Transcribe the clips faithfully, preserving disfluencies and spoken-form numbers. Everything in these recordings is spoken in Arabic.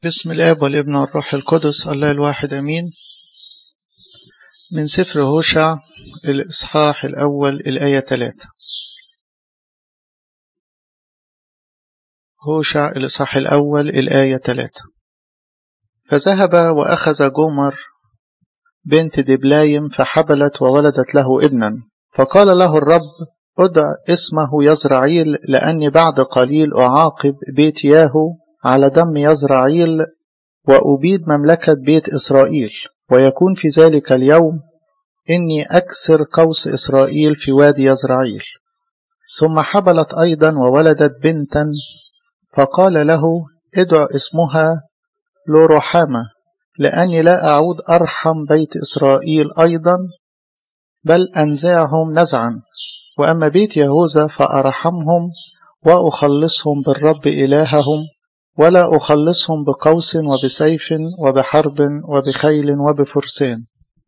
بسم الآب والابن والروح القدس الله الواحد أمين. من سفر هوشع الإصحاح الأول الآية ثلاثة. هوشع الإصحاح الأول الآية ثلاثة. فذهب وأخذ جومر بنت دبلايم فحبلت وولدت له ابنا، فقال له الرب: ادع اسمه يزرعيل، لأني بعد قليل أعاقب بيت ياهو على دم يزرعيل وأبيد مملكة بيت إسرائيل، ويكون في ذلك اليوم إني أكسر قوس إسرائيل في وادي يزرعيل. ثم حبلت أيضا وولدت بنتا، فقال له: ادع اسمها لورحامة، لأني لا أعود أرحم بيت إسرائيل أيضا، بل أنزعهم نزعا، وأما بيت يهوذا فأرحمهم وأخلصهم بالرب إلههم، ولا أخلصهم بقوس وبسيف وبحرب وبخيل وبفرسان.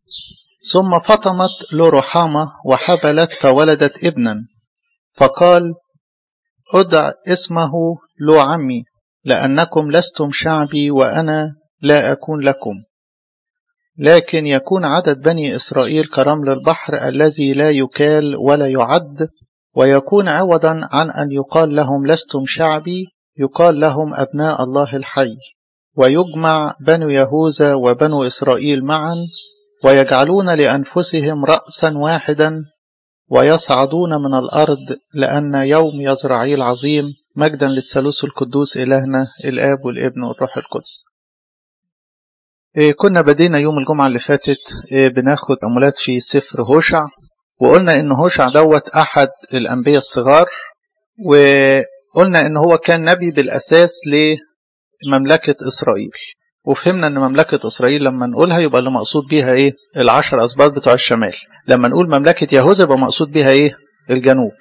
ثم فطمت لورحامة وحبلت فولدت ابنا، فقال: ادع اسمه لو عمي، لأنكم لستم شعبي وأنا لا أكون لكم، لكن يكون عدد بني إسرائيل كرمل البحر الذي لا يكال ولا يعد، ويكون عوضا عن أن يقال لهم لستم شعبي يقال لهم أبناء الله الحي. ويجمع بنو يهوذا وبنو إسرائيل معا، ويجعلون لأنفسهم رأسا واحدا، ويصعدون من الأرض، لأن يوم يزرعيل عظيم. مجدا للثالوث القدوس إلهنا الآب والابن والروح القدس. إيه كنا بدينا يوم الجمعة اللي فاتت إيه بناخد أمولات في سفر هوشع، وقلنا إن هوشع دوت أحد الأنبياء الصغار، وقلنا إن هو كان نبي بالأساس لمملكة إسرائيل، وفهمنا إن مملكة إسرائيل لما نقولها يبقى اللي مقصود بيها إيه؟ العشر أسباط بتوع الشمال. لما نقول مملكة يهوذا يبقى مقصود بيها إيه؟ الجنوب.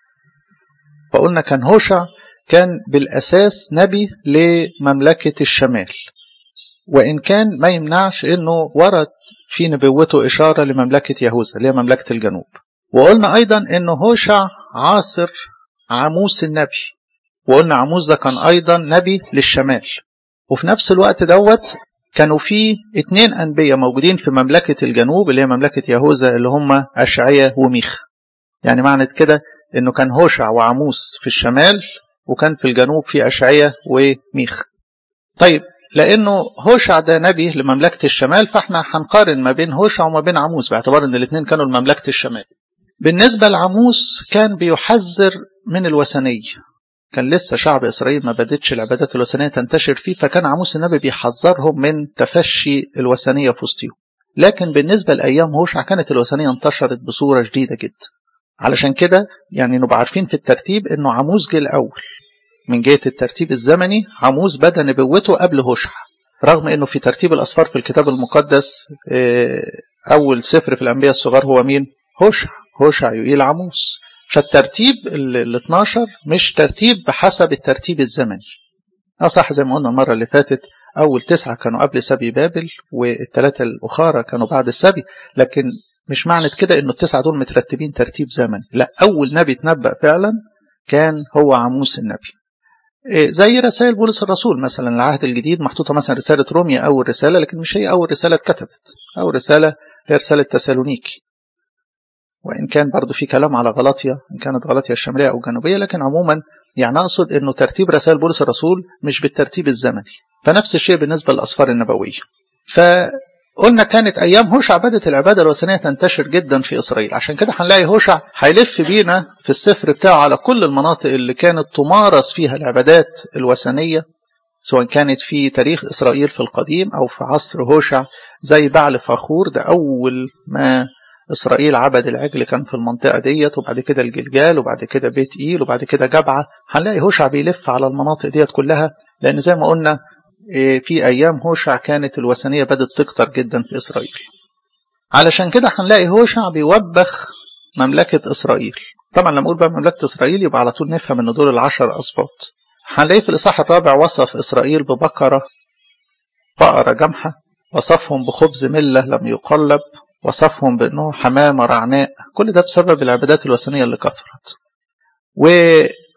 فقلنا كان هوشع كان بالأساس نبي لمملكة الشمال، وإن كان ما يمنعش إنه ورد في نبوته إشارة لمملكة يهوذا اللي هي مملكة الجنوب. وقلنا أيضا إنه هوشع عاصر عموس النبي، وقلنا عموس ده كان أيضا نبي للشمال. وفي نفس الوقت دوت كانوا في اتنين أنبياء موجودين في مملكة الجنوب اللي هي مملكة يهوذا، اللي هم أشعيا وميخا. يعني معنى كده إنه كان هوشع وعموس في الشمال، وكان في الجنوب في أشعيا وميخا. طيب، لأنه هوشع ده نبي لمملكة الشمال، فاحنا هنقارن ما بين هوشع وما بين عموس باعتبار ان الاثنين كانوا لمملكة الشمال. بالنسبة لعموس كان بيحذر من الوثنية، كان لسه شعب إسرائيل ما بدتش العبادات الوثنية تنتشر فيه، فكان عموس النبي بيحذرهم من تفشي الوثنية في وسطهم. لكن بالنسبة لأيام هوشع كانت الوثنية انتشرت بصورة شديدة جدا، علشان كده يعني نبقى عارفين في الترتيب انه عموس جه الأول. من جهة الترتيب الزمني عموس بدأ نبوته قبل هوشع، رغم انه في ترتيب الأسفار في الكتاب المقدس أول سفر في الأنبياء الصغار هو مين؟ هوشع. هوشع يقيل عموس. فالترتيب ال اثناشر مش ترتيب بحسب الترتيب الزمني. أصح زي ما قلنا المرة اللي فاتت، أول تسعة كانوا قبل سبي بابل، والثلاثة الأخرى كانوا بعد السبي، لكن مش معنى كده انه التسعة دول مترتبين ترتيب زمني. لا، أول نبي تنبأ فعلا كان هو عموس النبي. زي رسائل بولس الرسول مثلا العهد الجديد محطوطة مثلا رسالة روميا أول رسالة، لكن مش هي أول رسالة اتكتبت. أول رسالة هي رسالة تسالونيكي، وإن كان برضو في كلام على غلاطيا إن كانت غلاطيا الشمالية أو الجنوبية، لكن عموما يعني أقصد أنه ترتيب رسائل بولس الرسول مش بالترتيب الزمني. فنفس الشيء بالنسبة للأسفار النبوية. فقلنا كانت أيام هوشع بدت العبادة الوثنية تنتشر جدا في إسرائيل، عشان كده هنلاقي هوشع هيلف بينا في السفر بتاعه على كل المناطق اللي كانت تمارس فيها العبادات الوثنية، سواء كانت في تاريخ إسرائيل في القديم أو في عصر هوشع، زي بعل فخور ده أول ما إسرائيل عبد العجل كان في المنطقة ديت، وبعد كده الجلجال، وبعد كده بيت إيل، وبعد كده جبعة. هنلاقي هوشع بيلف على المناطق ديت كلها، لأن زي ما قلنا في أيام هوشع كانت الوثنية بدأت تكتر جدا في إسرائيل. علشان كده هنلاقي هوشع بيوبخ مملكة إسرائيل. طبعا لما نقول بقى مملكة إسرائيل يبقى على طول نفهم إن دول العشر أسباط. هنلاقي في الإصحاح الرابع وصف إسرائيل ببقرة بقرة جمحة، وصفهم بخبز ملة لم يقلب، وصفهم بأنه حمامة رعناء. كل ده بسبب العبادات الوثنية اللي كثرت. و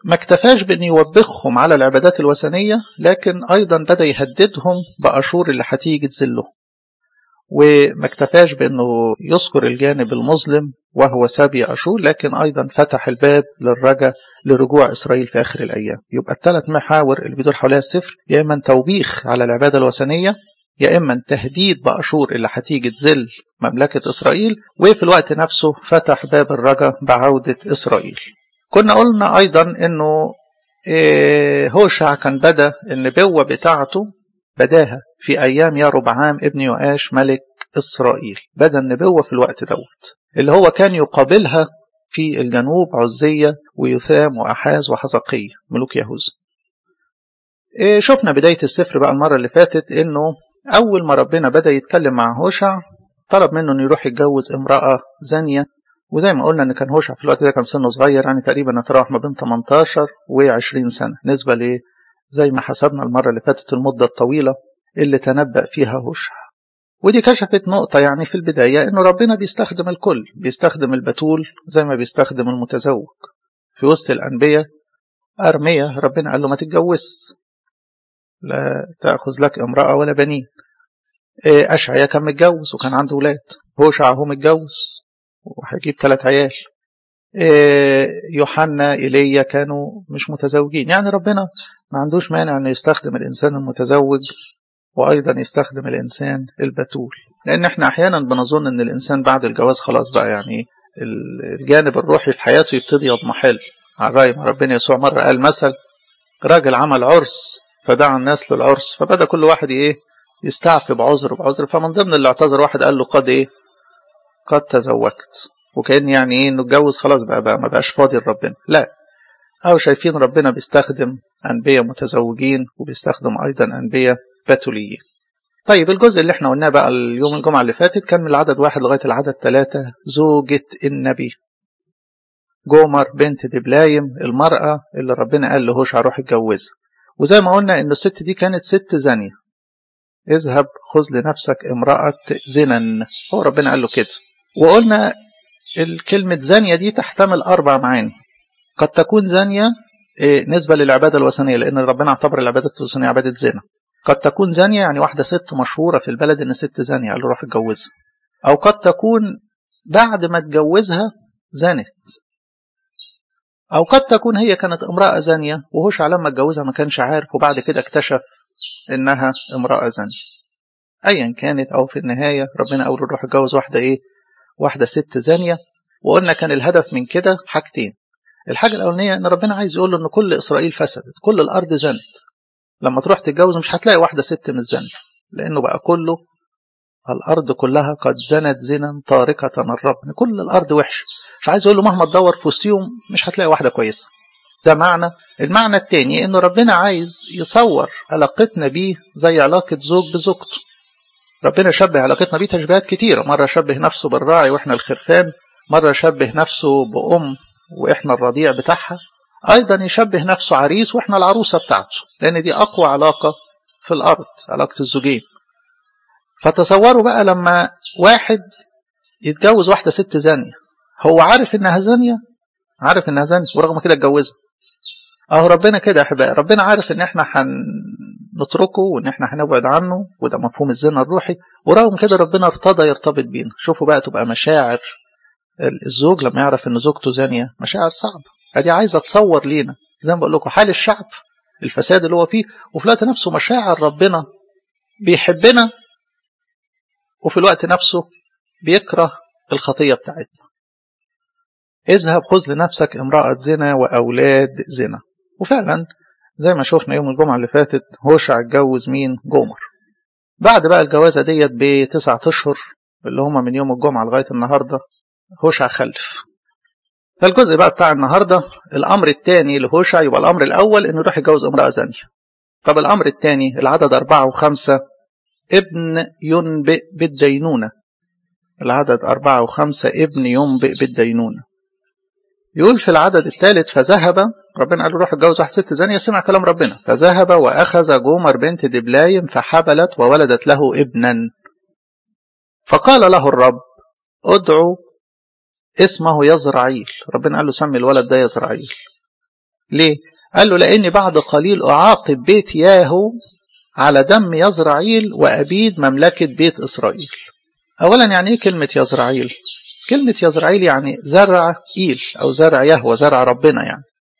ما اكتفاش بأن يوبخهم على العبادات الوثنية، لكن أيضا بدأ يهددهم بأشور اللي هتيجي تذلهم. وما اكتفاش بأنه يذكر الجانب المظلم وهو سبي أشور، لكن أيضا فتح الباب للرجاء لرجوع إسرائيل في آخر الأيام. يبقى الثلاث محاور اللي بيدور حواليها السفر، يا إما توبيخ على العبادة الوثنية، يا إما تهديد بأشور اللي هتيجي تذل مملكة إسرائيل، وفي الوقت نفسه فتح باب الرجاء بعودة إسرائيل. كنا قلنا أيضا أنه هوشع كان بدأ النبوة بتاعته بداها في أيام يربعام ابن يؤاش ملك إسرائيل. بدأ النبوة في الوقت دوت اللي هو كان يقابلها في الجنوب عزية ويثام وأحاز وحزقية ملوك يهوذا. شفنا بداية السفر بقى المرة اللي فاتت أنه أول ما ربنا بدأ يتكلم مع هوشع طلب منه أنه يروح يتجوز امرأة زانية. وزي ما قلنا أن كان هوشع في الوقت ده كان سنه صغير، يعني تقريبا يتراوح ما بين ثمانية عشر وعشرين سنة، نسبة ل زي ما حسبنا المرة اللي فاتت المدة الطويلة اللي تنبأ فيها هوشع. ودي كشفت نقطة يعني في البداية أنه ربنا بيستخدم الكل، بيستخدم البتول زي ما بيستخدم المتزوج. في وسط الأنبياء أرميا ربنا قال له ما تتجوز، لا تأخذ لك امرأة ولا بنين. أشعيا كان متجوز وكان عنده ولاد، هوشع هو متجوز وهيجيب ثلاث عيال. يوحنا إيليا كانوا مش متزوجين. يعني ربنا ما عندوش مانع أنه يستخدم الإنسان المتزوج وأيضا يستخدم الإنسان البتول، لأن احنا أحيانا بنظن أن الإنسان بعد الجواز خلاص بقى يعني الجانب الروحي في حياته يبتدي يضمحل. على رأي ما ربنا يسوع مرة قال مثل راجل عمل عرس فدعا الناس للعرس، فبدأ كل واحد إيه يستعفي بعذر بعذر. فمن ضمن اللي اعتذر واحد قال له قد إيه قد تزوجت، وكأن يعني إيه إنه اتجوز خلاص بقى, بقى ما بقاش فاضي لربنا. لا، أو شايفين ربنا بيستخدم أنبياء متزوجين وبيستخدم أيضا أنبياء بتوليين. طيب الجزء اللي احنا قلناه بقى اليوم الجمعة اللي فاتت كان من العدد واحد لغاية العدد ثلاثة، زوجة النبي جومر بنت دبلايم، المرأة اللي ربنا قال له هوشع روح اتجوزها. وزي ما قلنا إن الست دي كانت ست زانية، اذهب خذ لنفسك امرأة زنا، هو ربنا قال له كده. وقلنا الكلمة زانية دي تحتمل أربع معاني. قد تكون زانية نسبة للعبادة الوثنية، لأن ربنا اعتبر العبادة الوثنية عبادة زنا. قد تكون زانية يعني واحدة ست مشهورة في البلد إن ست زانية قال له روح اتجوزها. أو قد تكون بعد ما اتجوزها زانت. أو قد تكون هي كانت امرأة زانية وهوشع لما اتجوزها ما كانش عارف، وبعد كده اكتشف إنها امرأة زانية. أيا كانت، أو في النهاية ربنا قال له روح اتجوز واحدة إيه؟ واحدة ست زانية. وقلنا كان الهدف من كده حاجتين. الحاجة الأولانية إن ربنا عايز يقول له إن كل إسرائيل فسدت، كل الأرض زنت. لما تروح تتجوز مش هتلاقي واحدة ست مش زانية، لأنه بقى كله الأرض كلها قد زنت زنا طارقة الرب، كل الأرض وحش. مش عايز يقول له مهما تدور في وسطهم مش هتلاقي واحدة كويسة. ده معنى. المعنى الثاني إنه ربنا عايز يصور علاقتنا بيه زي علاقة زوج بزوجته. ربنا شبه علاقتنا بيه تشبيهات كتيرة، مرة شبه نفسه بالراعي وإحنا الخرفان، مرة شبه نفسه بأم وإحنا الرضيع بتاعها، أيضا يشبه نفسه عريس وإحنا العروسة بتاعته، لأن دي أقوى علاقة في الأرض، علاقة الزوجين. فتصوروا بقى لما واحد يتجوز واحدة ست زانية، هو عارف إنها زانية، عارف إنها زانية ورغم كده اتجوزها. أهو ربنا كده يا أحبائي، ربنا عارف إن إحنا هنتركه وإن إحنا هنبعد عنه، وده مفهوم الزنا الروحي، ورغم كده ربنا ارتضى يرتبط بينا. شوفوا بقى تبقى مشاعر الزوج لما يعرف إن زوجته زانية، مشاعر صعبة. هذه عايزة تصور لينا زي ما بقول لكم حال الشعب، الفساد اللي هو فيه، وفي الوقت نفسه مشاعر ربنا بيحبنا، وفي الوقت نفسه بيكره الخطية بتاعتنا. اذهب خذ لنفسك امرأة زنا وأولاد زنا. وفعلا زي ما شوفنا يوم الجمعة اللي فاتت هوشع اتجوز مين؟ جومر. بعد بقى الجوازة ديت بتسعة أشهر اللي هما من يوم الجمعة لغاية النهاردة هوشع خلف. فالجزء بقى بتاع النهاردة الأمر الثاني لهوشع، يبقى الأمر الأول إنه يروح يتجوز امرأة زانية. طب الأمر الثاني العدد أربعة وخمسة، ابن ينبئ بالدينونة. العدد أربعة وخمسة ابن ينبئ بالدينونة. يقول في العدد الثالث فذهب، ربنا قال له روح اتجوز واحد ست زانية، سمع كلام ربنا، فذهب وأخذ جومر بنت دبلايم فحبلت وولدت له ابنا. فقال له الرب ادعو اسمه يزرعيل. ربنا قال له سمي الولد ده يزرعيل. ليه؟ قال له لأني بعد قليل أعاقب بيت ياهو على دم يزرعيل وأبيد مملكة بيت إسرائيل. أولا يعني إيه كلمة يزرعيل؟ كلمة يزرعيل يعني زرع إيل أو زرع يهوه، زرع ربنا يعني.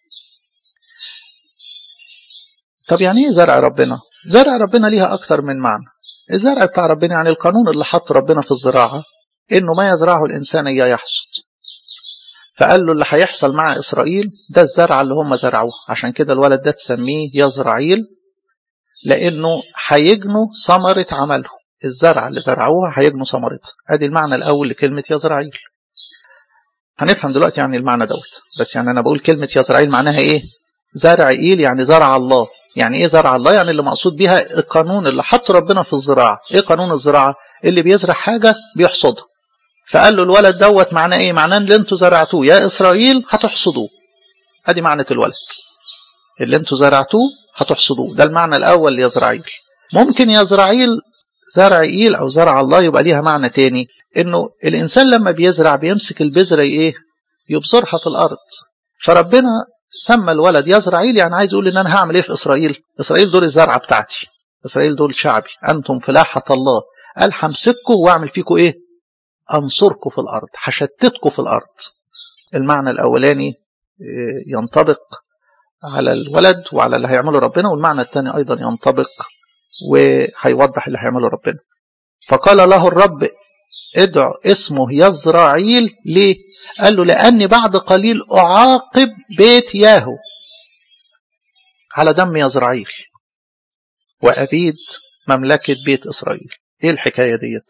طب يعني إيه زرع ربنا؟ زرع ربنا ليها أكثر من معنى. الزرع بتاع ربنا يعني القانون اللي حطه ربنا في الزراعة، إنه ما يزرعه الإنسان إياه يحصد. فقال له اللي هيحصل مع إسرائيل ده الزرع اللي هم زرعوه، عشان كده الولد ده تسميه يزرعيل، لأنه هيجنوا ثمرة عمله. الزرع اللي زرعوها هيجنوا ثمرتها. ادي المعنى الأول لكلمة يزرعيل. هنفهم دلوقتي يعني المعنى دوت، بس يعني أنا بقول كلمة يزرعيل معناها إيه؟ زرع إيل يعني زرع الله. يعني إيه زرع الله؟ يعني اللي مقصود بيها القانون اللي حط ربنا في الزراعة. إيه قانون الزراعة؟ اللي بيزرع حاجة بيحصدها. فقال له الولد دوت معناه إيه؟ معناه اللي انتوا زرعتوه يا إسرائيل هتحصدوه. ادي معنى الولد، اللي انتوا زرعتوه هتحصدوه. ده المعنى الأول ليزرعيل. ممكن يزرعيل زرع إيل أو زرع الله يبقى ليها معنى تاني، إنه الإنسان لما بيزرع بيمسك البذرة إيه؟ يبذرها في الأرض. فربنا سمى الولد يزرعيل، يعني عايز يقول إن أنا هعمل إيه في إسرائيل؟ إسرائيل دول الزرعة بتاعتي، إسرائيل دول شعبي، أنتم فلاحة الله. قال همسككم وأعمل فيكم إيه؟ أنصركم في الأرض، هشتتكم في الأرض. المعنى الأولاني ينطبق على الولد وعلى اللي هيعمله ربنا، والمعنى الثاني أيضا ينطبق وهيوضح اللي هيعمله ربنا. فقال له الرب ادعو اسمه يزرعيل. ليه؟ قال له لأني بعد قليل أعاقب بيت ياهو على دم يزرعيل وأبيد مملكة بيت إسرائيل. إيه الحكاية ديت؟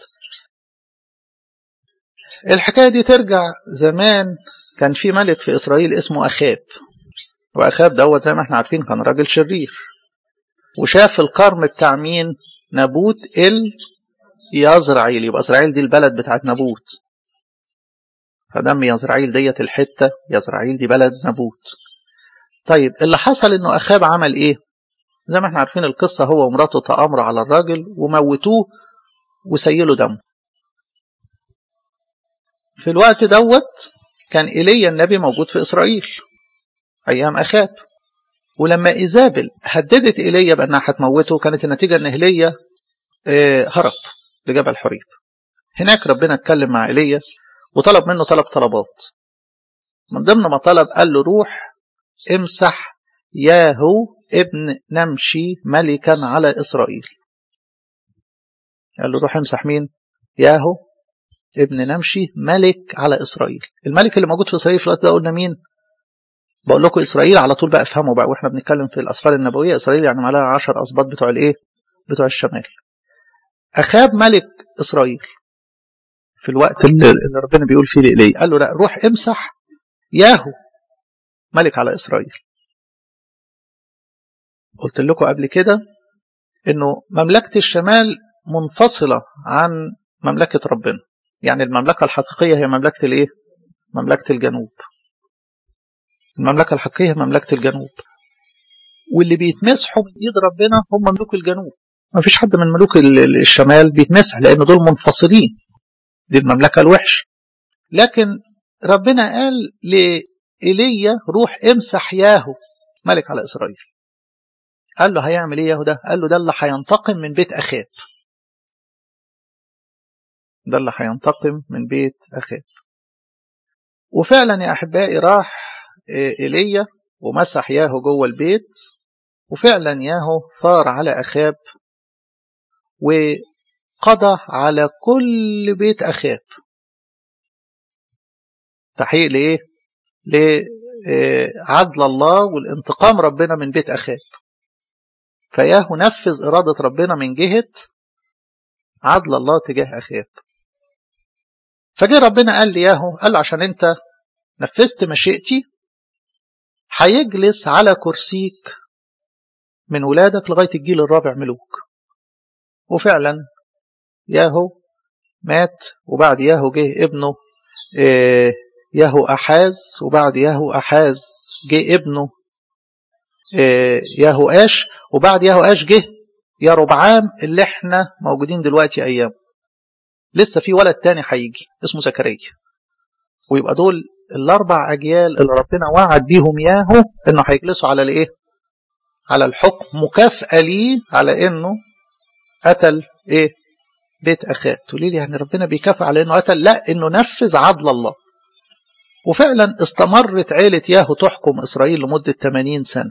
الحكاية دي ترجع زمان، كان في ملك في إسرائيل اسمه أخاب، وأخاب دوت زي ما احنا عارفين كان راجل شرير، وشاف الكرم بتاع مين؟ نبوت ال يزرعيل. يبقى إسرائيل دي البلد بتاعت نبوت، فدم يزرعيل ديت الحتة، يزرعيل دي بلد نبوت. طيب اللي حصل انه أخاب عمل ايه؟ زي ما احنا عارفين القصة، هو ومراته تآمروا على الراجل وموتوه وسيلوا دمه. في الوقت دوت كان إيليا النبي موجود في إسرائيل أيام أخاب، ولما إيزابل هددت إيليا بأنها هتموته كانت النتيجة أن إيليا هرب لجبل حريب. هناك ربنا اتكلم مع إيليا وطلب منه ثلاث طلبات. من ضمن ما طلب قال له روح امسح ياهو ابن نمشي ملكا على إسرائيل. قال له روح امسح مين؟ ياهو ابن نمشي ملك على إسرائيل. الملك اللي موجود في إسرائيل في الوقت ده قلنا مين؟ بقول لكم إسرائيل على طول بقى افهموا بقى، واحنا بنتكلم في الأسفار النبوية إسرائيل يعني معلها عشر أسباط بتوع الإيه؟ بتوع الشمال. أخاب ملك إسرائيل في الوقت اللي ربنا بيقول فيه لإيليا، قال له لا روح امسح ياهو ملك على إسرائيل. قلت لكم قبل كده إنه مملكة الشمال منفصلة عن مملكة ربنا، يعني المملكة الحقيقية هي مملكة الإيه؟ مملكة الجنوب. المملكة الحقيقية مملكة الجنوب، واللي بيتمسحوا من إيد ربنا هم ملوك الجنوب. ما فيش حد من ملوك الشمال بيتمسح لأن دول منفصلين، دي المملكة الوحش. لكن ربنا قال لإيليا روح امسح ياهو ملك على إسرائيل. قال له هيعمل إيه ياهو ده؟ قال له ده اللي هينتقم من بيت أخاب، ده اللي هينتقم من بيت أخاب. وفعلا يا أحبائي راح إيليا ومسح ياهو جوه البيت، وفعلا ياهو ثار على أخاب وقضى على كل بيت أخاب. تحقيق لإيه؟ لعدل الله والانتقام ربنا من بيت أخاب. فياهو نفذ إرادة ربنا من جهة عدل الله تجاه أخاب. فجاء ربنا قال لي ياهو، قال له عشان انت نفذت مشيئتي هيجلس على كرسيك من ولادك لغاية الجيل الرابع ملوك. وفعلا ياهو مات، وبعد ياهو جه ابنه ياهو أحاز، وبعد ياهو أحاز جه ابنه ياهو آش، وبعد ياهو آش جه يا ربعام اللي احنا موجودين دلوقتي أيام. لسه في ولد تاني هيجي اسمه زكريا، ويبقى دول الاربع اجيال اللي ربنا وعد بيهم ياهو انه هيجلسوا على الايه؟ على الحكم، مكافأة ليه على انه قتل ايه؟ بيت اخاه. تقولي لي يعني ربنا بيكافئ على انه قتل؟ لا، انه نفذ عدل الله. وفعلا استمرت عيلة ياهو تحكم اسرائيل لمدة ثمانين سنة.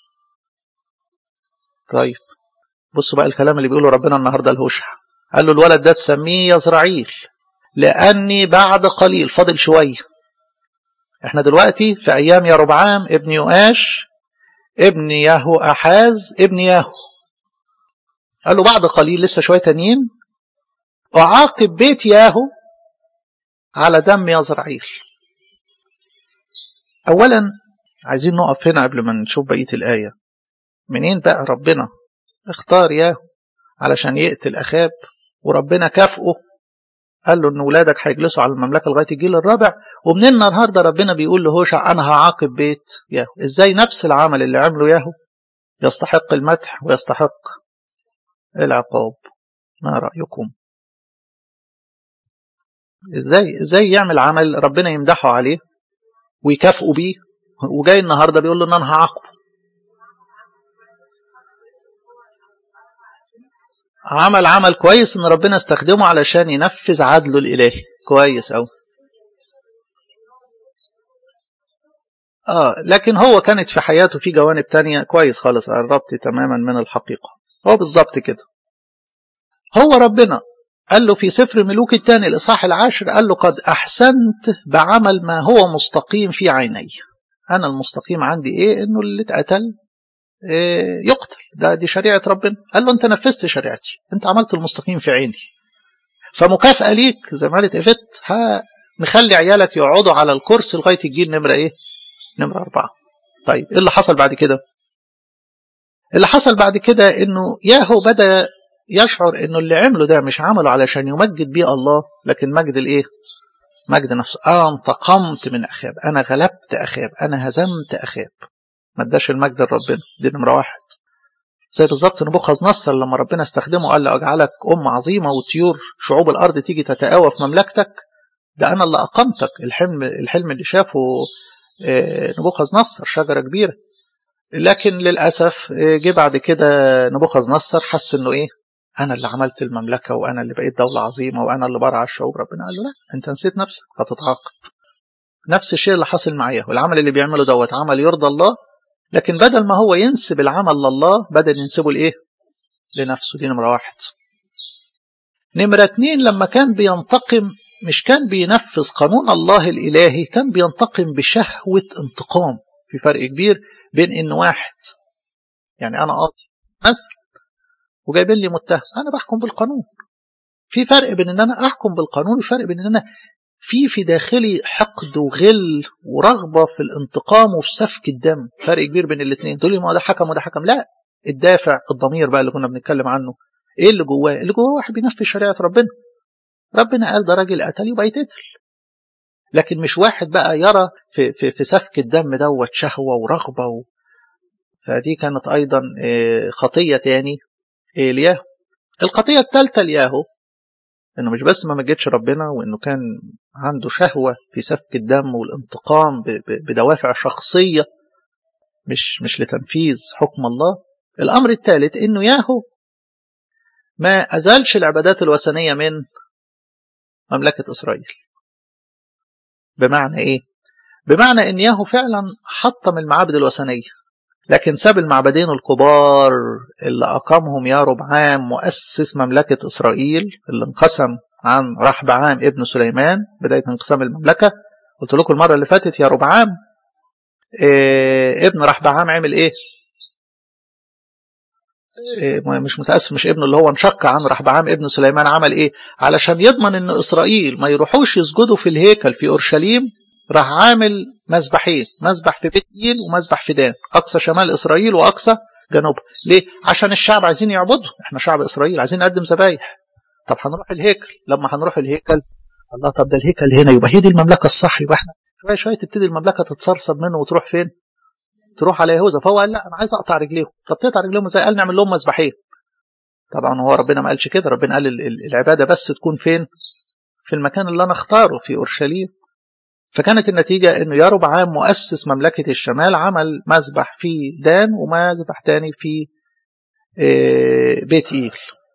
طيب بصوا بقى الكلام اللي بيقوله ربنا النهارده لهوشع. قال له الولد ده تسميه يزرعيل لاني بعد قليل، فاضل شويه. احنا دلوقتي في ايام يربعام ابن يؤاش ابن ياهو احاز ابن ياهو. قال له بعد قليل، لسه شويه تانيين، اعاقب بيت ياهو على دم يزرعيل. اولا عايزين نقف هنا قبل ما نشوف بقيه الايه. منين بقى ربنا اختار ياهو علشان يقتل اخاب، وربنا كافئه قال له ان ولادك هيجلسوا على المملكه لغايه الجيل الرابع، ومن النهارده ربنا بيقول لهوشع انا هعاقب بيت ياهو. ازاي نفس العمل اللي عمله ياهو يستحق المدح ويستحق العقاب؟ ما رايكم؟ ازاي ازاي يعمل عمل ربنا يمدحه عليه ويكافئه بيه، وجاي النهارده بيقول له ان انا هعاقبه؟ عمل عمل كويس ان ربنا استخدمه علشان ينفذ عدله الالهي. كويس قوي. اه لكن هو كانت في حياته في جوانب تانية. كويس خالص، قربت تماما من الحقيقة. هو بالظبط كده. هو ربنا قال له في سفر ملوك الثاني الإصحاح العاشر، قال له قد أحسنت بعمل ما هو مستقيم في عيني. أنا المستقيم عندي إيه؟ إنه اللي اتقتل إيه؟ يقتل. ده دي شريعة ربنا. قال له أنت نفذت شريعتي، أنت عملت المستقيم في عيني، فمكافأة ليك زي ما قالت إيفت، نخلي عيالك يقعدوا على الكرسي لغاية الجيل نمرة إيه؟ نمرة أربعة. طيب إيه اللي حصل بعد كده؟ اللي حصل بعد كده إنه ياهو بدأ يشعر إنه اللي عمله ده مش عمله علشان يمجد بيه الله، لكن مجد الإيه؟ مجد نفسه. أنا انتقمت من أخاب، أنا غلبت أخاب، أنا هزمت أخاب. ما اداش المجد لربنا. دي نمرة واحد. زي بالظبط نبوخذ نصر لما ربنا استخدمه قال له أجعلك أم عظيمة وطيور شعوب الأرض تيجي تتآوى في مملكتك. ده أنا اللي أقمتك. الحلم الحلم اللي شافه نبوخذ نصر شجرة كبيرة. لكن للأسف جه بعد كده نبوخذ نصر حس إنه إيه؟ أنا اللي عملت المملكة وأنا اللي بقيت دولة عظيمة وأنا اللي برعى الشعوب. ربنا قال له لا، أنت نسيت نفسك، هتتعاقب. نفس الشيء اللي حصل معايا. والعمل اللي بيعمله دوت عمل يرضى الله، لكن بدل ما هو ينسب العمل لله بدل ينسبه لإيه؟ لنفسه. دي نمرة واحد. نمرة اتنين، لما كان بينتقم مش كان بينفذ قانون الله الإلهي، كان بينتقم بشهوة انتقام. في فرق كبير بين إن واحد يعني أنا قاضي مثلا وجايبين لي متهم، أنا بحكم بالقانون. في فرق بين إن أنا أحكم بالقانون وفرق بين إن أنا في في داخلي حقد وغل ورغبة في الانتقام وفي سفك الدم. فرق كبير بين الاثنين. تقول لي ما ده حكم وده حكم. لا، الدافع الضمير بقى اللي كنا بنتكلم عنه، ايه اللي جواه؟ اللي جواه واحد بينفذ شريعة ربنا. ربنا قال ده راجل قتل يبقى يتقتل. لكن مش واحد بقى يرى في في في سفك الدم دوت شهوة ورغبة و... فدي كانت ايضا خطية تاني لياهو. الخطية الثالثة لياهو انه مش بس ما مجدش ربنا، وانه كان عنده شهوة في سفك الدم والانتقام بدوافع شخصية مش مش لتنفيذ حكم الله. الامر الثالث انه ياهو ما ازالش العبادات الوثنية من مملكة اسرائيل. بمعنى ايه؟ بمعنى ان ياهو فعلا حطم المعابد الوثنية، لكن ساب المعبدين الكبار اللي اقامهم ياربعام مؤسس مملكة اسرائيل، اللي انقسم عن رحبعام ابن سليمان بداية انقسام المملكة. قلت لكم المرة اللي فاتت ياربعام إيه ابن رحبعام عمل ايه؟ إيه مش متأسف، مش ابنه اللي هو انشق عن رحبعام ابن سليمان. عمل ايه؟ علشان يضمن ان اسرائيل ما يروحوش يسجدوا في الهيكل في اورشليم، راح عامل مذبحين، مذبح في بيت إيل ومذبح في دان، اقصى شمال اسرائيل واقصى جنوب. ليه؟ عشان الشعب عايزين يعبدوا، احنا شعب اسرائيل عايزين نقدم ذبايح. طب هنروح الهيكل، لما هنروح الهيكل الله، طب ده الهيكل هنا يبقى هي دي المملكه الصح، يبقى احنا شويه شويه تبتدي المملكه تتسرسب منه وتروح فين؟ تروح على يهوذا. فهو قال لا انا عايز اقطع رجليهم. طب تقطع رجليهم ازاي؟ قال نعمل لهم مذبحين. طبعا هو ربنا ما قالش كده، ربنا قال العباده بس تكون فين؟ في المكان اللي انا اختاره في اورشليم. فكانت النتيجة انه يربعام مؤسس مملكة الشمال عمل مذبح في دان ومذبح تاني في بيت إيل.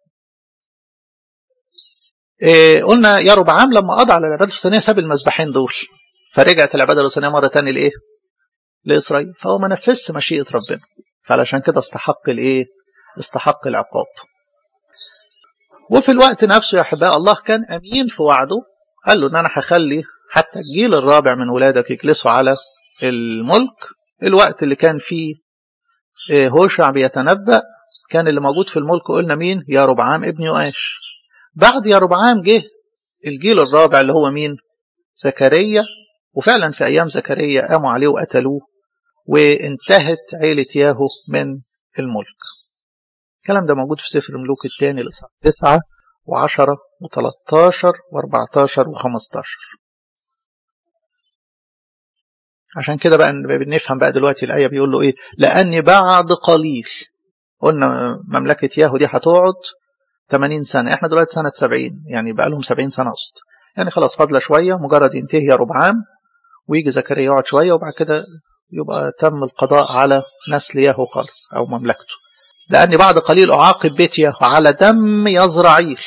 قلنا يربعام لما قضى على العبادة الوثنية ساب المذبحين دول، فرجعت العبادة الوثنية مرة تانية لإيه؟ لإسرائيل. فهو ما نفذش مشيئة ربنا، فعلشان كده استحق الإيه؟ استحق العقاب. وفي الوقت نفسه يا أحباء الله كان أمين في وعده، قال له إن أنا هخلي حتى الجيل الرابع من ولادك يجلسوا على الملك. الوقت اللي كان فيه هوشع بيتنبأ كان اللي موجود في الملك قلنا مين؟ يربعام ابن يؤاش. بعد يربعام جه الجيل الرابع اللي هو مين؟ زكريا. وفعلا في أيام زكريا قاموا عليه وقتلوه، وانتهت عيلة ياهو من الملك. الكلام ده موجود في سفر الملوك الثاني لصح تسعة وعشرة وثلاثتاشر واربعتاشر وخمستاشر. عشان كده بقى بنفهم بقى دلوقتي الآية بيقول له إيه؟ لأني بعد قليل، قلنا مملكة ياهو دي هتقعد ثمانين سنة، احنا دلوقتي سنة سبعين، يعني بقى لهم سبعين سنة أصد، يعني خلاص فاضلة شوية مجرد ينتهي يربعام ويجي زكريا يقعد شوية، وبعد كده يبقى تم القضاء على نسل ياهو خالص أو مملكته. لأني بعد قليل أعاقب بيت ياهو على دم يزرعيل.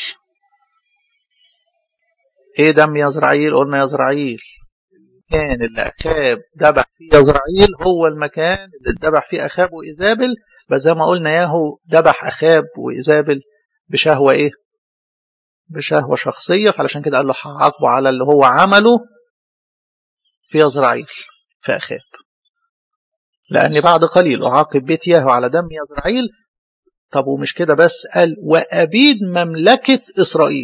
إيه دم يزرعيل؟ قلنا يزرعيل المكان اللي أخاب دبح فيه يزرعيل هو المكان اللي دبح فيه أخاب وإيزابل، بس زي ما قلنا ياهو دبح أخاب وإيزابل بشهوة إيه؟ بشهوة شخصية، فعلشان كده قال له هعاقبه على اللي هو عمله في يزرعيل في أخاب. لأني بعد قليل أعاقب بيت ياهو على دم يزرعيل. طب ومش كده بس، قال وأبيد مملكة إسرائيل.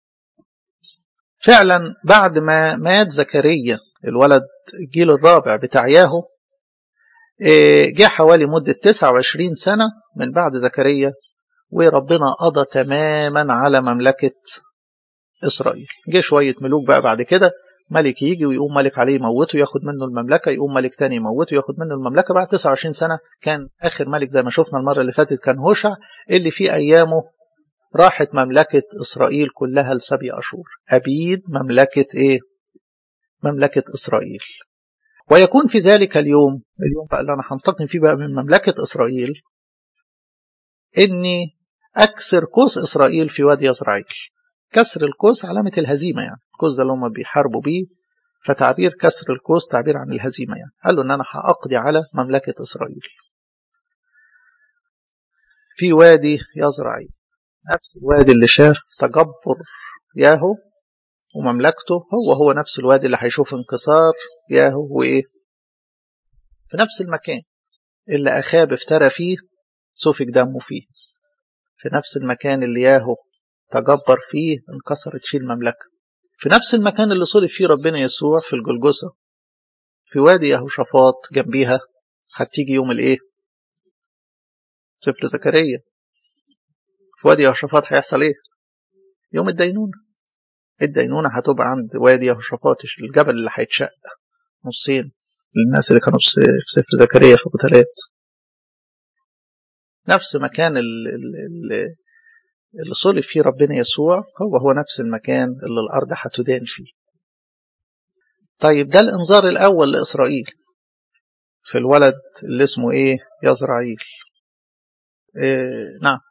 فعلا بعد ما مات زكريا الولد الجيل الرابع بتاع ياهو، جه حوالي مدة تسعة وعشرين سنة من بعد زكريا، وربنا قضى تماما على مملكة إسرائيل. جه شوية ملوك بقى بعد كده، ملك يجي ويقوم ملك عليه يموته ياخد منه المملكة، يقوم ملك تاني يموته ياخد منه المملكة. بعد تسعة وعشرين سنة كان آخر ملك زي ما شفنا المرة اللي فاتت كان هوشع، اللي في أيامه راحت مملكة إسرائيل كلها لسبي أشور. أبيد مملكة إيه؟ مملكة إسرائيل. ويكون في ذلك اليوم، اليوم بقى اللي أنا هنتقم فيه بقى من مملكة إسرائيل، إني أكسر قوس إسرائيل في وادي يزرعيل. كسر القوس علامة الهزيمة، يعني القوس ده اللي هم بيحاربوا بيه، فتعبير كسر القوس تعبير عن الهزيمة. يعني قال له إن أنا هأقضي على مملكة إسرائيل في وادي يزرعيل، نفس الوادي اللي شاف تجبر ياهو ومملكته، هو هو نفس الوادي اللي هيشوف انكسار ياهو وإيه، في نفس المكان اللي أخاب افترى فيه سفك دمه فيه، في نفس المكان اللي ياهو تجبر فيه انكسرت فيه المملكة، في نفس المكان اللي صلب فيه ربنا يسوع في الجلجثة، في وادي يهوشافاط جنبيها. هتيجي يوم الايه؟ سفر زكريا. في وادي يهوشافاط هيحصل ايه؟ يوم الدينونة. الدينونة هتبقى عند وادي يهوشافاط، الجبل اللي هيتشق نصين للناس اللي كانوا في سفر زكريا في قتالات. نفس مكان اللي, اللي صلب فيه ربنا يسوع هو هو نفس المكان اللي الأرض هتدان فيه. طيب ده الإنذار الأول لإسرائيل في الولد اللي اسمه إيه؟ يزرعيل. إيه نعم.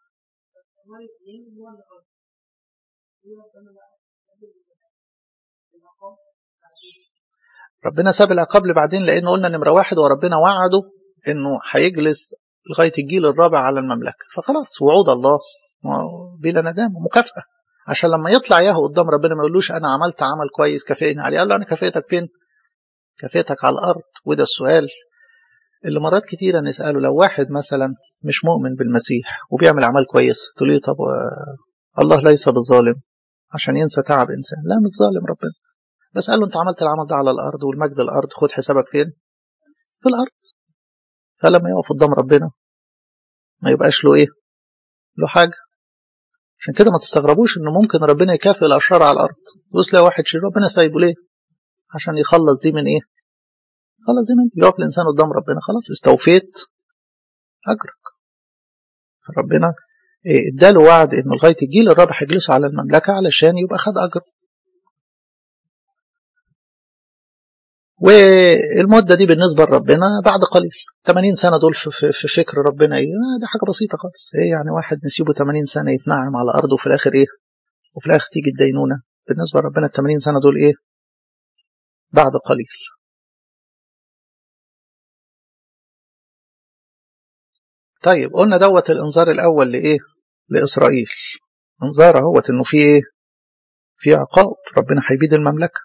ربنا ساب العقاب لبعدين، لأنه قلنا نمرة واحد وربنا وعده إنه هيجلس لغاية الجيل الرابع على المملكة، فخلاص وعود الله بلا ندامة مكافأة، عشان لما يطلع ياهو قدام ربنا ما يقولوش أنا عملت عمل كويس كافئني عليه. قال له أنا كافئتك فين؟ كافئتك على الأرض. وده السؤال اللي مرات كتيرة نسأله. لو واحد مثلا مش مؤمن بالمسيح وبيعمل أعمال كويس، تقول له طب الله ليس بالظالم عشان ينسى تعب إنسان؟ لا، مش ظالم ربنا، بس قال له أنت عملت العمل ده على الأرض، والمجد الأرض خد حسابك فين؟ في الأرض. فلما يقف قدام ربنا ما يبقاش له إيه؟ له حاجة. عشان كده ما تستغربوش إنه ممكن ربنا يكافئ الأشرار على الأرض. بص لو واحد شرير ربنا سايبه ليه؟ عشان يخلص دي من إيه؟ خلاص زي ما انت يقف الإنسان قدام ربنا خلاص استوفيت أجرك. فربنا اداله وعد إنه لغاية الجيل الرابع هيجلسوا على المملكة علشان يبقى خد أجر. والمدة دي بالنسبة لربنا بعد قليل. ثمانين سنة دول في, في, في فكر ربنا ايه؟ ده حاجة بسيطة خالص. ايه يعني واحد نسيبه ثمانين سنة يتنعم على الأرض وفي الآخر ايه؟ وفي الآخر تيجي الدينونة. بالنسبة لربنا ال ثمانين سنة دول ايه؟ بعد قليل. طيب قلنا دوت الإنذار الأول لإيه؟ لإسرائيل. إنذار اهوت إنه في إيه؟ في عقاب، ربنا هيبيد المملكة.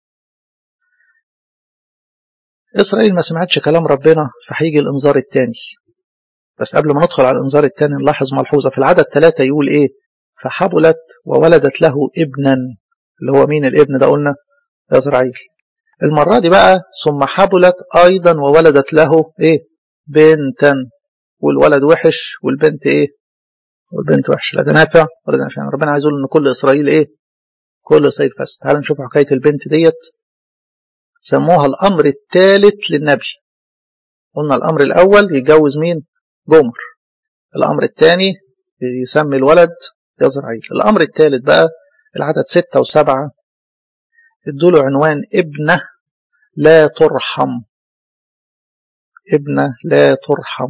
إسرائيل ما سمعتش كلام ربنا، فهيجي الإنذار الثاني. بس قبل ما ندخل على الإنذار الثاني نلاحظ ملحوظة في العدد ثلاثة يقول إيه؟ فحبلت وولدت له ابنا، اللي هو مين الابن ده؟ قلنا إسرائيل. المرة دي بقى ثم حبلت أيضا وولدت له إيه؟ بنتا، والولد وحش والبنت إيه؟ والبنت وحش. لا ده نافع ولا ده نافع. يعني ربنا عايز يقول إن كل إسرائيل إيه؟ كل إسرائيل فاسد. تعالوا نشوف حكاية البنت ديت. سموها الأمر الثالث للنبي. قلنا الأمر الأول يتجوز مين؟ جمر. الأمر الثاني يسمي الولد يزرعيل. الأمر الثالث بقى العدد ستة وسبعة ادوا له عنوان ابنة لا ترحم. ابنة لا ترحم.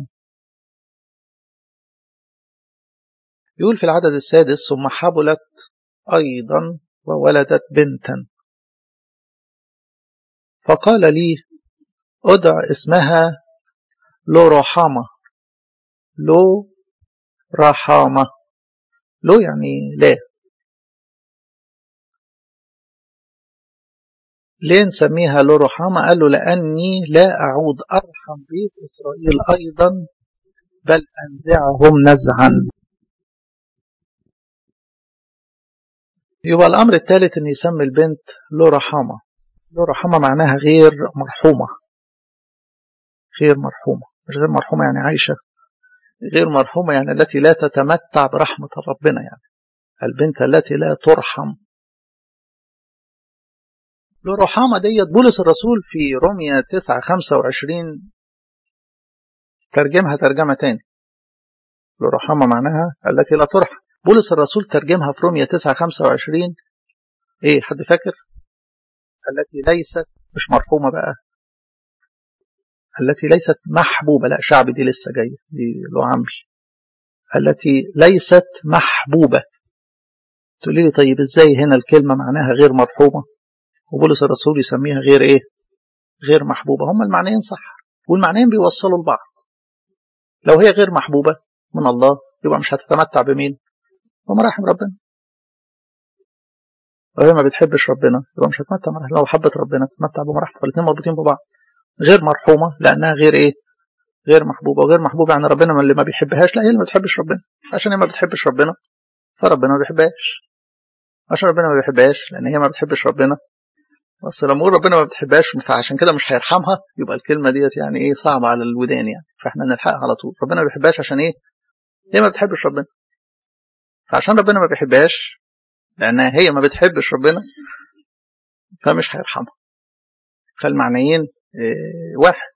يقول في العدد السادس ثم حبلت أيضا وولدت بنتا فقال لي أدع اسمها لو رحامة. لو رحامة. لو يعني لا. ليه نسميها لو رحامة؟ قال له لأني لا أعود أرحم بيت إسرائيل أيضا بل أنزعهم نزعا. يبقى الأمر الثالث أن يسمي البنت لو رحامة. لو رحامة معناها غير مرحومة. غير مرحومة. مش غير مرحومة يعني عايشة، غير مرحومة يعني التي لا تتمتع برحمة ربنا. يعني البنت التي لا ترحم. لو رحامة ديت بولس الرسول في رومية تسعة خمسة وعشرين ترجمها ترجمة تاني. لو رحامة معناها التي لا ترحم. بولس الرسول ترجمها في رومية تسعة خمسة وعشرين ايه؟ حد فاكر؟ التي ليست مش مرحومة بقى، التي ليست محبوبة. لا شعبي دي لسه جاية، دي لو عمي. التي ليست محبوبة. تقولي لي طيب ازاي هنا الكلمة معناها غير مرحومة وبولس الرسول يسميها غير ايه؟ غير محبوبة؟ هما المعنيين صح والمعنيين بيوصلوا لبعض. لو هي غير محبوبة من الله يبقى مش هتتمتع بمين؟ بمراحم ربنا. لو هي ما بتحبش ربنا يبقى مش هتتمتع بمراحم. لو حبت ربنا تتمتع بمراحم. فالاثنين مربوطين ببعض. غير مرحومة لأنها غير ايه؟ غير محبوبة. وغير محبوبة يعني ربنا من اللي ما بيحبهاش. لا هي اللي ما بتحبش ربنا. عشان هي ما بتحبش ربنا فربنا ما بيحبهاش. عشان ربنا ما بيحبهاش لأن هي ما بتحبش ربنا. بس لما نقول ربنا ما بتحبهاش فعشان كده مش هيرحمها، يبقى الكلمة ديت يعني ايه؟ صعبة على الودان يعني. فاحنا نلحقها على طول. ربنا ما بيحبهاش عشان ايه؟ هي ما بتحبش ربنا. فعشان ربنا ما بيحبهاش لأنها هي ما بتحبش ربنا فمش هيرحمها. فالمعنيين اه واحد.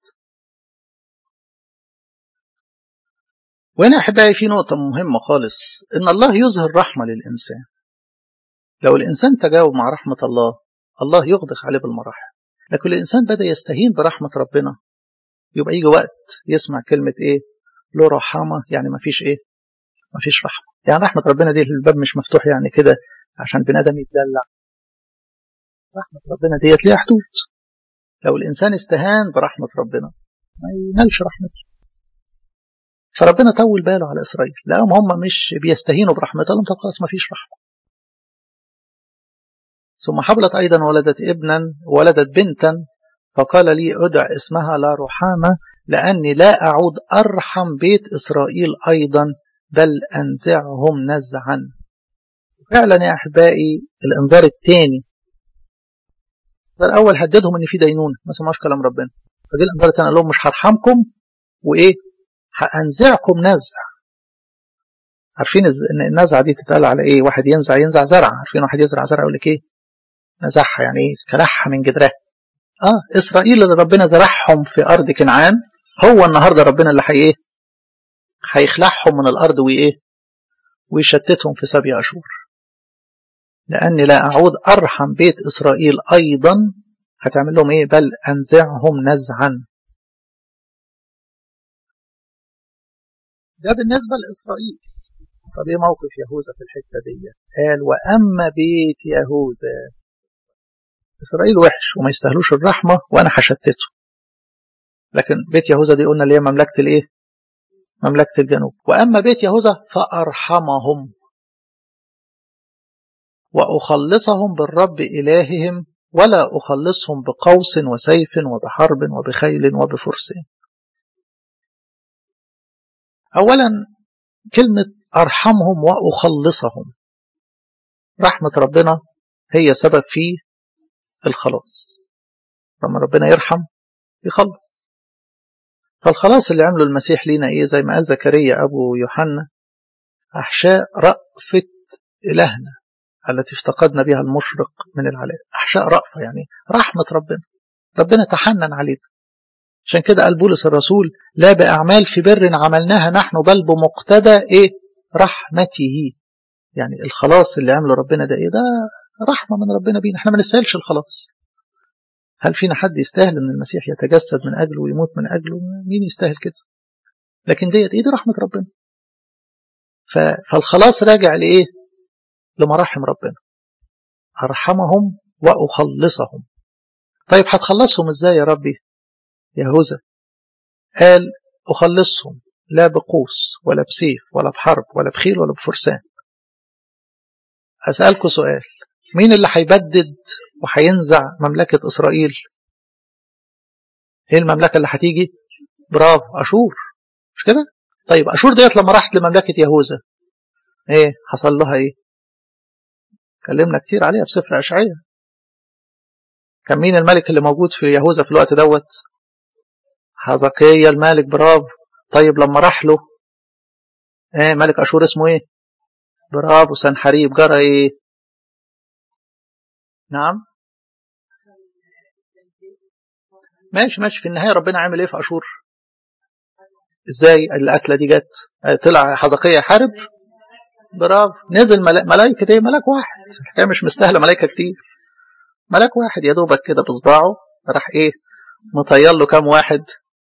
وهنا أحبائي في نقطة مهمة خالص، إن الله يظهر رحمة للإنسان. لو الإنسان تجاوب مع رحمة الله الله يغدق عليه بالمراحم. لكن الإنسان بدأ يستهين برحمة ربنا يبقى يجي وقت يسمع كلمة إيه؟ له رحمة، يعني ما فيش إيه؟ ما فيش رحمة. يعني رحمة ربنا دي الباب مش مفتوح يعني كده عشان بني آدم يتدلع. رحمة ربنا ديت ليها حدود. لو الإنسان استهان برحمة ربنا ما ينالش رحمته. فربنا طول باله على إسرائيل لقاهم هم مش بيستهينوا برحمته، لهم طب خلاص ما فيش رحمة. ثم حبلت أيضا ولدت ابنا ولدت بنتا فقال لي أدع اسمها لا رحامة لأني لا أعود أرحم بيت إسرائيل أيضا بل أنزعهم نزعا. فعلا يا أحبائي الإنذار الثاني. الإنذار الأول هددهم إن في دينونة ما سمعوش كلام ربنا. فجاء الإنذار الثاني قال لهم مش هرحمكم وإيه؟ هأنزعكم نزع. عارفين إن النزعة دي تتقال على إيه؟ واحد ينزع ينزع زرع. عارفين واحد يزرع زرع يقول لك إيه؟ نزعها يعني إيه؟ كلحها من جدرها. آه إسرائيل اللي ربنا زرعهم في أرض كنعان هو النهاردة ربنا اللي حي إيه؟ هيخلعهم من الأرض وإيه؟ ويشتتهم في سبع أشهر. لأني لا أعود أرحم بيت إسرائيل أيضا هتعمل لهم ايه؟ بل انزعهم نزعا. ده بالنسبة لإسرائيل. طب ايه موقف يهوذا في الحتة دي؟ قال وأما بيت يهوذا، إسرائيل وحش وما يستاهلوش الرحمة وأنا هشتته. لكن بيت يهوذا دي قلنا اللي هي مملكة الايه؟ مملكة الجنوب. وأما بيت يهوذا فأرحمهم وأخلصهم بالرب إلههم، ولا أخلصهم بقوس وسيف وبحرب وبخيل وبفرس. أولا كلمة أرحمهم وأخلصهم، رحمة ربنا هي سبب في الخلاص. لما ربنا يرحم يخلص. فالخلاص اللي عمله المسيح لينا إيه؟ زي ما قال زكريا أبو يوحنا: أحشاء رأفة إلهنا التي افتقدنا بها المشرق من العلاء. أحشاء رأفة يعني رحمة ربنا، ربنا تحنن علينا. عشان كده قال بولس الرسول: لا بأعمال في بر عملناها نحن، بل بمقتدى إيه؟ رحمته. يعني الخلاص اللي عمله ربنا ده إيه؟ ده رحمة من ربنا بينا. احنا ما نستاهلش الخلاص. هل فينا حد يستاهل ان المسيح يتجسد من اجله ويموت من اجله؟ مين يستاهل كده؟ لكن ديت ايه؟ دي رحمة ربنا. فالخلاص راجع لايه؟ لمراحم ربنا. ارحمهم واخلصهم. طيب هتخلصهم ازاي يا ربي؟ يهوذا قال: اخلصهم لا بقوس ولا بسيف ولا بحرب ولا بخيل ولا بفرسان. هسألكوا سؤال: مين اللي هيبدد وهينزع مملكة إسرائيل؟ ايه المملكة اللي هتيجي؟ برافو، أشور، مش كده؟ طيب أشور ديت لما راحت لمملكة يهوذا ايه حصل لها؟ ايه؟ كلمنا كتير عليها في سفر أشعياء. كان مين الملك اللي موجود في يهوذا في الوقت دوت؟ حزقيا الملك، برافو. طيب لما راح له ايه ملك أشور اسمه ايه؟ برافو، سنحريب. جرى ايه؟ نعم ماشي ماشي. في النهاية ربنا عامل ايه في أشور؟ ازاي القتلة دي جت؟ طلع حزقيا يحارب؟ برافو، نزل ملائكة. ايه؟ ملاك واحد. الحكاية مش مستاهلة ملائكة كتير. ملاك واحد يا دوبك كده بصباعه راح ايه؟ مطير له كام واحد؟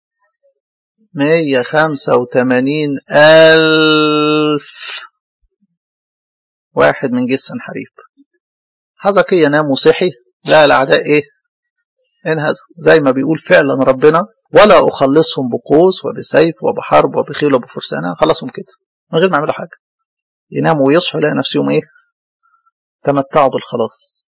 مية خمسة وتمانين ألف واحد من جيش سنحريب. حزقيا نام وصحي، لا الأعداء ايه؟ انهزم. زي ما بيقول فعلا ربنا: ولا أخلصهم بقوس وبسيف وبحرب وبخيل وبفرسان. خلصهم كده من غير ما يعملوا حاجة. يناموا ويصحوا يلاقي نفسهم ايه؟ تمتعوا بالخلاص.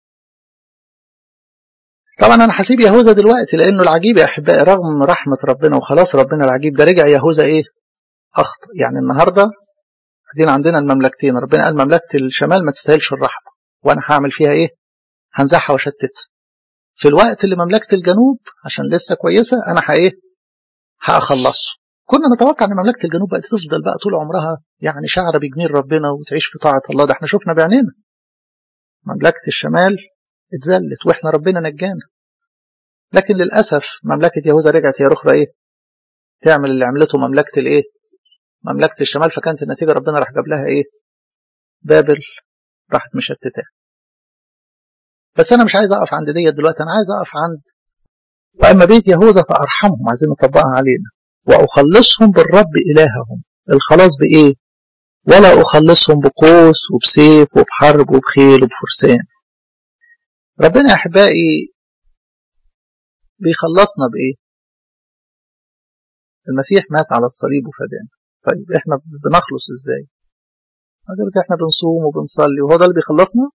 طبعا انا هسيب يهوذا دلوقتي لانه العجيب يا احبائي، رغم رحمة ربنا وخلاص ربنا العجيب ده، رجع يهوذا ايه؟ اخطأ. يعني النهارده ادينا عندنا المملكتين. ربنا قال مملكة الشمال ما تستاهلش الرحمة وانا هعمل فيها ايه؟ هنزعها وشتتها. في الوقت اللي مملكة الجنوب عشان لسه كويسة انا ايه؟ هأخلصه. كنا نتوقع ان مملكة الجنوب بقى تفضل بقى طول عمرها يعني شعر بجميل ربنا وتعيش في طاعة الله. ده احنا شفنا بعينينا مملكة الشمال اتذلت واحنا ربنا نجانا. لكن للأسف مملكة يهوذا رجعت هي أخرى ايه؟ تعمل اللي عملته مملكة الايه؟ مملكة الشمال. فكانت النتيجة ربنا راح جاب لها ايه؟ بابل، راحت مشتتها. بس انا مش عايز اقف عند ديت دلوقتي، انا عايز اقف عند: واما بيت يهوذا فارحمهم. عايزين نطبقها علينا: واخلصهم بالرب الههم. الخلاص بايه؟ ولا اخلصهم بقوس وبسيف وبحرب وبخيل وبفرسان. ربنا يا احبائي بيخلصنا بايه؟ المسيح مات على الصليب وفدانا. طيب احنا بنخلص ازاي؟ قلت احنا بنصوم وبنصلي وهو ده اللي بيخلصنا؟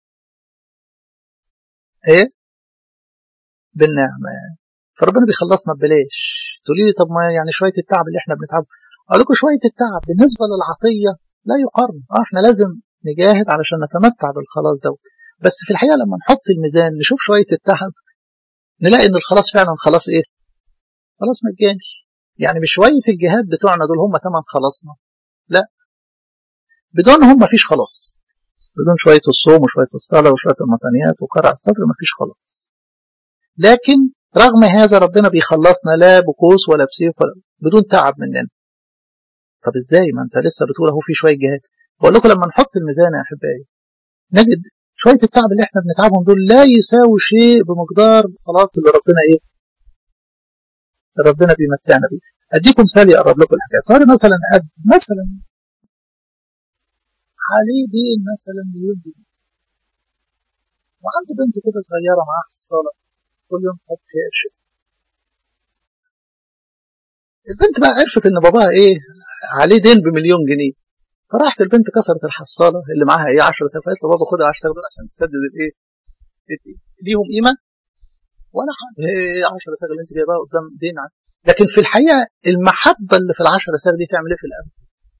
ايه؟ بالنعمه. فربنا بيخلصنا ببلاش. تقولي لي طب ما يعني شويه التعب اللي احنا بنتعبه. اقول لكم شويه التعب بالنسبه للعطيه لا يقارن. اه احنا لازم نجاهد علشان نتمتع بالخلاص ده. بس في الحقيقه لما نحط الميزان نشوف شويه التعب نلاقي ان الخلاص فعلا خلاص ايه؟ خلاص مجاني. يعني مش شويه الجهاد بتوعنا دول هم ثمن خلاصنا. لا، بدونهم مفيش خلاص. بدون شويه الصوم وشويه الصلاه وشويه المطنيات وقرع الصدر مفيش خلاص. لكن رغم هذا ربنا بيخلصنا لا بقوس ولا بسيف ولا بدون تعب مننا. طب ازاي؟ ما انت لسه بتقول اهو في شويه جهاد. بقول لكم لما نحط الميزان يا احبائي نجد شويه التعب اللي احنا بنتعبهم دول لا يساوي شيء بمقدار خلاص اللي ربنا ايه ربنا بيمتعنا بيه. اديكم مثال يقرب لكم الحكايه. صار مثلا اب مثلا عليه دين مثلا مليون جنيه، وعنده بنت كده صغيره معاها في الصاله كل يوم تحط فيها قرش. البنت بقى عرفت ان باباها ايه عليه دين بمليون جنيه، فراحت البنت كسرت الحصاله اللي معاها ايه عشرة سنين، فقالت له بابا خد ال عشرة سنين دول عشان تسدد الايه ليهم قيمه ولا حاجه، ايه عشرة سنين اللي انت جايباها قدام دين عنه. لكن في الحقيقه المحبه اللي في ال عشرة سنين دي تعمل ايه في الاب؟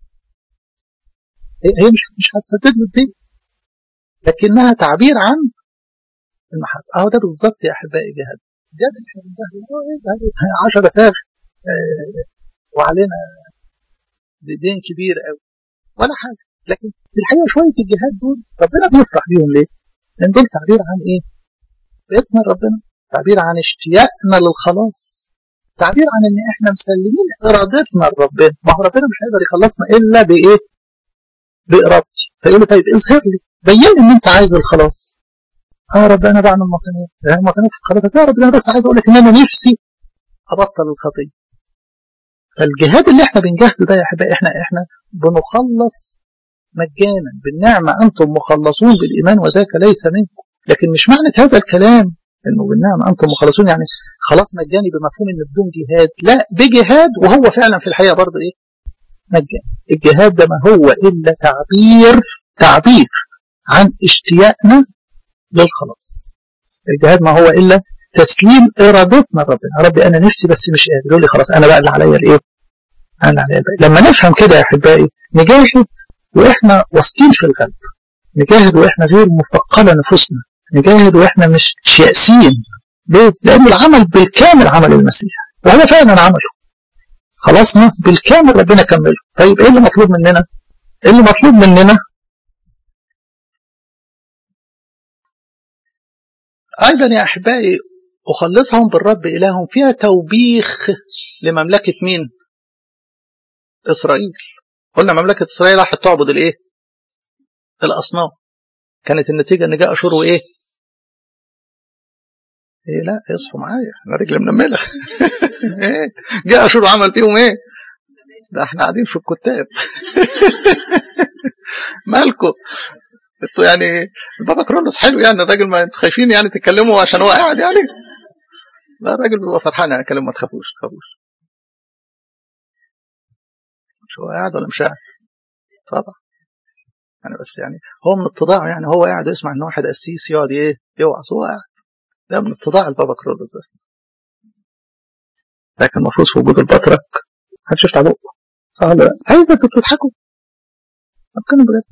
هي مش مش هتسدد له الدين، لكنها تعبير عن المحبه. اهو ده بالظبط يا احبائي جهاد جهاد احنا بنجهد عشرة سنين وعلينا دين كبير قوي ولا حاجه، لكن في الحقيقه شويه الجهاد دول ربنا بيفرح بيهم ليه؟ لان دول تعبير عن ايه؟ بيتنا ربنا، تعبير عن اشتياقنا للخلاص، تعبير عن ان احنا مسلمين ارادتنا لربنا. ما هو ربنا مش هيقدر يخلصنا الا بايه؟ بارادتي. فيقول له طيب اظهر لي، بين لي ان انت عايز الخلاص. اه رب انا بعمل مطنيات، يعني مطنيات خلاص يا رب انا بس عايز اقول لك ان انا نفسي ابطل الخطيه. فالجهاد اللي احنا بنجاهده ده يا احبائي احنا احنا بنخلص مجانا بالنعمه، انتم مخلصون بالايمان وذاك ليس منكم. لكن مش معنى هذا الكلام انه بالنعمه انتم مخلصون يعني خلاص مجاني بمفهوم ان بدون جهاد، لا بجهاد، وهو فعلا في الحقيقه برضه ايه؟ مجاني. الجهاد ده ما هو الا تعبير تعبير عن اشتياقنا للخلاص. الجهاد ما هو الا تسليم ارادتنا لربنا. ربي انا نفسي بس مش قادر، يقول لي خلاص انا بقى اللي عليا الايه؟ انا اللي عليا الباقي. لما نفهم كده يا احبائي نجاهد واحنا واثقين في القلب، نجاهد واحنا غير مثقله نفوسنا، نجاهد واحنا مش يائسين. ليه؟ لان العمل بالكامل عمل المسيح، وهو فعلا عمله خلصنا بالكامل ربنا كمله. طيب ايه اللي مطلوب مننا؟ ايه اللي مطلوب مننا؟ ايضا يا احبائي اخلصهم بالرب الههم فيها توبيخ لمملكه مين؟ اسرائيل. قلنا مملكه اسرائيل راحت تعبد الايه؟ الاصنام. كانت النتيجه ان جاء اشور وايه؟ ايه لا اصحوا معايا انا رجلي منمله. ايه جاء اشور وعمل فيهم ايه؟ ده احنا قاعدين في الكتاب. مالكم انتوا يعني البابا كرولوس حلو يعني الراجل، ما انتوا خايفين يعني تتكلموا عشان هو قاعد يعني؟ لا الراجل بيبقى فرحان يعني كلمه ما تخافوش تخافوش. مش هو قاعد ولا مش قاعد؟ طبعا يعني بس يعني هو من اتضاعه، يعني هو قاعد يسمع ان واحد قسيس يقعد ايه يوعظ، هو قاعد. ده من اتضاع البابا كرولوس بس. لكن المفروض في وجود البطرك محدش يفتح بقه، صح ولا لا؟ عايز انتوا بتضحكوا؟ اتكلم بجد.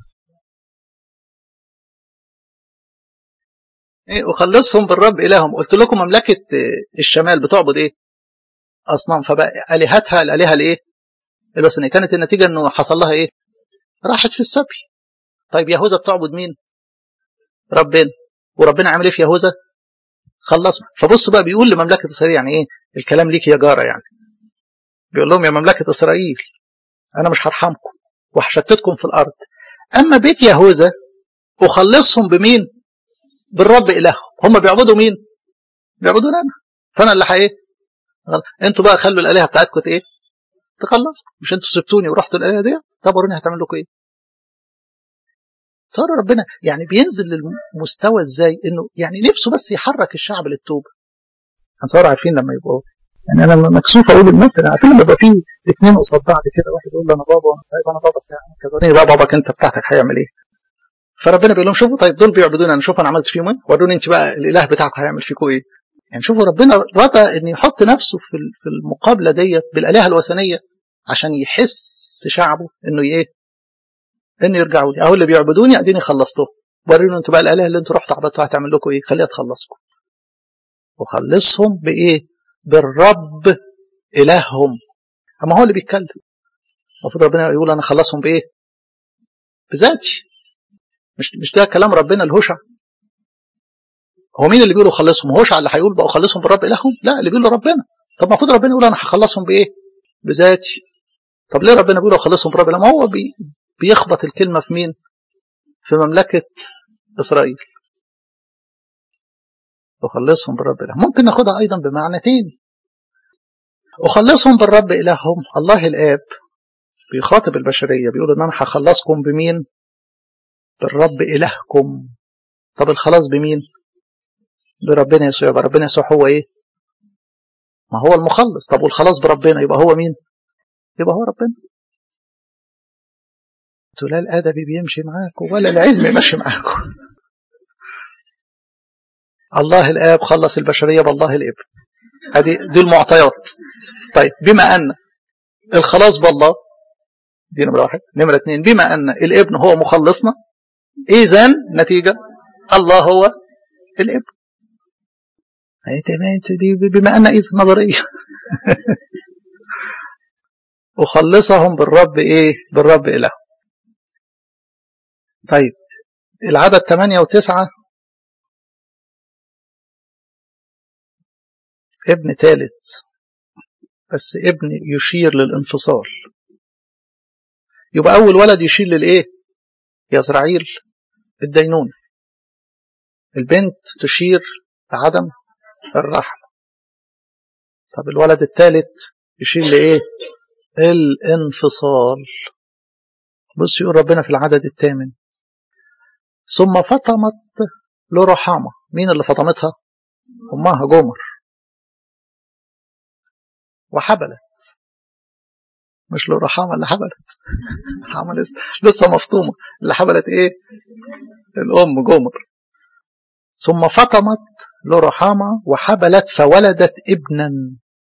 ايه اخلصهم بالرب الههم. قلت لكم مملكه الشمال بتعبد ايه؟ اصنام. فبقى الهتها الالهه الايه؟ الوثنيه. كانت النتيجه انه حصل لها ايه؟ راحت في السبي. طيب يهوذا بتعبد مين؟ ربنا. وربنا عمل ايه في يهوذا؟ خلصوا. فبص بقى بيقول لمملكه اسرائيل يعني ايه الكلام ليك يا جاره، يعني بيقول لهم يا مملكه اسرائيل انا مش هرحمكم وهشتتكم في الارض، اما بيت يهوذا اخلصهم بمين؟ بالرب الههم. هم بيعبدوا مين؟ بيعبدوا انا، فانا اللي حقيقي. انتوا بقى خلوا الالهه بتاعتكم ايه؟ تخلصوا. مش انتوا سبتوني ورحتوا الالهه دي؟ طب وروني هتعمل لكم ايه؟ صار ربنا يعني بينزل للمستوى ازاي انه يعني نفسه بس يحرك الشعب للتوبه. هنصار عارفين لما يبقوا يعني انا مكسوف اقول المثل، عارفين لما يبقى فيه اثنين قصاد بعض كده، واحد يقول له انا بابا طيب انا بابا بتاعي كذا، بقى باباك انت بتاعتك هيعمل ايه؟ فربنا بيقول لهم شوفوا طيب دول بيعبدوني انا، شوفوا انا عملت فيهم ايه، وروني انت بقى الاله بتاعكم هيعمل فيكم ايه. يعني شوفوا ربنا رضى ان يحط نفسه في في المقابله ديت بالالهه الوثنيه عشان يحس شعبه انه ايه؟ انه يرجعوا لي. اهو اللي بيعبدوني اديني خلصتهم، وريني انتوا بقى الاله اللي انتوا رحتوا عبدتوها هتعمل لكم ايه؟ خليها تخلصكم. وخلصهم بايه؟ بالرب الههم. اما هو اللي بيتكلم. المفروض ربنا يقول انا خلصهم بايه؟ بذاتي. مش مش ده كلام ربنا الهوشع. هو مين اللي بيقول خلصهم؟ هوشع اللي هيقول بقى خلصهم بالرب الههم؟ لا، اللي بيقول ربنا. طب المفروض ربنا يقول انا هخلصهم بايه؟ بذاتي. طب ليه ربنا بيقول خلصهم بالرب الههم؟ هو بي بيخبط الكلمه في مين؟ في مملكه اسرائيل. أخلصهم بالرب إلههم. ممكن ناخدها أيضا بمعنى تاني، أخلصهم بالرب إلههم. الله الآب بيخاطب البشرية بيقول إن أنا هخلصكم بمين؟ بالرب إلهكم. طب الخلاص بمين؟ بربنا يسوع. يبقى ربنا يسوع هو إيه؟ ما هو المخلص. طب والخلاص بربنا يبقى هو مين؟ يبقى هو ربنا. لا الأدبي بيمشي معاكم ولا العلم ماشي معاكم. الله الآب خلص البشرية بالله الابن. هذه دي المعطيات. طيب بما أن الخلاص بالله دي نمرة واحد. نمرة اثنين بما أن الابن هو مخلصنا، إذن نتيجة الله هو الابن. دي بما أن إذن نظرية. أخلصهم بالرب إيه؟ بالرب إله. طيب العدد ثمانية وتسعة ابن ثالث، بس ابن يشير للانفصال. يبقى أول ولد يشير للإيه؟ يزرعيل الدينون. البنت تشير لعدم الرحمة. طب الولد الثالث يشير لإيه؟ الانفصال. بص يقول ربنا في العدد الثامن ثم فطمت له رحامة. مين اللي فطمتها؟ أمها جمر. وحبلت. مش له رحامة اللي حبلت. رحامة لسه, لسه مفطومة. اللي حبلت إيه؟ الأم جمر. ثم فطمت له رحامة وحبلت فولدت ابنا.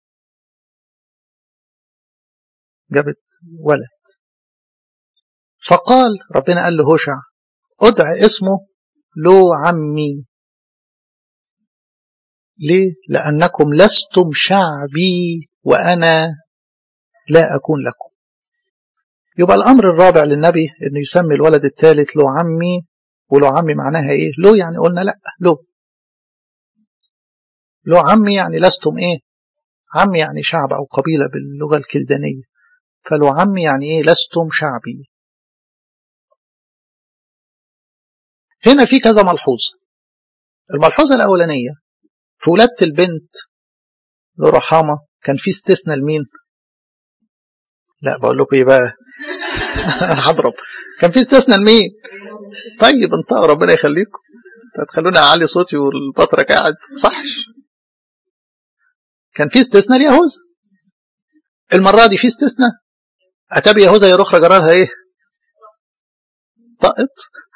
جابت ولد. فقال ربنا قال له هوشع ادع اسمه له عمي. ليه؟ لأنكم لستم شعبي وأنا لا أكون لكم. يبقى الأمر الرابع للنبي أنه يسمي الولد الثالث له عمي. ولو عمي معناها إيه؟ له يعني قلنا لا له له عمي يعني لستم إيه؟ عمي يعني شعب أو قبيلة باللغة الكلدانية. فلو عمي يعني إيه؟ لستم شعبي. هنا في كذا ملحوظة. الملحوظة الأولانية في ولادة البنت له رحامة كان في استثناء لمين؟ لا بقول لكم ايه بقى. هضرب. كان في استثناء لمين؟ طيب انطقوا ربنا يخليكم. هتخلوني اعلي صوتي والبطرة قاعد صحش. كان في استثناء ليهوذا. المرة دي في استثناء. اتابي يهوذا يروح جرالها ايه؟ طقت.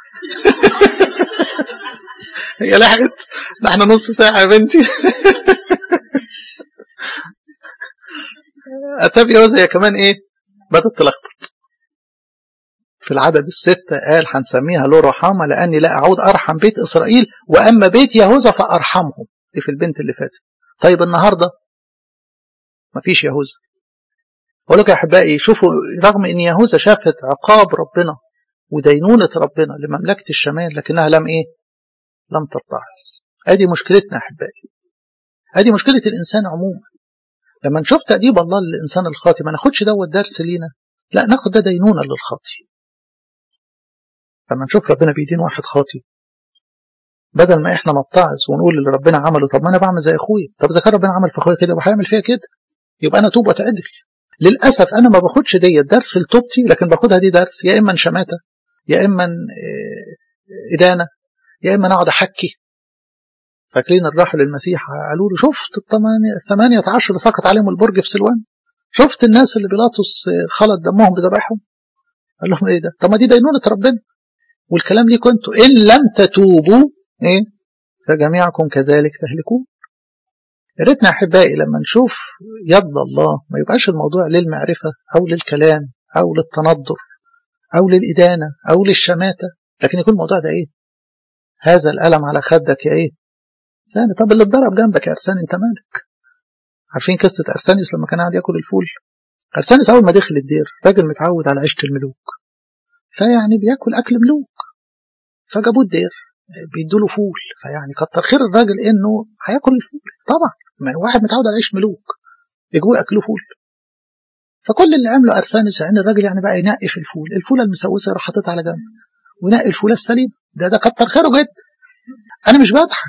هي لحقت. ده احنا نص ساعة يا بنتي. اتابي يهوذا هي كمان ايه؟ بدأت تلخبط. في العدد الستة قال هنسميها له رحامة لأني لا أعود أرحم بيت إسرائيل وأما بيت يهوذا فأرحمهم. دي في البنت اللي فاتت. طيب النهاردة مفيش يهوذا. أقول لك يا أحبائي شوفوا رغم أن يهوذا شافت عقاب ربنا ودينونة ربنا لمملكة الشمال لكنها لم إيه؟ لم تتعظ. هذه مشكلتنا يا أحبائي. هذه مشكلة الإنسان عموما. لما نشوف تأديب الله للإنسان الخاطئ ما ناخدش دوت درس لينا، لا ناخد ده دينونة للخاطئ. لما نشوف ربنا بيدين واحد خاطئ بدل ما احنا نتعظ ونقول اللي ربنا عمله طب ما انا بعمل زي اخويا، طب اذا كان ربنا عمل في اخويا كده يبقى هيعمل فيها كده، يبقى انا توب واتعدل. للاسف انا ما باخدش دي درس لتوبتي لكن باخدها دي درس يا اما شماته يا اما ادانه يا اما اقعد احكي. فاكرين الراحل المسيح قالوا له شفت الثمانية عشر اللي سقط عليهم البرج في سلوان؟ شفت الناس اللي بيلاطس خلط دمهم بذبائحهم؟ قال لهم ايه ده؟ طب ما دي دينونة ربنا والكلام ليكم انتوا ان لم تتوبوا ايه فجميعكم كذلك تهلكون. يا ريتنا احبائي لما نشوف يد الله ما يبقاش الموضوع للمعرفه او للكلام او للتنظر او للادانه او للشماته، لكن يكون الموضوع ده ايه؟ هذا الالم على خدك يا ايه؟ ثاني. طب اللي اتضرب جنبك يا ارساني انت مالك؟ عارفين قصه ارسانيوس لما كان قاعد ياكل الفول؟ ارسانيوس اول ما دخل الدير راجل متعود على عيشه الملوك فيعني بياكل اكل ملوك، فجابوه الدير بيدوا له فول، فيعني كتر خير الراجل انه هياكل الفول طبعا، يعني واحد متعود على عيش ملوك يجوا ياكلوا فول. فكل اللي عمله ارسانيوس يعني الراجل يعني بقى ينقي في الفول، الفوله المسوسه يروح حاططها على جنب وينقي الفوله السليمه. ده ده كتر خيره جدا. انا مش بضحك،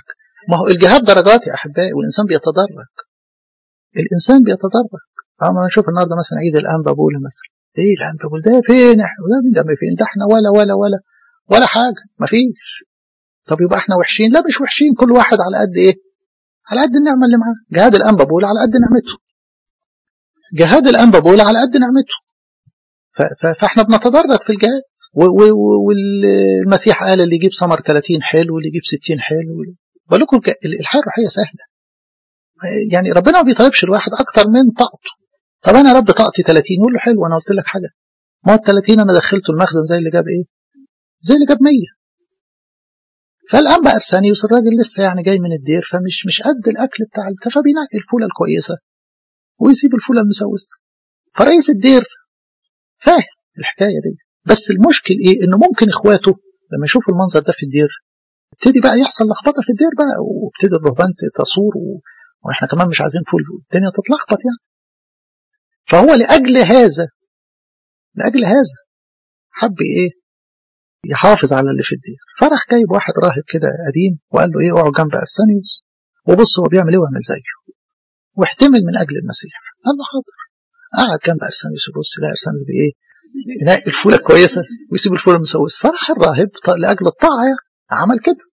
ما هو الجهاد درجات يا أحبائي، والإنسان بيتدرج. الإنسان بيتدرج. أما نشوف النهارده مثلا عيد الأنبا بولا مثلا، إيه الأنبا بولا ده فين؟ إحنا ده فين؟ ده إحنا ولا ولا ولا ولا حاجة، مفيش. طب يبقى إحنا وحشين؟ لا مش وحشين، كل واحد على قد إيه؟ على قد النعمة اللي معاه. جهاد الأنبا بولا على قد نعمته. جهاد الأنبا بولا على قد نعمته. فاحنا بنتدرج في الجهاد. والمسيح قال اللي يجيب ثمر ثلاثين حلو واللي يجيب ستين حلو. بقول لكم الحياه الروحيه سهله، يعني ربنا ما بيطلبش الواحد اكتر من طاقته. طب انا يا رب طاقتي ثلاثين، يقول له حلو، انا قلت لك حاجه، ما هو ال ثلاثين انا دخلته المخزن زي اللي جاب ايه؟ زي اللي جاب مية. فالانبا ارسانيوس الراجل لسه يعني جاي من الدير، فمش مش قد الاكل بتاع البتاع، فبينقي الفوله الكويسه ويسيب الفوله المسوسه. فرئيس الدير فاهم الحكايه دي، بس المشكل ايه؟ انه ممكن اخواته لما يشوفوا المنظر ده في الدير ابتدي بقى يحصل لخبطه في الدير بقى، وابتدي الرهبان تصور و... واحنا كمان مش عايزين فول، الدنيا تتلخبط يعني. فهو لاجل هذا لاجل هذا حب ايه؟ يحافظ على اللي في الدير. فراح جايب واحد راهب كده قديم وقال له ايه؟ اقعد جنب ارسانيوس وبص هو بيعمل ايه واعمل زيه واحتمل من اجل المسيح. قال له حاضر. قعد جنب ارسانيوس وبص لا ارسانيوس بايه؟ ينقي الفوله كويسه ويسيب الفوله المسوسه. فراح الراهب لاجل الطاعه عمل كده.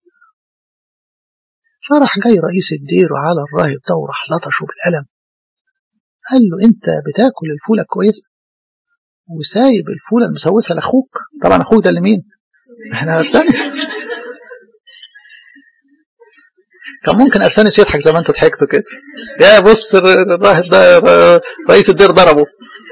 فراح جاي رئيس الدير على الراهب ده وراح لطشه بالقلم. قال له انت بتاكل الفوله كويسه وسايب الفوله المسوسه لاخوك. طبعا اخوك ده لمين؟ احنا ارسانيوس. كان ممكن ارسانيوس يضحك زي ما انت ضحكتوا كده، يا بص الراهب ده رئيس الدير ضربه،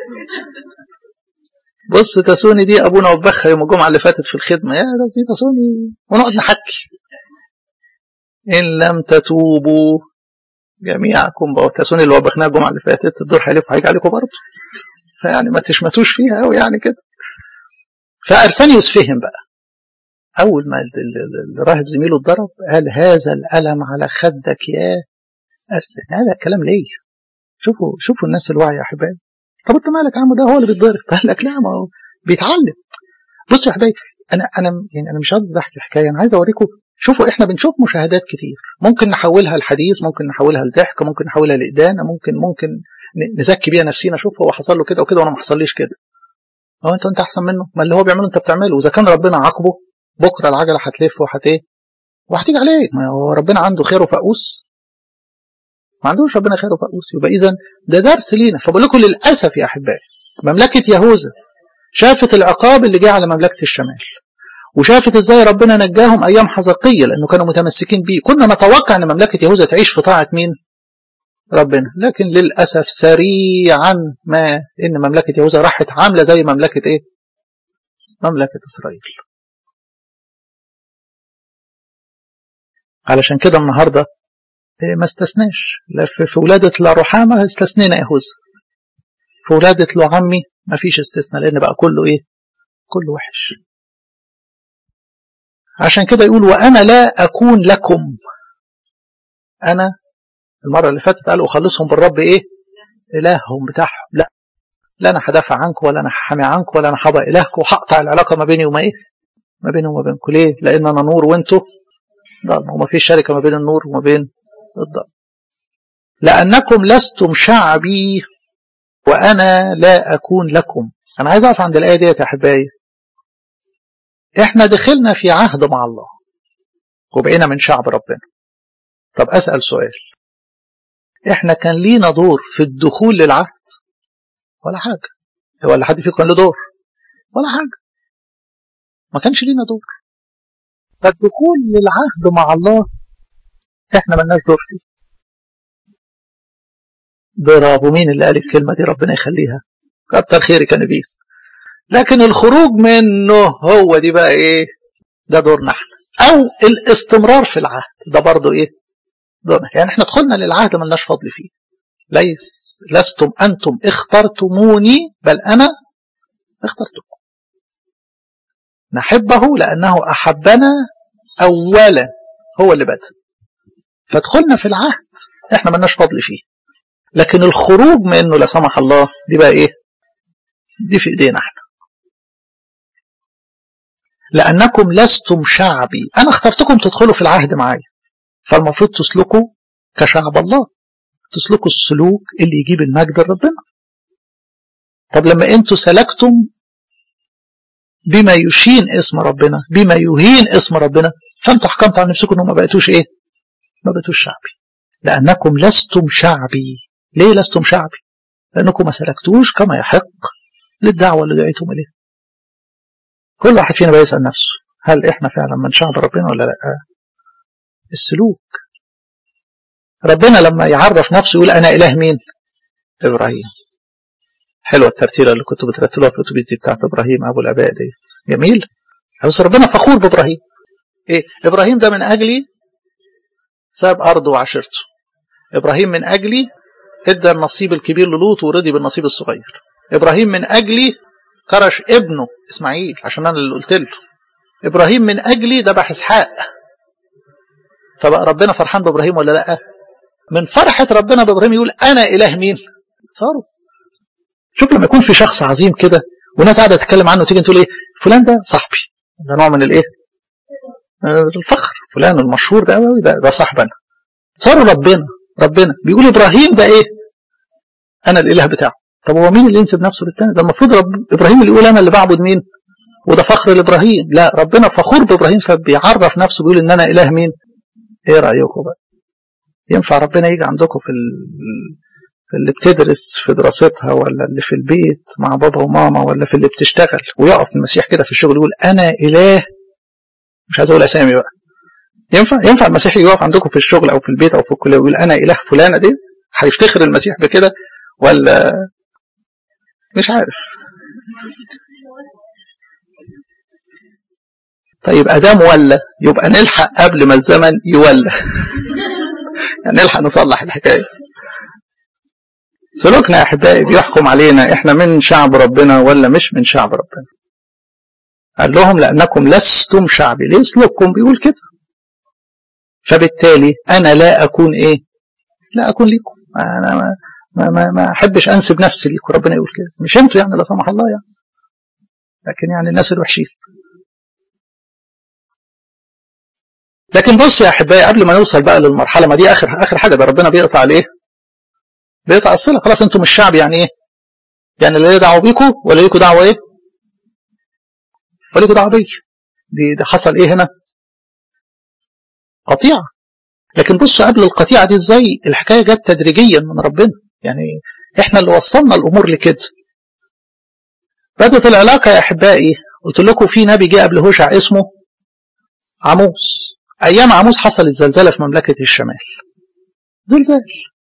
بص تسوني دي ابونا وبخها يوم الجمعه اللي فاتت في الخدمه، يا دي تسوني، ونقعد نحكي. ان لم تتوبوا جميعكم بقى تسوني اللي وبخناها الجمعه اللي فاتت، الدور هيلف هيجي عليكم برضه، فيعني ما تشمتوش فيها قوي يعني كده. فارسانيوس فهم بقى. اول ما الراهب زميله اتضرب قال هذا الالم على خدك يا ارسن. هذا كلام ليه؟ شوفوا شوفوا الناس الواعيه يا احبائي. طب انت مالك يا عم؟ ده هو اللي بيتضرب. قال لك لا، ما هو بيتعلم. بصوا يا احبائي، انا انا يعني انا مش عايز احكي حكايه، انا عايز اوريكم. شوفوا احنا بنشوف مشاهدات كتير، ممكن نحولها لحديث، ممكن نحولها لضحك، ممكن نحولها لإدانة، ممكن ممكن نزكي بيها نفسينا. شوف هو حصل له كده وكده وانا ما حصليش كده. هو انت انت احسن منه؟ ما اللي هو بيعمله انت بتعمله، واذا كان ربنا عاقبه بكره العجله هتلف وهت ايه وهتيجي عليه. ما هو ربنا عنده خير وفقوس؟ ما عندوش ربنا خير وفقوس. يبقى اذا ده درس لينا. فبقول لكم للاسف يا احبائي، مملكه يهوذا شافت العقاب اللي جه على مملكه الشمال، وشافت ازاي ربنا نجاهم ايام حزقية لانه كانوا متمسكين بيه. كنا نتوقع ان مملكه يهوذا تعيش في طاعه مين؟ ربنا. لكن للاسف سريعا ما ان مملكه يهوذا راحت عامله زي مملكه ايه؟ مملكه اسرائيل. علشان كده النهارده ما استثناش في ولاده لرحامه، استثنينا يهوذا. في ولاده لعمي ما فيش استثناء، لان بقى كله ايه؟ كله وحش. عشان كده يقول وانا لا اكون لكم. انا المره اللي فاتت قالوا اخلصهم بالرب ايه؟ الههم بتاعهم. لا لا انا هدافع عنكم، ولا انا هحامي عنكم، ولا انا هبقى الهكم، وهقطع العلاقه ما بيني وما ايه؟ ما بيني وما بينكم. ليه؟ لان انا نور وانتوا ضلمه، وما فيش شركه ما بين النور وما بين الضلمه. لانكم لستم شعبي وانا لا اكون لكم. انا عايز اقف عند الايه ديت يا احبائي. احنا دخلنا في عهد مع الله وبقينا من شعب ربنا. طب اسال سؤال، احنا كان لينا دور في الدخول للعهد؟ ولا حاجه. ولا حد فيكم كان له دور؟ ولا حاجه. ما كانش لينا دور. فالدخول للعهد مع الله احنا مالناش دور فيه. برافو، مين اللي قال الكلمه دي؟ ربنا يخليها، كتر خيرك يا نبيل. لكن الخروج منه هو دي بقى ايه؟ ده دورنا احنا. او الاستمرار في العهد ده برضو ايه؟ دورنا. يعني احنا دخلنا للعهد مالناش فضل فيه. ليس لستم انتم اخترتموني بل انا اخترتكم. نحبه لانه احبنا اولا، هو اللي بدأ. فدخلنا في العهد احنا مالناش فضل فيه. لكن الخروج منه لا سمح الله دي بقى ايه؟ دي في ايدينا احنا. لانكم لستم شعبي، انا اخترتكم تدخلوا في العهد معايا. فالمفروض تسلكوا كشعب الله، تسلكوا السلوك اللي يجيب المجد لربنا. طب لما انتوا سلكتم بما يشين اسم ربنا، بما يهين اسم ربنا، فانتوا حكمتوا على نفسكم انهم ما بقيتوش ايه؟ ما بقيتوش شعبي. لانكم لستم شعبي. ليه لستم شعبي؟ لانكم ما سلكتوش كما يحق للدعوه اللي دعيتم اليها. كل واحد فينا بيسال نفسه، هل احنا فعلا من شعب ربنا ولا لا؟ السلوك. ربنا لما يعرف نفسه يقول انا اله مين؟ ابراهيم. حلوه الترتيله اللي كنتوا بترتلوها في الاتوبيس دي بتاعت ابراهيم ابو الاباء ديت، جميل. بس ربنا فخور بابراهيم. ايه؟ ابراهيم ده من اجلي ساب ارضه وعشيرته. ابراهيم من اجلي ادى النصيب الكبير للوط ورضي بالنصيب الصغير. ابراهيم من اجلي كرش ابنه اسماعيل عشان انا اللي قلت له. ابراهيم من اجلي ذبح اسحاق. فبقى ربنا فرحان بابراهيم ولا لا؟ من فرحه ربنا بابراهيم يقول انا اله مين؟ صاروا. شوف لما يكون في شخص عظيم كده وناس قاعده تتكلم عنه، تيجي تقول ايه؟ فلان ده صاحبي. ده نوع من الايه؟ الفخر. فلان المشهور ده قوي ده, ده صاحبنا. صاروا ربنا. ربنا بيقول ابراهيم ده ايه؟ انا الاله بتاعه. طب هو مين اللي ينسب نفسه للتاني؟ ده المفروض رب ابراهيم اللي يقول انا اللي بعبد مين؟ وده فخر لابراهيم. لا، ربنا فخور بابراهيم فبيعرف نفسه بيقول ان انا اله مين؟ ايه رايكم بقى؟ ينفع ربنا يجي عندكم في اللي بتدرس في دراستها، ولا اللي في البيت مع بابا وماما، ولا في اللي بتشتغل، ويقف المسيح كده في الشغل يقول انا اله؟ مش عايز اقول اسامي بقى. ينفع ينفع المسيح يقف عندكم في الشغل او في البيت او في الكليه ويقول انا اله فلانه ديت؟ هيفتخر المسيح بكده ولا مش عارف؟ طيب ادام ولا يبقى نلحق قبل ما الزمن يولى. يعني نلحق نصلح الحكايه. سلوكنا يا احبائي بيحكم علينا احنا من شعب ربنا ولا مش من شعب ربنا. قال لهم لانكم لستم شعبي. ليه؟ سلوككم بيقول كده. فبالتالي انا لا اكون ايه؟ لا اكون ليكم. انا ما ما ما, ما احبش انسب نفسي ليكم. ربنا يقول كده. مش انتوا يعني لا سمح الله يعني، لكن يعني الناس الوحشين. لكن بص يا احبائي، قبل ما نوصل بقى للمرحله، ما دي اخر اخر حاجه، ده ربنا بيقطع الايه؟ بيقطع الصله. خلاص انتوا مش شعب. يعني ايه؟ يعني لا ليه دعوه بيكم ولا ليكوا دعوه ايه؟ ولا ليكوا دعوه بيا. دي ده حصل ايه هنا؟ قطيعه. لكن بصوا قبل القطيعه دي ازاي الحكايه جت تدريجيا من ربنا. يعني احنا اللي وصلنا الامور لكده. بدت العلاقه يا احبائي، قلت لكم في نبي جه قبل هوشع اسمه عموس. ايام عموس حصلت زلزال في مملكه الشمال. زلزال.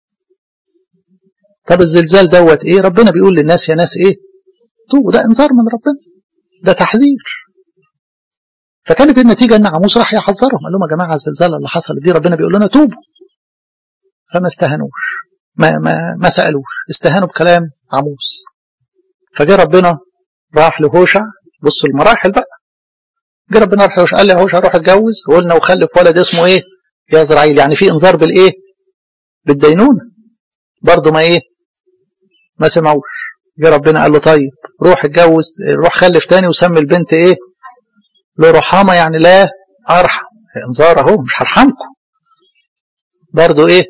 طب الزلزال دوت ايه؟ ربنا بيقول للناس يا ناس ايه؟ توبوا. ده انذار من ربنا، ده تحذير. فكانت النتيجه ان عموس راح يحذرهم، قال لهم يا جماعه الزلزال اللي حصل دي ربنا بيقول لنا توبوا. فما استهانوش، ما ما ما سالوش، استهانوا بكلام عموس. فجاء ربنا راح لهوشع. بصوا المراحل بقى. جه ربنا راح لهوشع قال له هوشع روح اتجوز وقلنا وخلف ولد اسمه ايه؟ يزرعيل. يعني في انذار بالايه؟ بالدينونه. برضه ما ايه؟ ما سمعوش. جه ربنا قال له طيب روح اتجوز، روح خلف تاني وسمي البنت ايه؟ له رحامه، يعني لا ارحم. انذار اهو، مش هرحمكم. برضه ايه؟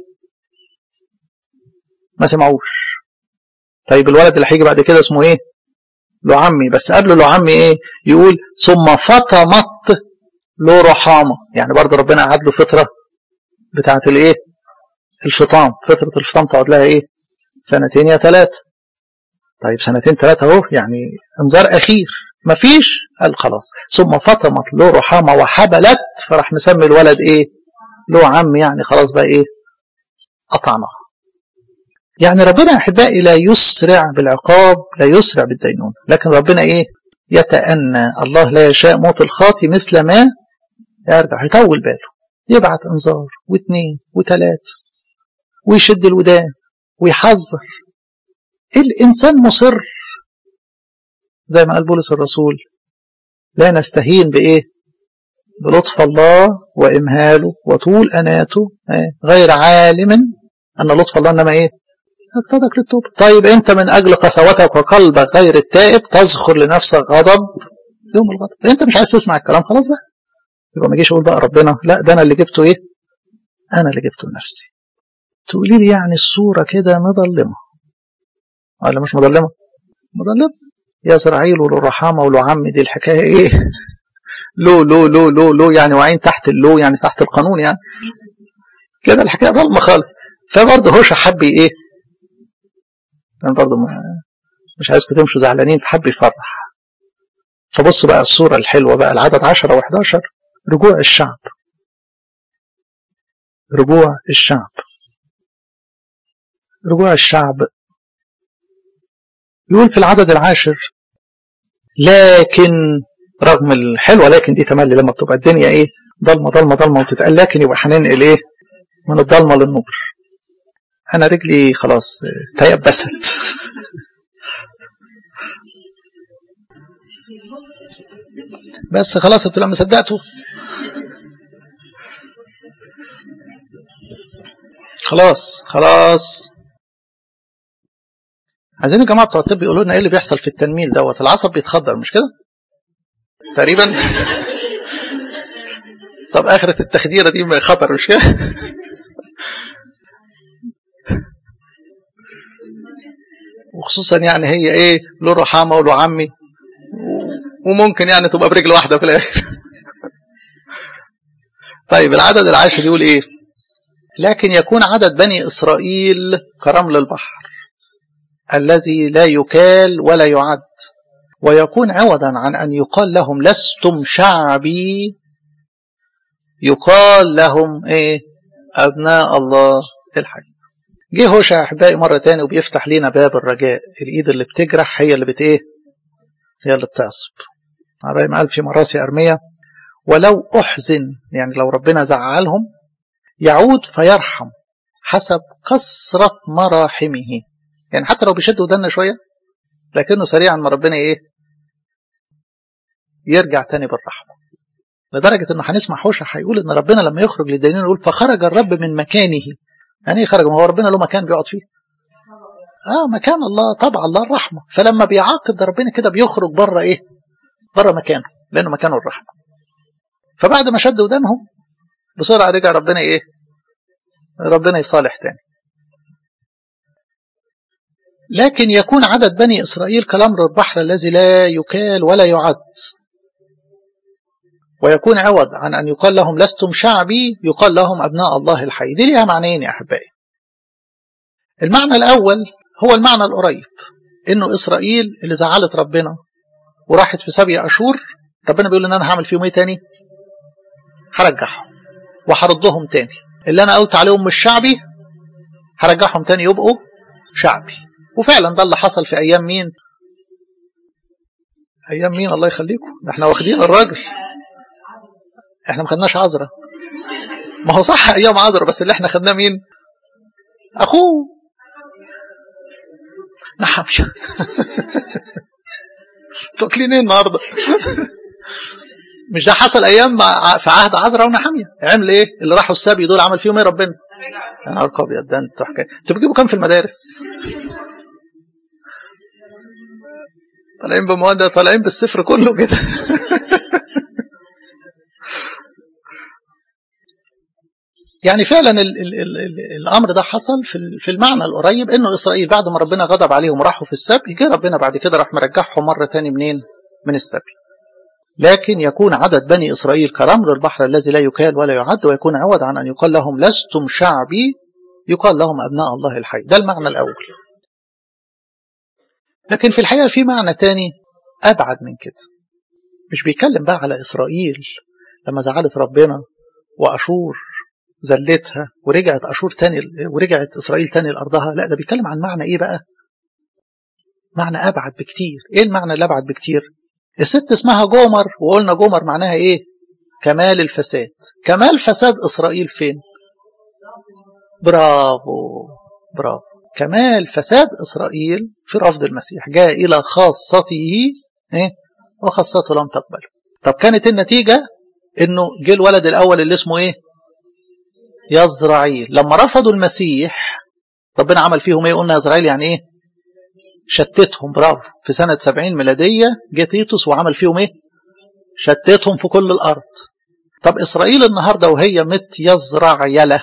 ما سمعوش. طيب الولد اللي هيجي بعد كده اسمه ايه؟ له عمي. بس قبل له عمي ايه؟ يقول ثم فطمت له رحامه. يعني برضه ربنا قعد له فتره بتاعه الايه؟ الفطام. فتره الفطام تقعد لها ايه؟ سنتين يا ثلاثه. طيب سنتين ثلاثه اهو، يعني انذار اخير. مفيش. قال خلاص ثم فطمت له رحامه وحبلت، فراح مسمي الولد ايه؟ له عم. يعني خلاص بقى ايه؟ قطعناه. يعني ربنا يا احبائي لا يسرع بالعقاب، لا يسرع بالدينون، لكن ربنا ايه؟ يتأنى. الله لا يشاء موت الخاطي مثل ما يرجع. يطول باله، يبعت انذار واثنين وثلاثه ويشد الودان ويحذر. الانسان مصر زي ما قال بولس الرسول لا نستهين بايه؟ بلطف الله وامهاله وطول اناته، غير عالم ان لطف الله انما ايه؟ اقتضك للتوبه. طيب انت من اجل قسوتك وقلبك غير التائب تذخر لنفسك غضب يوم الغضب. انت مش عايز تسمع الكلام، خلاص بقى. يبقى ما اجيش اقول بقى ربنا لا ده انا اللي جبته ايه؟ أنا اللي جبته لنفسي. تقولي لي يعني الصورة كده مظلمة ولا مش مظلمة؟ مظلمة. يا إسرائيل ولو رحامة ولو عم، دي الحكاية إيه؟ لو لو لو لو لو يعني وعين تحت اللو يعني تحت القانون يعني كده الحكاية ظلمة خالص. فبرضه هوشع حب إيه؟ أنا برضه مش عايزكم تمشوا زعلانين، فحب يفرح. فبصوا بقى الصورة الحلوة بقى، العدد عشرة وحداشر، رجوع الشعب. رجوع الشعب رجوع الشعب يقول في العدد العاشر: لكن رغم الحلوة، لكن دي تملي لما بتبقى الدنيا ايه ضلمة ضلمة ضلمة وتتقال، لكن يبقى هننقل ايه من الضلمة للنور. انا رجلي خلاص تيبست بس خلاص انتوا لما صدقتوا خلاص خلاص. عايزين يا جماعه بتوع الطب يقولوا لنا ايه اللي بيحصل في التنميل دوت؟ العصب بيتخدر مش كده تقريبا؟ طب اخره التخديره دي خطر مش كده؟ وخصوصا يعني هي ايه له رحامه وله عمي، وممكن يعني تبقى برجل واحده في الاخر. طيب العدد العاشر يقول ايه؟ لكن يكون عدد بني اسرائيل كرمل البحر الذي لا يكال ولا يعد، ويكون عوضا عن ان يقال لهم لستم شعبي، يقال لهم ايه؟ ابناء الله الحي. جه هوشع احبائي مره تاني وبيفتح لنا باب الرجاء. الايد اللي بتجرح هي اللي بت ايه؟ هي اللي بتعصب. عباية ما قال في مراسي ارميا: ولو احزن، يعني لو ربنا زعلهم، يعود فيرحم حسب كثرة مراحمه. يعني حتى لو بيشد ودنا شويه لكنه سريعا ما ربنا ايه؟ يرجع تاني بالرحمه. لدرجه انه هنسمع هوشع هيقول ان ربنا لما يخرج للدينين يقول: فخرج الرب من مكانه. يعني ايه خرج؟ ما هو ربنا له مكان بيقعد فيه. اه مكان الله طبعا الله الرحمه. فلما بيعاقب ده ربنا كده بيخرج بره ايه؟ بره مكانه، لانه مكانه الرحمه. فبعد ما شد ودانهم بسرعه رجع ربنا ايه؟ ربنا يصالح تاني. لكن يكون عدد بني اسرائيل كالامر البحر الذي لا يكال ولا يعد، ويكون عوض عن ان يقال لهم لستم شعبي، يقال لهم ابناء الله الحي. دي ليها معنيين يا احبائي. المعنى الاول هو المعنى القريب، انه اسرائيل اللي زعلت ربنا وراحت في سبي اشور، ربنا بيقول ان انا هعمل فيهم ايه تاني؟ هرجعهم وهردهم تاني. اللي انا قلت عليهم مش شعبي هرجعهم تاني يبقوا شعبي. وفعلا ده اللي حصل في ايام مين؟ ايام مين الله يخليكم؟ ده احنا واخدين الراجل، احنا ما خدناش عذرا. ما هو صح ايام عذرا، بس اللي احنا خدناه مين؟ اخوه نحمية. تاكلين ايه النهارده؟ مش ده حصل ايام في عهد عذرا ونحمية؟ عمل ايه اللي راحوا السبي دول؟ عمل فيهم ايه ربنا؟ انا عارف ابيض. ده انتوا حكايه، انتوا بتجيبوا كام في المدارس؟ طالعين بمواد، طالعين بالصفر كله كده. يعني فعلا ال ال ال ال الامر ده حصل في في المعنى القريب، انه اسرائيل بعد ما ربنا غضب عليهم راحوا في السبي، جه ربنا بعد كده راح مرجعهم مره ثاني منين؟ من السبي. لكن يكون عدد بني اسرائيل كرمل البحر الذي لا يكال ولا يعد، ويكون عوض عن ان يقال لهم لستم شعبي، يقال لهم ابناء الله الحي. ده المعنى الاول. لكن في الحقيقه في معنى ثاني ابعد من كده. مش بيتكلم بقى على اسرائيل لما زعلت ربنا واشور زلتها ورجعت أشور تاني، ورجعت إسرائيل تاني لأرضها. لا، ده بيتكلم عن معنى إيه بقى؟ معنى أبعد بكتير. إيه المعنى اللي أبعد بكتير؟ الست اسمها جومر، وقلنا جومر معناها إيه؟ كمال الفساد. كمال فساد إسرائيل فين؟ برافو برافو. كمال فساد إسرائيل في رفض المسيح، جاء إلى خاصته إيه؟ وخاصته لم تقبله. طب كانت النتيجة إنه جه الولد الأول اللي اسمه إيه؟ يزرعيل. لما رفضوا المسيح ربنا عمل فيهم ايه؟ قلنا يزرعيل يعني ايه؟ شتتهم. برافو. في سنة سبعين ميلادية جه تيتوس وعمل فيهم ايه؟ شتتهم في كل الارض. طب اسرائيل النهاردة وهي مت يزرعيلة،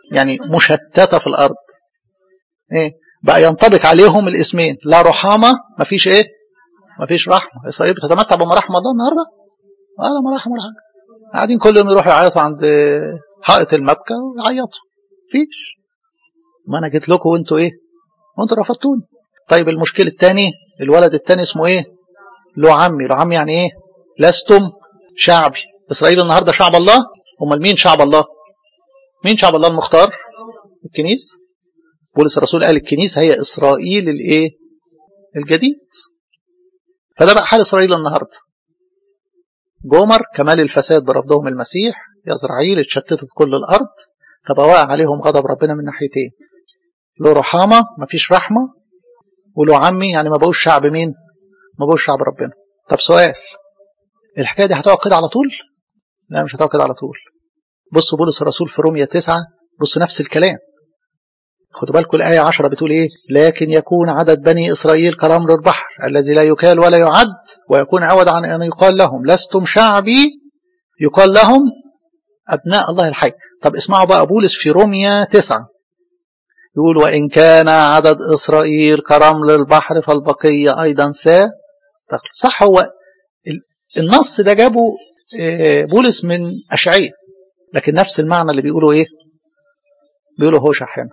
يعني مشتتة في الأرض. إيه بقى ينطبق عليهم الاسمين، لا رحامة مفيش إيه مفيش رحمة. إسرائيل بتتمتع بمراحم الله النهاردة؟ ولا مراحم ولا حاجة. قاعدين كل يوم يروحوا يعيطوا عند حائط المبكى ويعيطوا. فيش. ما أنا جيت لكم وأنتوا إيه وأنتوا رفضتوني. طيب المشكلة الثاني، الولد الثاني اسمه إيه؟ له عمي. له عمي يعني إيه؟ لستم شعبي. إسرائيل النهاردة شعب الله. أمال مين شعب الله؟ مين شعب الله المختار؟ الكنيسة. بولس الرسول قال الكنيسة هي إسرائيل الإيه؟ الجديد. فده بقى حال إسرائيل النهاردة. جومر كمال الفساد برفضهم المسيح، يزرعيل اتشتتوا في كل الأرض، فبقى واقع عليهم غضب ربنا من ناحيتين. له رحامة مفيش رحمة، وله عمي يعني ما بقوش شعب مين؟ ما بقوش شعب ربنا. طب سؤال، الحكاية دي هتقعد كده على طول؟ لا مش هتقعد كده على طول. بصوا بولس الرسول في رومية تسعة، بصوا نفس الكلام. خدوا بالكم الآية عشرة بتقول إيه؟ لكن يكون عدد بني إسرائيل كرمل البحر الذي لا يكال ولا يعد، ويكون عوض عن أن يقال لهم لستم شعبي يقال لهم أبناء الله الحي. طب اسمعوا بقى بولس في رومية تسعة يقول وإن كان عدد إسرائيل كرمل البحر فالبقية أيضا سا. صح، هو النص ده جابه بولس من أشعياء، لكن نفس المعنى اللي بيقولوا إيه؟ بيقولوا هوشع هنا.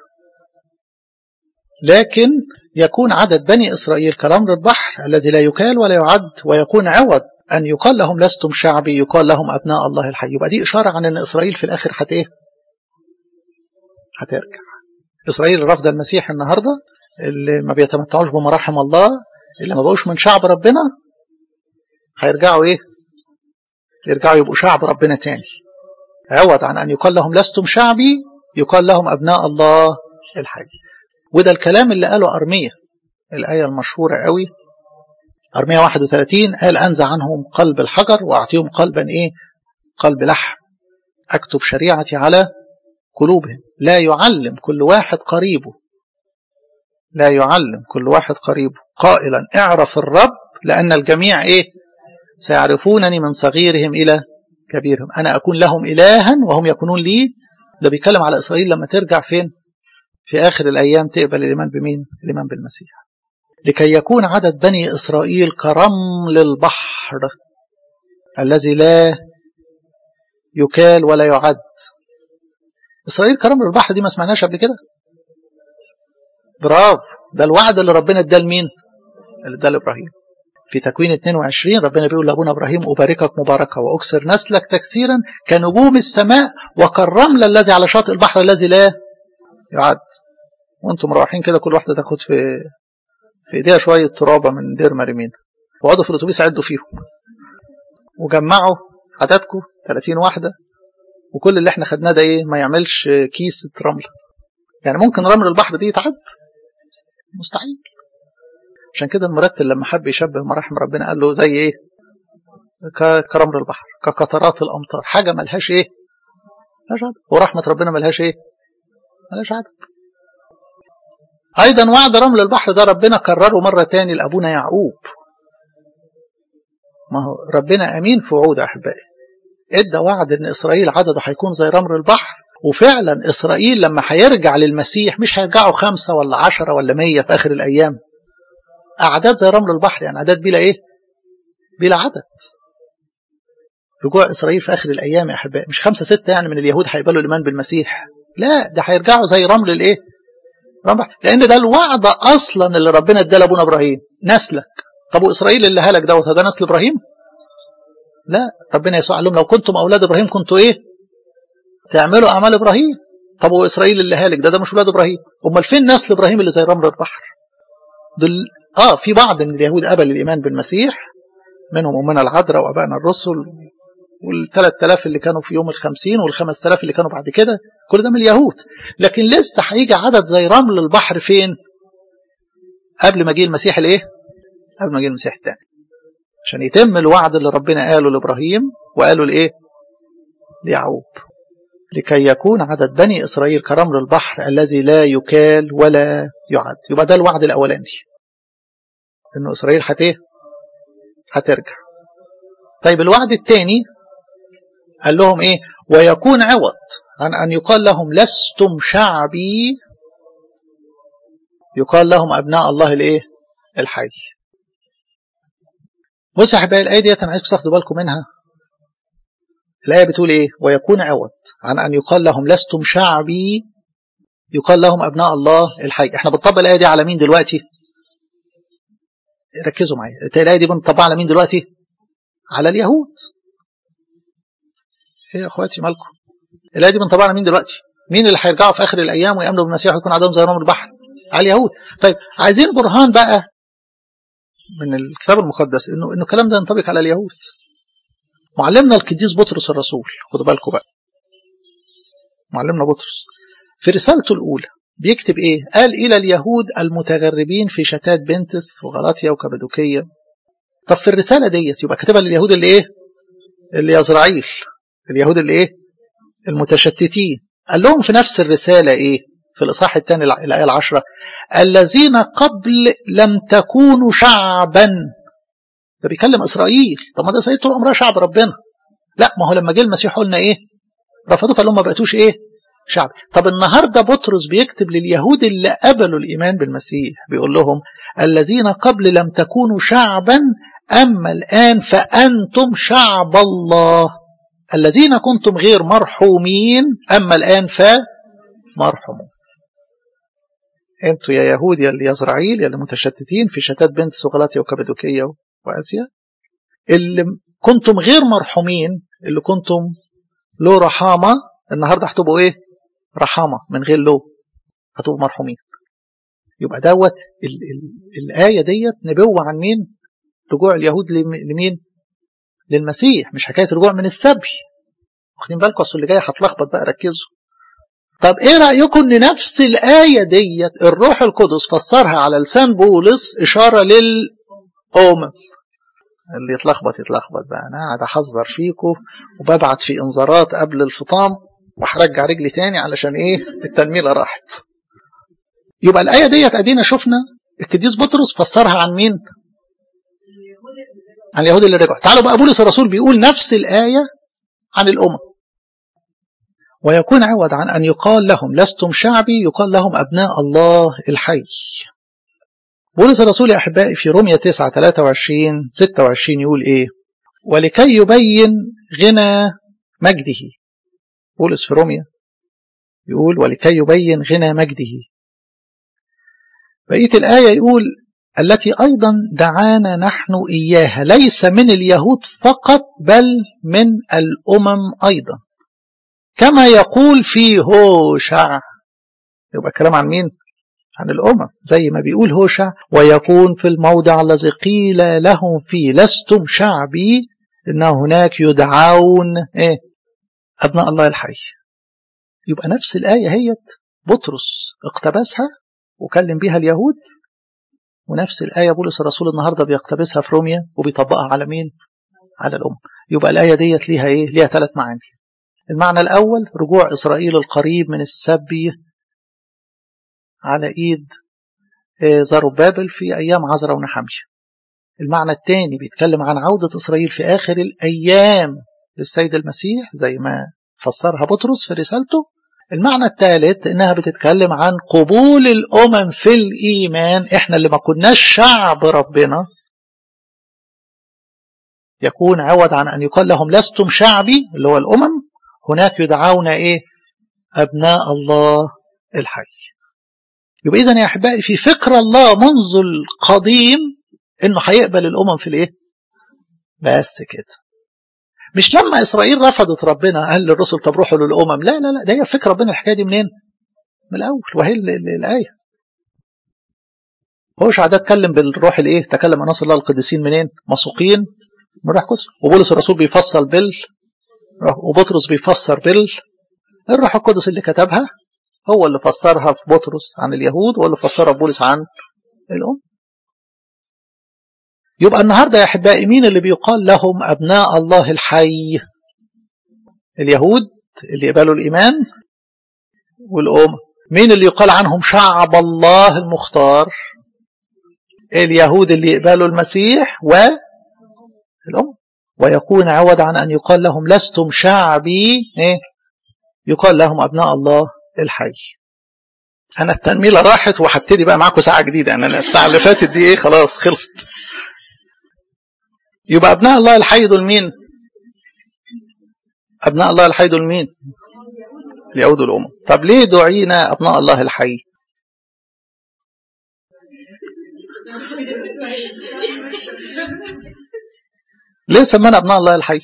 لكن يكون عدد بني إسرائيل كرمل البحر الذي لا يكال ولا يعد، ويكون عوض أن يقال لهم لستم شعبي يقال لهم أبناء الله الحي. يبقى دي إشارة عن أن إسرائيل في الآخر هت إيه؟ هترجع. إسرائيل رفض المسيح النهاردة، اللي ما بيتمتعوش بمراحم الله، اللي ما بقوش من شعب ربنا، هيرجعوا إيه؟ يرجعوا يبقوا شعب ربنا تاني. عوض عن أن يقال لهم لستم شعبي يقال لهم أبناء الله الحي. وده الكلام اللي قاله أرمية، الآية المشهورة قوي، أرمية واحد وثلاثين، قال أنزع عنهم قلب الحجر وأعطيهم قلبا إيه؟ قلب لحم، أكتب شريعتي على قلوبهم، لا يعلم كل واحد قريبه لا يعلم كل واحد قريبه قائلا اعرف الرب، لأن الجميع إيه؟ سيعرفونني من صغيرهم إلى كبيرهم، أنا أكون لهم إلها وهم يكونون لي. ده بيتكلم على إسرائيل لما ترجع فين؟ في آخر الأيام تقبل الإيمان بمين؟ الإيمان بالمسيح. لكي يكون عدد بني إسرائيل كرمل البحر الذي لا يكال ولا يعد. إسرائيل كرمل البحر دي ما سمعناش قبل كده؟ برافو، ده الوعد اللي ربنا اداه لمين؟ اللي اداه لإبراهيم. في تكوين اثنين وعشرين ربنا بيقول لأبونا إبراهيم أباركك مباركة وأكسر نسلك تكسيرا كنجوم السماء وكالرمل الذي على شاطئ البحر الذي لا يعد. وانتم مروحين كده كل واحدة تاخد في في ايديها شوية ترابة من دير مريمين، وقعدوا في الأتوبيس عدوا فيهم وجمعوا عددكم ثلاثين واحدة، وكل اللي احنا خدناه ده ايه؟ ما يعملش كيسة رملة. يعني ممكن رمل البحر دي يتعد؟ مستحيل. عشان كده المرتل لما حب يشبه مراحم ربنا قال له زي ايه؟ كرمل البحر، كقطرات الأمطار، حاجة ملهاش ايه؟ ملهاش عدد. ورحمة ربنا ملهاش ايه؟ ملهاش عدد. أيضا وعد رمل البحر ده ربنا كرره مرة تاني لأبونا يعقوب. ما هو ربنا أمين في وعود أحبائي، إدى وعد إن إسرائيل عدده هيكون زي رمل البحر، وفعلا إسرائيل لما هيرجع للمسيح مش هيرجعوا خمسة ولا عشرة ولا مية في آخر الأيام، أعداد زي رمل البحر، يعني أعداد بلا إيه؟ بلا عدد. رجوع إسرائيل في آخر الأيام يا أحبائي مش خمسة ستة يعني من اليهود هيقبلوا الإيمان بالمسيح، لا ده هيرجعوا زي رمل الإيه؟ لأن ده الوعد أصلا اللي ربنا ادى لأبونا إبراهيم، نسلك. طب وإسرائيل اللي هلك دوت ده نسل إبراهيم؟ لا، ربنا يسوع قال لهم لو كنتم أولاد إبراهيم كنتوا إيه؟ تعملوا أعمال إبراهيم. طب وإسرائيل اللي هلك ده ده مش أولاد إبراهيم، أمال فين نسل إبراهيم اللي زي رمل البحر؟ دول آه في بعض من اليهود قبل الإيمان بالمسيح، منهم أمنا العذراء وأبائنا الرسل والثلاث آلاف اللي كانوا في يوم الخمسين والخمس آلاف اللي كانوا بعد كده، كل ده من اليهود. لكن لسه هيجي عدد زي رمل البحر فين؟ قبل ما جه المسيح الايه؟ قبل ما جه المسيح الثاني، عشان يتم الوعد اللي ربنا قاله لإبراهيم وقاله لإيه؟ ليعقوب. لكي يكون عدد بني إسرائيل كرمل البحر الذي لا يكال ولا يعد. يبقى ده الوعد الأولاني، إنه إسرائيل هت إيه؟ هترجع. طيب الوعد الثاني قال لهم ايه؟ ويكون عوض عن ان يقال لهم لستم شعبي يقال لهم ابناء الله الايه؟ الحي. بص يا احبائي الايه ديت انا عايزكم تاخدوا بالكم منها. الايه بتقول ايه؟ ويكون عوض عن ان يقال لهم لستم شعبي يقال لهم ابناء الله الحي. احنا بنطبق الايه دي على مين دلوقتي؟ ركزوا معايا، الايه دي بنطبقها على مين دلوقتي؟ على اليهود. ايه يا اخواتي مالكم؟ الايه دي بنطبقها على مين دلوقتي؟ مين اللي هيرجعوا في اخر الايام ويامنوا بالمسيح ويكون عندهم زي رمل البحر؟ على اليهود. طيب عايزين برهان بقى من الكتاب المقدس انه انه الكلام ده ينطبق على اليهود. معلمنا القديس بطرس الرسول، خدوا بالكم بقى، معلمنا بطرس في رسالته الاولى بيكتب ايه؟ قال الى اليهود المتغربين في شتات بنتس وغلاطيا وكبدوكيه. طب في الرساله ديت يبقى كاتبها لليهود اللي ايه؟ اللي يزرعيل، اليهود اللي ايه؟ المتشتتين. قال لهم في نفس الرساله ايه؟ في الاصحاح الثاني الايه العشره: الذين قبل لم تكونوا شعبا. ده بيكلم اسرائيل. طب ما ده اسرائيل طول عمرها شعب ربنا. لا، ما هو لما جه المسيح قلنا ايه؟ رفضوه، قال لهم ما بقتوش ايه؟ شعب. طب النهارده بطرس بيكتب لليهود اللي قبلوا الايمان بالمسيح، بيقول لهم الذين قبل لم تكونوا شعبا اما الان فانتم شعب الله، الذين كنتم غير مرحومين اما الان فمرحومون. انتوا يا يهود يا اللي يزرعيل يا اللي متشتتين في شتات بنتس وغلاطيا وكبدوكيه واسيا، اللي كنتم غير مرحومين، اللي كنتم له رحامه، النهارده هتبقوا ايه؟ رحامه من غير له، هتبقوا مرحومين. يبقى دوت ال ال الايه ديت نبوه عن مين؟ رجوع اليهود لمين؟ للمسيح، مش حكايه رجوع من السبي. واخدين بالكم؟ اصل اللي جاي هتلخبط بقى، ركزوا. طب ايه رايكم ان نفس الايه ديت الروح القدس فسرها على لسان بولس اشاره للامم؟ اللي يتلخبط يتلخبط بقى. انا قاعد احذر فيكم وببعت في انذارات قبل الفطام وهرجع رجلي تاني علشان ايه؟ التنميله راحت. يبقى الايه ديت ادينا شفنا القديس بطرس فسرها عن مين؟ عن اليهود اللي رجعوا. تعالوا بقى بولس الرسول بيقول نفس الايه عن الامم. ويكون عوض عن ان يقال لهم لستم شعبي يقال لهم ابناء الله الحي. بولس الرسول يا احبائي في رومية تسعة ثلاثة وعشرين ستة وعشرين يقول ايه؟ ولكي يبين غنى مجده. بولس في رومية يقول ولكي يبين غنى مجده. بقية الآية يقول التي أيضا دعانا نحن إياها ليس من اليهود فقط بل من الأمم أيضا، كما يقول في هوشع. يبقى الكلام عن مين؟ عن الأمم، زي ما بيقول هوشع ويكون في الموضع الذي قيل لهم فيه لستم شعبي إن هناك يدعون إيه؟ أبناء الله الحي. يبقى نفس الآية هيت بطرس اقتبسها وكلم بيها اليهود، ونفس الآية بولس الرسول النهاردة بيقتبسها في روميا وبيطبقها على مين؟ على الأمم. يبقى الآية ديت ليها إيه؟ ليها ثلاث معاني. المعنى الأول رجوع إسرائيل القريب من السبي على إيد زربابل في أيام عزرا ونحمية. المعنى الثاني بيتكلم عن عودة إسرائيل في آخر الأيام للسيد المسيح زي ما فسرها بطرس في رسالته. المعنى الثالث إنها بتتكلم عن قبول الأمم في الإيمان. إحنا اللي ما كناش شعب ربنا يكون عوض عن أن يقال لهم لستم شعبي اللي هو الأمم، هناك يدعون إيه؟ أبناء الله الحي. يبقى إذن يا أحبائي في فكر الله منذ القديم إنه هيقبل الأمم في الإيه؟ بس كده. مش لما إسرائيل رفضت ربنا قال للرسل طب روحوا للأمم، لا لا لا، ده هي فكر ربنا. الحكاية دي منين؟ من الأول، وهي الآية. هوشع ده اتكلم بالروح الإيه؟ تكلم عن الله القديسين منين؟ مسوقين من روح القدس. وبولس الرسول بيفصل بال، وبطرس بيفسر بال. الروح القدس اللي كتبها هو اللي فسرها في بطرس عن اليهود، واللي فسرها في بولس عن الأم. يبقى النهاردة يا أحبائي مين اللي بيقال لهم أبناء الله الحي؟ اليهود اللي يقبلوا الإيمان والأم. مين اللي يقال عنهم شعب الله المختار؟ اليهود اللي يقبلوا المسيح والأم. ويكون عوض عن أن يقال لهم لستم شعبي إيه؟ يقال لهم أبناء الله الحي. أنا التنميلة راحت وهبتدي بقى معاكم ساعة جديدة. أنا الساعة اللي فاتت دي إيه خلاص خلصت. يبقى أبناء الله الحي دول مين؟ أبناء الله الحي دول مين؟ اليهود والأمم. طب ليه دعينا أبناء الله الحي؟ ليه سمانا أبناء الله الحي؟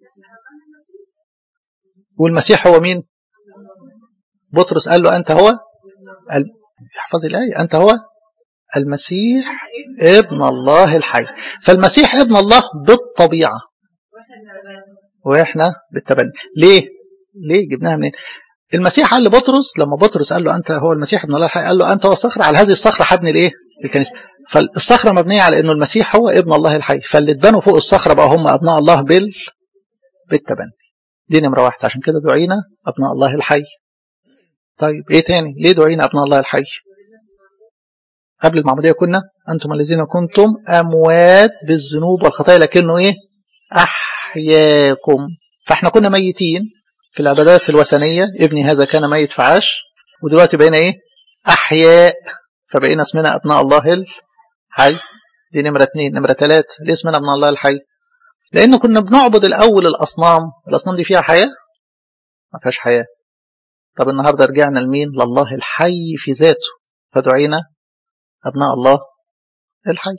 والمسيح هو مين؟ بطرس قال له أنت هو احفظي الآية، أنت هو المسيح ابن الله الحي. فالمسيح ابن الله بالطبيعة وإحنا بالتبني. ليه؟ ليه جبناها منين؟ المسيح قال لبطرس لما بطرس قال له أنت هو المسيح ابن الله الحي، قال له أنت هو الصخرة، على هذه الصخرة هبني الإيه؟ الكنيسة. فالصخرة مبنية على إنه المسيح هو ابن الله الحي، فاللي اتبنوا فوق الصخرة بقى هم أبناء الله بال بالتبني. دي نمرة واحد، عشان كده دعينا أبناء الله الحي. طيب إيه تاني؟ ليه دعينا أبناء الله الحي؟ قبل المعمودية كنا أنتم الذين كنتم أموات بالذنوب والخطايا لكنه إيه؟ أحياكم. فإحنا كنا ميتين في العبادات الوثنية، ابني هذا كان ميت فعاش، ودلوقتي بقينا إيه؟ أحياء، فبقينا اسمنا أبناء الله الحي. دي نمرة اتنين. نمرة تلات، ليه اسمنا أبناء الله الحي؟ لأنه كنا بنعبد الأول الأصنام. الأصنام دي فيها حياة؟ ما فيهاش حياة. طب النهاردة رجعنا لمين؟ لله الحي في ذاته، فدعينا أبناء الله الحي.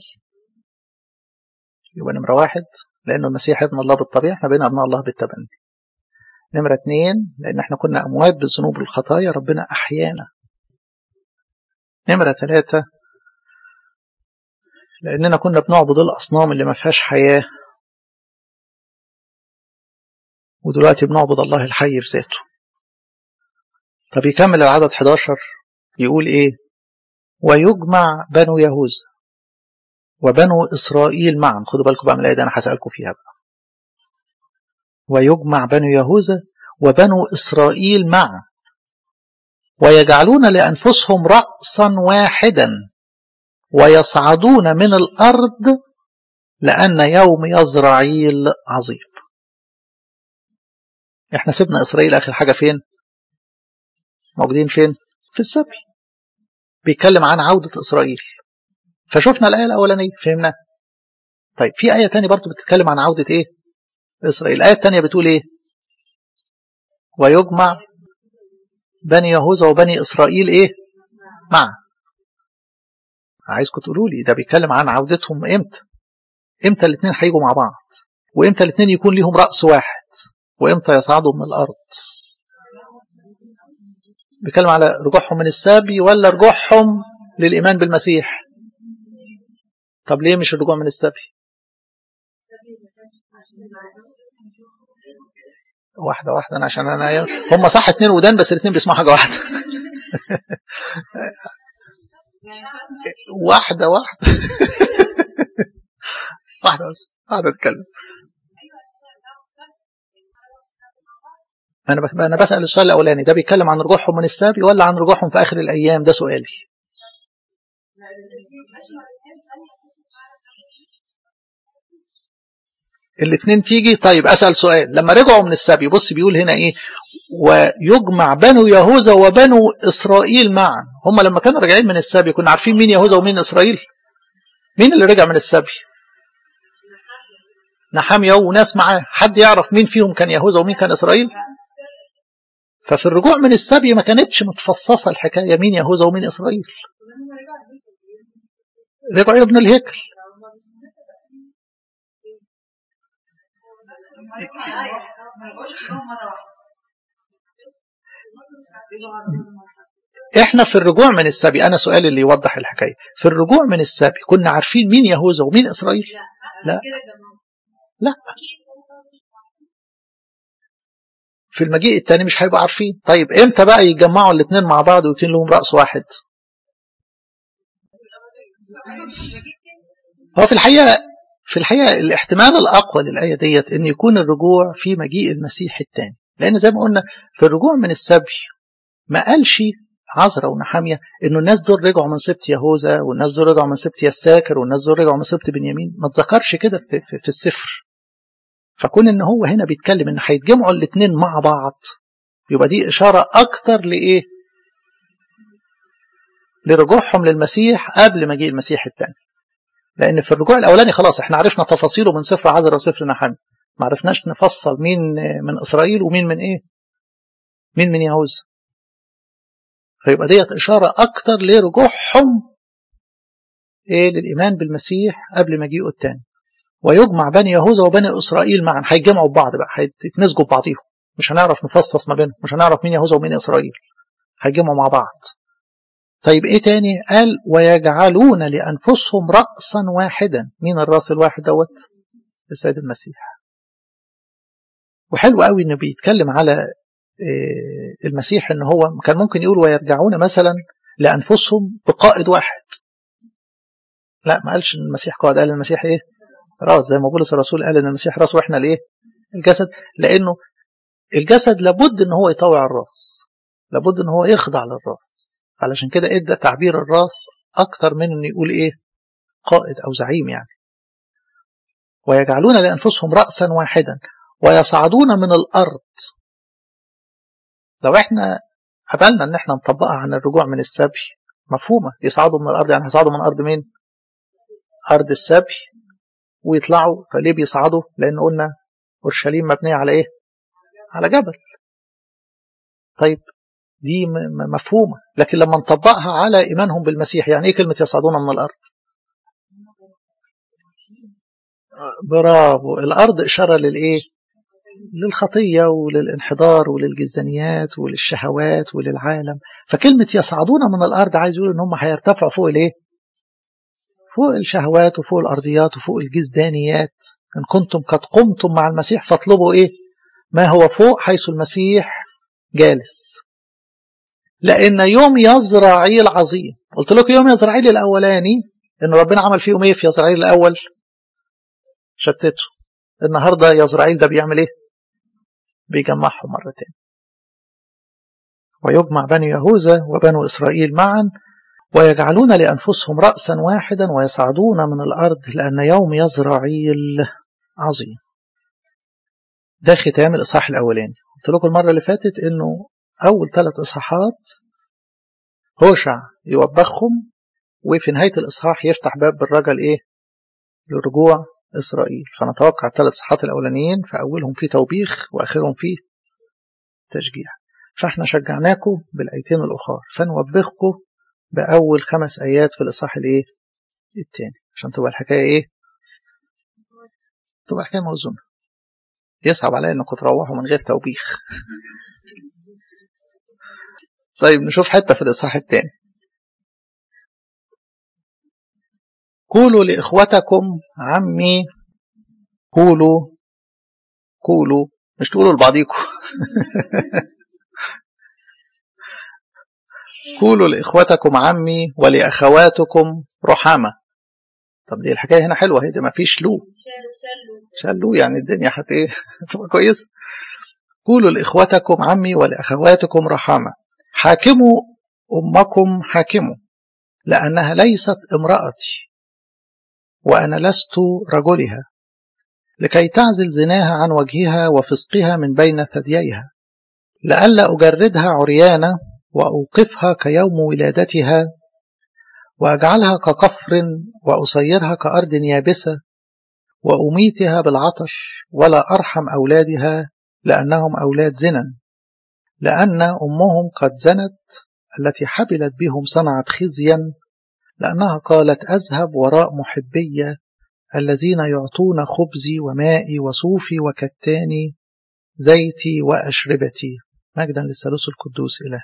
يبقى نمرة واحد لأنه المسيح ابن الله بالطبيعة، احنا بقينا أبناء الله بالتبني. نمرة اتنين لأن احنا كنا أموات بالذنوب والخطايا، ربنا أحيانا. نمرة ثلاثة لأننا كنا بنعبد الأصنام اللي ما فيهاش حياة، ودلوقتي بنعبد الله الحي في ذاته. طب يكمل العدد حداشر يقول إيه؟ ويجمع بنو يهوذا وبنو إسرائيل معا. خدوا بالكم بقى من الآية دي، أنا هسألكم فيها بقى. ويجمع بنو يهوذا وبنو إسرائيل معا ويجعلون لأنفسهم رأسا واحدا ويصعدون من الأرض لأن يوم يزرعيل عظيم. احنا سيبنا إسرائيل آخر حاجة فين؟ موجودين فين؟ في السبي. بيتكلم عن عودة إسرائيل، فشوفنا الآية الأولانية فهمنا. طيب في آية تانية برضو بتتكلم عن عودة إيه؟ إسرائيل. الآية التانية بتقول إيه؟ ويجمع بني يهوذا وبني إسرائيل إيه؟ معا. عايزكم تقولوا لي ده بيتكلم عن عودتهم إمتى؟ إمتى الاثنين هيجوا مع بعض؟ وإمتى الاثنين يكون ليهم رأس واحد؟ وإمتى يصعدوا من الأرض؟ بيتكلم على رجوعهم من السبي ولا رجوعهم للإيمان بالمسيح؟ طب ليه مش الرجوع من السبي؟ واحدة واحدة عشان أنا هم صح اتنين ودان بس الاتنين بيسمعوا حاجة واحدة. واحدة واحدة واحدة بس واحدة اتكلم. أنا أنا بسأل السؤال الأولاني ده بيتكلم عن رجوعهم من السبي ولا عن رجوعهم في آخر الأيام؟ ده سؤالي. الاثنين تيجي. طيب أسأل سؤال، لما رجعوا من السبي بص بيقول هنا إيه؟ ويجمع بنو يهوذا وبنو إسرائيل معا. هم لما كانوا راجعين من السبي كنا عارفين مين يهوذا ومين إسرائيل؟ مين اللي رجع من السبي؟ نحميا وناس معاه. حد يعرف مين فيهم كان يهوذا ومين كان إسرائيل؟ ففي الرجوع من السبي ما كانتش متفصصة الحكاية مين يهوذا ومين إسرائيل. رجعوا يبنوا الهيكل. احنا في الرجوع من السبي، انا سؤالي اللي يوضح الحكايه، في الرجوع من السبي كنا عارفين مين يهوذا ومين اسرائيل؟ لا لا. في المجيء الثاني مش هيبقوا عارفين. طيب امتى بقى يتجمعوا الاثنين مع بعض ويكون لهم راس واحد؟ هو في الحقيقه في الحقيقه الاحتمال الاقوى للايه ديت ان يكون الرجوع في مجيء المسيح الثاني، لان زي ما قلنا في الرجوع من السبي ما قالش عزرا ونحميا انه الناس دول رجعوا من سبط يهوذا والناس دول رجعوا من سبط يساكر والناس دول رجعوا من سبط بنيامين. ما تذكرش كده في, في, في السفر. فكون ان هو هنا بيتكلم ان هيتجمعوا الاثنين مع بعض، يبقى دي اشاره اكتر لايه؟ لرجوعهم للمسيح قبل مجيء المسيح الثاني. لان في الرجوع الاولاني خلاص احنا عرفنا تفاصيله من سفر عذراء وسفر نحميا، ما عرفناش نفصل مين من اسرائيل ومين من ايه؟ مين من يهوذا. فيبقى ديت اشاره اكتر لرجوعهم ايه؟ للايمان بالمسيح قبل مجيئه الثاني. ويجمع بني يهوذا وبني اسرائيل معا، هيتجمعوا ببعض بقى، هيتمزجوا ببعضيهم، مش هنعرف نفصص ما بينهم، مش هنعرف مين يهوذا ومين اسرائيل، هيتجمعوا مع بعض. طيب ايه تاني؟ قال ويجعلون لانفسهم رأسا واحدا. مين الراس الواحد دوت؟ السيد المسيح. وحلو قوي انه بيتكلم على المسيح ان هو كان ممكن يقول ويرجعون مثلا لانفسهم بقائد واحد. لا، ما قالش ان المسيح قائد، قال المسيح ايه؟ راس، زي ما بولس الرسول قال ان المسيح راس واحنا الايه؟ الجسد. لانه الجسد لابد ان هو يطوع الراس، لابد ان هو يخضع للراس. علشان كده ادى تعبير الراس اكتر من انه يقول ايه؟ قائد او زعيم يعني. ويجعلون لانفسهم رأسا واحدا ويصعدون من الارض. لو احنا قبلنا ان احنا نطبقها عن الرجوع من السبي، مفهومه. يصعدوا من الارض يعني هيصعدوا من ارض مين؟ ارض السبي ويطلعوا. فليه بيصعدوا؟ لان قلنا اورشليم مبنيه على ايه؟ على جبل. طيب دي مفهومه. لكن لما نطبقها على ايمانهم بالمسيح، يعني ايه كلمه يصعدون من الارض؟ برافو. الارض اشاره للايه؟ للخطيه وللانحدار وللجزانيات وللشهوات وللعالم. فكلمه يصعدون من الارض عايز يقول ان هم هيرتفعوا فوق الايه؟ فوق الشهوات وفوق الارضيات وفوق الجزدانيات. ان كنتم قد قمتم مع المسيح فاطلبوا ايه؟ ما هو فوق حيث المسيح جالس. لان يوم يزرعيل عظيم. قلت لكم يوم يزرعيل الاولاني ان ربنا عمل فيهم ايه في يزرعيل الاول؟ شتته. النهارده يزرعيل ده بيعمل ايه؟ بيجمعهم مرة تاني. ويجمع بني يهوذا وبنو إسرائيل معا ويجعلون لأنفسهم رأسا واحدا ويصعدون من الأرض لأن يوم يزرعيل عظيم. ده ختام الإصحاح الأولاني. قلت لكم المرة اللي فاتت إنه أول ثلاث إصحاحات هوشع يوبخهم، وفي نهاية الإصحاح يفتح باب بالرجل إيه؟ لرجوع إسرائيل. فنتوقع الثلاث إصحاحات الأولانيين في أولهم فيه توبيخ وآخرهم فيه تشجيع. فاحنا شجعناكم بالآيتين الأخرى، فنوبخكم بأول خمس آيات في الإصحاح الإيه؟ الثاني، عشان تبقى الحكاية إيه؟ تبقى حكاية موزونة. يصعب عليا إنكم تروحوا من غير توبيخ. طيب نشوف حتة في الإصحاح الثاني. قولوا لإخوتكم عمي. قولوا قولوا مش تقولوا لبعضيكم. قولوا لإخوتكم عمي ولأخواتكم رحمة. طب دي الحكاية هنا حلوة، هي دي ما فيش لو شالوا يعني الدنيا حتى ايه تبقى كويس. قولوا لإخوتكم عمي ولأخواتكم رحمة. حاكموا أمكم حاكموا، لأنها ليست امرأتي وأنا لست رجلها، لكي تعزل زناها عن وجهها وفسقها من بين ثدييها، لئلا أجردها عريانة وأوقفها كيوم ولادتها وأجعلها كقفر وأصيرها كأرض يابسة وأميتها بالعطش، ولا أرحم أولادها لأنهم أولاد زنا، لأن أمهم قد زنت التي حبلت بهم صنعت خزيا، لأنها قالت أذهب وراء محبية الذين يعطون خبزي ومائي وصوفي وكتاني زيتي وأشربتي. مجدا للثالوث القدوس إله.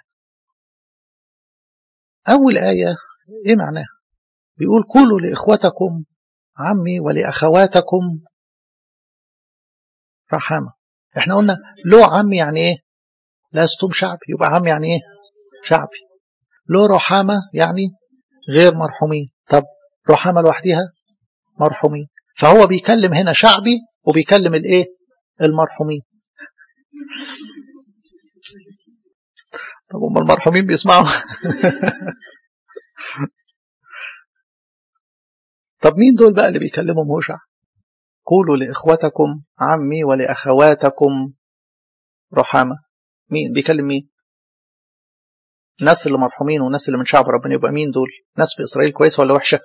أول آية إيه معناها؟ بيقول قولوا لإخوتكم عمي ولأخواتكم رحمة. احنا قلنا له عمي يعني ايه؟ لستم شعبي، يبقى عمي يعني ايه؟ شعبي. له رحمة يعني غير مرحومين. طب رحمة لوحدها مرحومين. فهو بيكلم هنا شعبي وبيكلم الايه؟ المرحومين. طب هم المرحومين بيسمعوا؟ طب مين دول بقى اللي بيكلمهم هوشع؟ قولوا لإخوتكم عمي ولأخواتكم رحمة. مين بيكلم مين؟ الناس اللي مرحومين والناس اللي من شعب ربنا. يبقى مين دول؟ ناس في إسرائيل كويسة ولا وحشة؟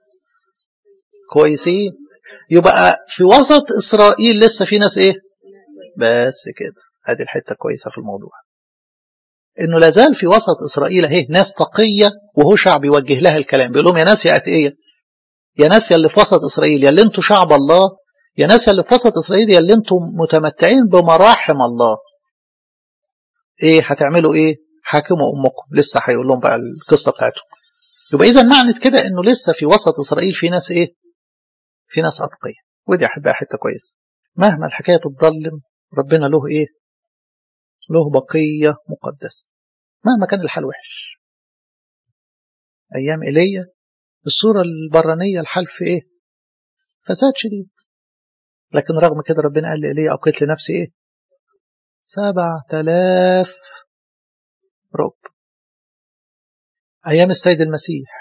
كويسين. يبقى في وسط إسرائيل لسه في ناس إيه؟ بس كده. هذه الحتة كويسة في الموضوع، إنه لازال في وسط إسرائيل اهي ناس تقية، وهو شعب يوجه لها الكلام، بيقول لهم يا ناس يا أتقية، يا ناس يا اللي في وسط إسرائيل، يا اللي انتوا شعب الله، يا ناس يا اللي في وسط إسرائيل، يا اللي انتوا متمتعين بمراحم الله. إيه هتعملوا إيه؟ حاكموا أمكم. لسه هيقول لهم بقى القصة بتاعتهم. يبقى إذا معنى كده إنه لسه في وسط إسرائيل في ناس إيه؟ في ناس أتقية. ودي أحبها حتة كويسة. مهما الحكاية بتضلم ربنا له إيه؟ له بقية مقدسة مهما كان الحال وحش. أيام إيليا الصورة البرانية الحال في إيه؟ فساد شديد. لكن رغم كده ربنا قال لإيليا أبقيت لنفسي إيه؟ سبع تلاف رب. أيام السيد المسيح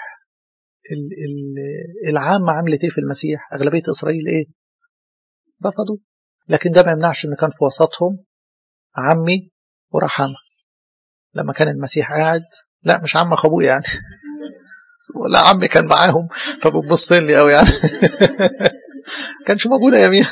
العامة عملت إيه في المسيح؟ أغلبية إسرائيل إيه؟ رفضوا. لكن ده ما يمنعش إن كان في وسطهم عمي ورحمة. لما كان المسيح قاعد، لا مش عم أخوه يعني ولا عمي كان معاهم فبتبص لي قوي يعني كانش موجود يمين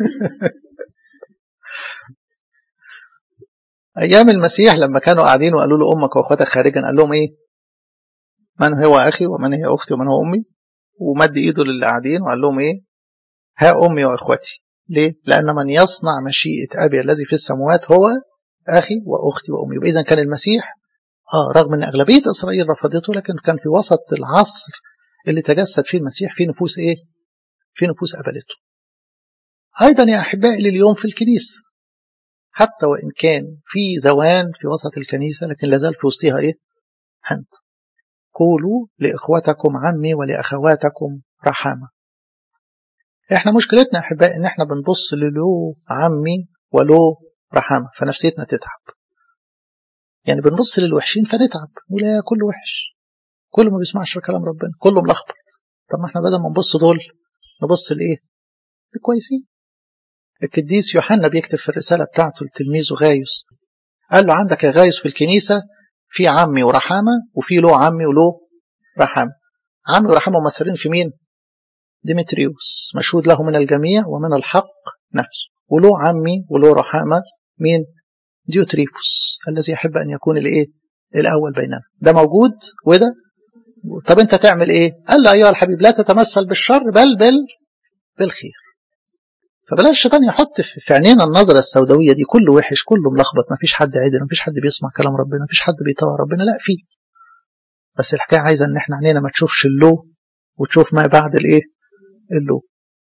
أيام المسيح لما كانوا قاعدين وقالوا له أمك وأخواتك خارجا، قال لهم إيه؟ من هو أخي ومن هي أختي ومن هو أمي؟ ومد إيده للي قاعدين وقال لهم إيه؟ ها أمي وأخوتي. ليه؟ لأن من يصنع مشيئة أبي الذي في السماوات هو أخي وأختي وأمي. وإذا كان المسيح آه رغم أن أغلبية إسرائيل رفضته، لكن كان في وسط العصر اللي تجسد فيه المسيح في نفوس إيه؟ في نفوس قبلته. أيضا يا أحبائي لليوم في الكنيسة، حتى وإن كان في زوان في وسط الكنيسة، لكن لازال في وسطها إيه؟ حنت. قولوا لإخوتكم عمي ولأخواتكم رحمة. إحنا مشكلتنا يا أحبائي إن إحنا بنبص للو عمي ولو رحمة فنفسيتنا تتعب. يعني بنبص للوحشين فنتعب، نقول يا كله وحش، كله ما بيسمعش كلام ربنا، كله ملخبط. طب ما إحنا بدل ما نبص دول نبص لإيه؟ الكويسين. القديس يوحنا بيكتب في الرسالة بتاعته لتلميذه غايوس، قال له عندك يا غايوس في الكنيسة في عمي ورحمة وفي له عمي وله رحمة. عمي ورحمة ممثلين في مين؟ ديمتريوس مشهود له من الجميع ومن الحق نفسه. وله عمي وله رحمة مين؟ ديوتريفوس الذي يحب أن يكون الإيه؟ الأول بيننا. ده موجود وده. طب أنت تعمل إيه؟ قال له أيها الحبيب لا تتمثل بالشر بل بل بالخير. فبلاش الشيطان يحط في عينينا النظرة السوداوية دي، كله وحش كله ملخبط، ما فيش حد عادل، ما فيش حد بيسمع كلام ربنا، ما فيش حد بيطاوع ربنا. لا فيه، بس الحكاية عايزة ان احنا عينينا ما تشوفش اللو وتشوف ما بعد الايه؟ اللو.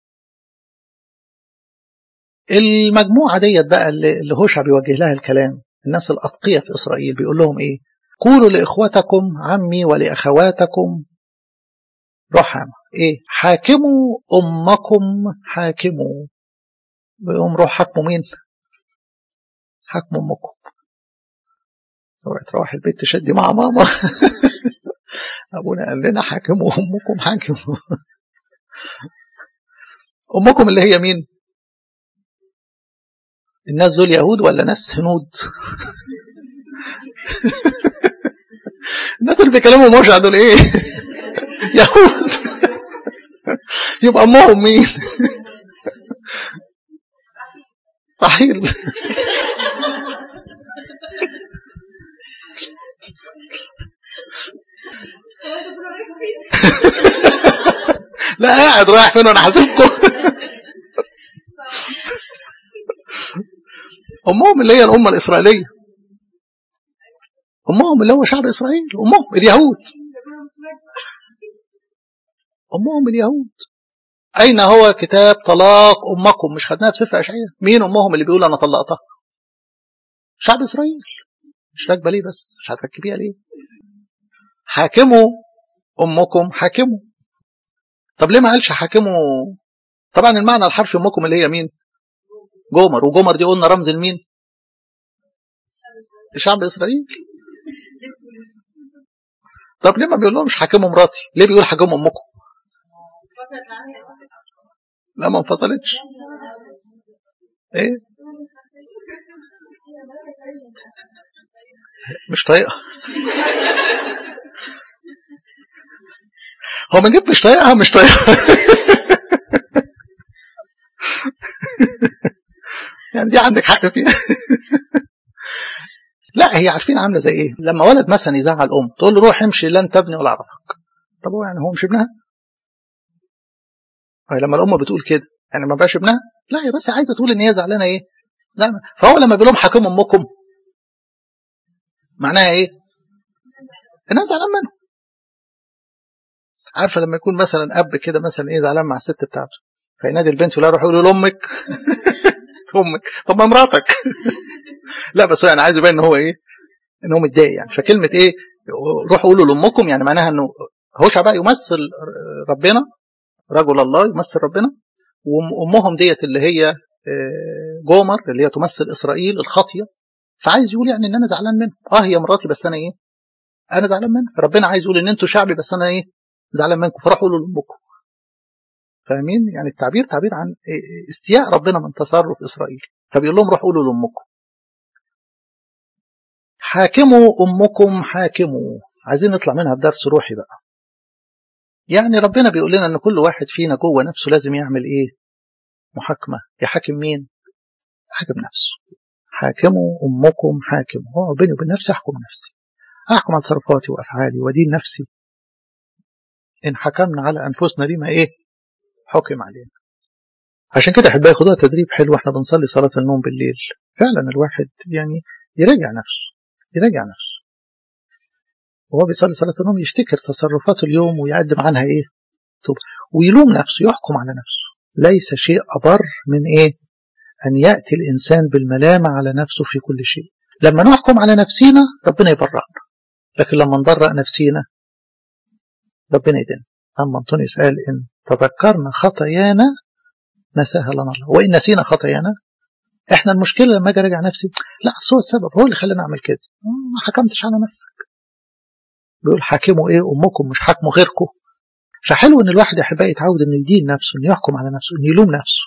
المجموعة ديت بقى اللي هوشع بيوجه لها الكلام، الناس الأتقية في إسرائيل، بيقول لهم ايه؟ قولوا لإخوتكم عمي ولأخواتكم رحمة. ايه؟ حاكموا أمكم حاكموا. بيقوم روح حاكموا مين؟ حاكموا أمكم. اوعي تروح البيت تشدي مع ماما ابونا قال لنا حاكموا امكم حاكموا. امكم اللي هي مين؟ الناس دول يهود ولا ناس هنود؟ الناس اللي بيكلموا موشع دول ايه؟ يهود. يبقى امهم مين؟ رحيل. لا قاعد رايح فين وانا حاسبكم. امهم اللي هي الامه الاسرائيليه، امهم اللي هو شعب اسرائيل، امهم اليهود، امهم اليهود. اين هو كتاب طلاق امكم؟ مش خدناها في سفر اشعياء؟ مين امهم اللي بيقول انا طلقتها؟ شعب اسرائيل. مش راكبه ليه بس؟ مش هتركبيها ليه؟ حاكموا امكم حاكموا. طب ليه ما قالش حاكموا؟ طبعا المعنى الحرفي امكم اللي هي مين؟ جمر. وجمر دي قلنا رمز لمين؟ لشعب اسرائيل. طب ليه ما بيقول لهمش حاكموا مراتي؟ ليه بيقول حاكموا امكم؟ لا ما انفصلتش. ايه مش طايقها. هو من جد مش طايقها مش طايقها. يعني دي عندك حق فيها. لا هي عارفين عامله زي ايه، لما ولد مثلا يزعل ام تقول له روح امشي لن تبني ولا اعرفك. طب هو يعني هو مش ابنها؟ لما الام بتقول كده يعني ما بقاش ابنها؟ لا هي بس عايزه تقول ان هي زعلانه ايه. لا فهو لما بيقول لهم حاكم امكم معناها ايه؟ ان انا زعلان منه. عارفه لما يكون مثلا اب كده مثلا ايه زعلان مع الست بتاعته فينادي البنت ولا يروح يقول لامك امك طب ما مراتك. لا بس هو يعني عايز يبين ان هو ايه، ان هو متضايق يعني. فكلمه ايه روحوا قولوا لامكم يعني معناها انه هوشع بقى يمثل ربنا، رجل الله يمثل ربنا، وامهم ديت اللي هي جومر اللي هي تمثل اسرائيل الخاطيه. فعايز يقول يعني ان انا زعلان منه. اه هي مراتي بس انا ايه، انا زعلان منه. ربنا عايز يقول ان انتوا شعبي بس انا ايه زعلان منكم، فروحوا قولوا لامكم. فاهمين يعني التعبير تعبير عن استياء ربنا من تصرف اسرائيل. فبيقول لهم روحوا قولوا لامكم. حاكموا امكم حاكموا، عايزين نطلع منها بدرس روحي بقى. يعني ربنا بيقول لنا ان كل واحد فينا جوه نفسه لازم يعمل ايه، محاكمه. يحاكم مين؟ حاكم نفسه. حاكموا امكم حاكموا. هو بيني وبين نفسي احكم نفسي، احكم على تصرفاتي وافعالي ودين نفسي. ان حكمنا على انفسنا لما ايه حكم علينا. عشان كده احبائي خدوها تدريب حلو احنا بنصلي صلاه النوم بالليل. فعلا الواحد يعني يراجع نفسه، يراجع نفسه وهو بيصلي صلاه النوم، يفتكر تصرفات اليوم ويقدم عنها ايه توبه، ويلوم نفسه، يحكم على نفسه. ليس شيء أبر من ايه ان ياتي الانسان بالملامه على نفسه في كل شيء. لما نحكم على نفسينا ربنا يبرأنا، لكن لما نبرأ نفسينا ربنا يدين. أما أنطونيوس قال إن تذكرنا خطايانا نساها لنا الله، وإن نسينا خطايانا. إحنا المشكلة لما أجي أراجع نفسي لا هو السبب، هو اللي خلاني أعمل كده، ما حكمتش على نفسك. بيقول حاكموا إيه أمكم مش حاكموا غيركم. فحلو إن الواحد يا أحبائي يتعود إنه يدين نفسه، إنه يحكم على نفسه، إنه يلوم نفسه.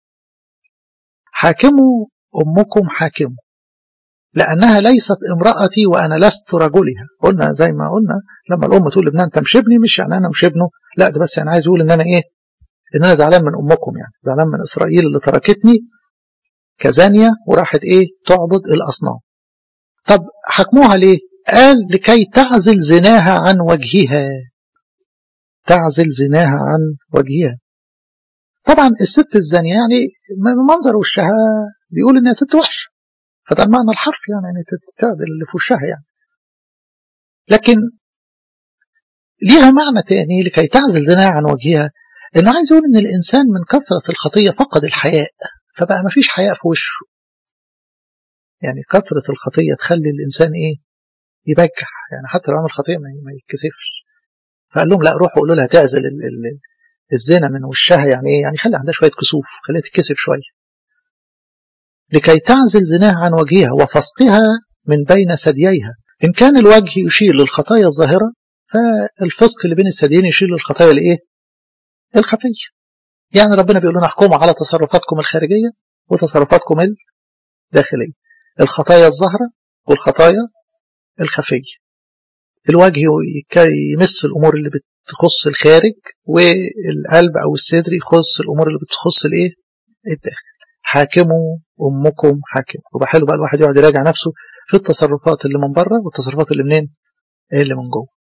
حاكموا أمكم حاكموا لأنها ليست امرأتي وأنا لست رجلها. قلنا زي ما قلنا لما الأم تقول لابنها أنت مش ابني، مش يعني أنا مش ابنه، لا ده بس يعني عايز يقول إن أنا إيه، إن أنا زعلان من أمكم، يعني زعلان من إسرائيل اللي تركتني كزانية وراحت إيه تعبد الأصنام. طب حكموها ليه؟ قال لكي تعزل زناها عن وجهها. تعزل زناها عن وجهها. طبعا الست الزانية يعني من منظر وشها بيقول إنها ست وحشة، فده المعنى الحرفي يعني يعني تعدل اللي في وشها يعني. لكن ليها معنى تاني لكي تعزل زناها عن وجهها، إنه عايز يقول إن الإنسان من كثرة الخطية فقد الحياء، فبقى ما فيش حياء في وشه. يعني كثرة الخطية تخلي الإنسان إيه يبجح، يعني حتى لو عمل خطية ما يتكسفش. فقال لهم لا روحوا قولوا لها تعزل الزنا من وشها، يعني إيه، يعني خلي عندها شوية كسوف، خليها تتكسف شوية. لكي تعزل زناها عن وجهها وفسقها من بين ثدييها. إن كان الوجه يشير للخطايا الظاهرة فالفسق اللي بين الثديين يشير للخطايا الإيه الخفية. يعني ربنا بيقول لنا احكموا على تصرفاتكم الخارجية وتصرفاتكم الداخلية، الخطايا الظاهرة والخطايا الخفية. الوجه يمس الأمور اللي بتخص الخارج، والقلب أو الصدر يخص الأمور اللي بتخص الإيه الداخل. حاكموا أمكم حاكموا. وبقى حلو بقى الواحد يقعد يراجع نفسه في التصرفات اللي من بره والتصرفات اللي منين اللي من جوه.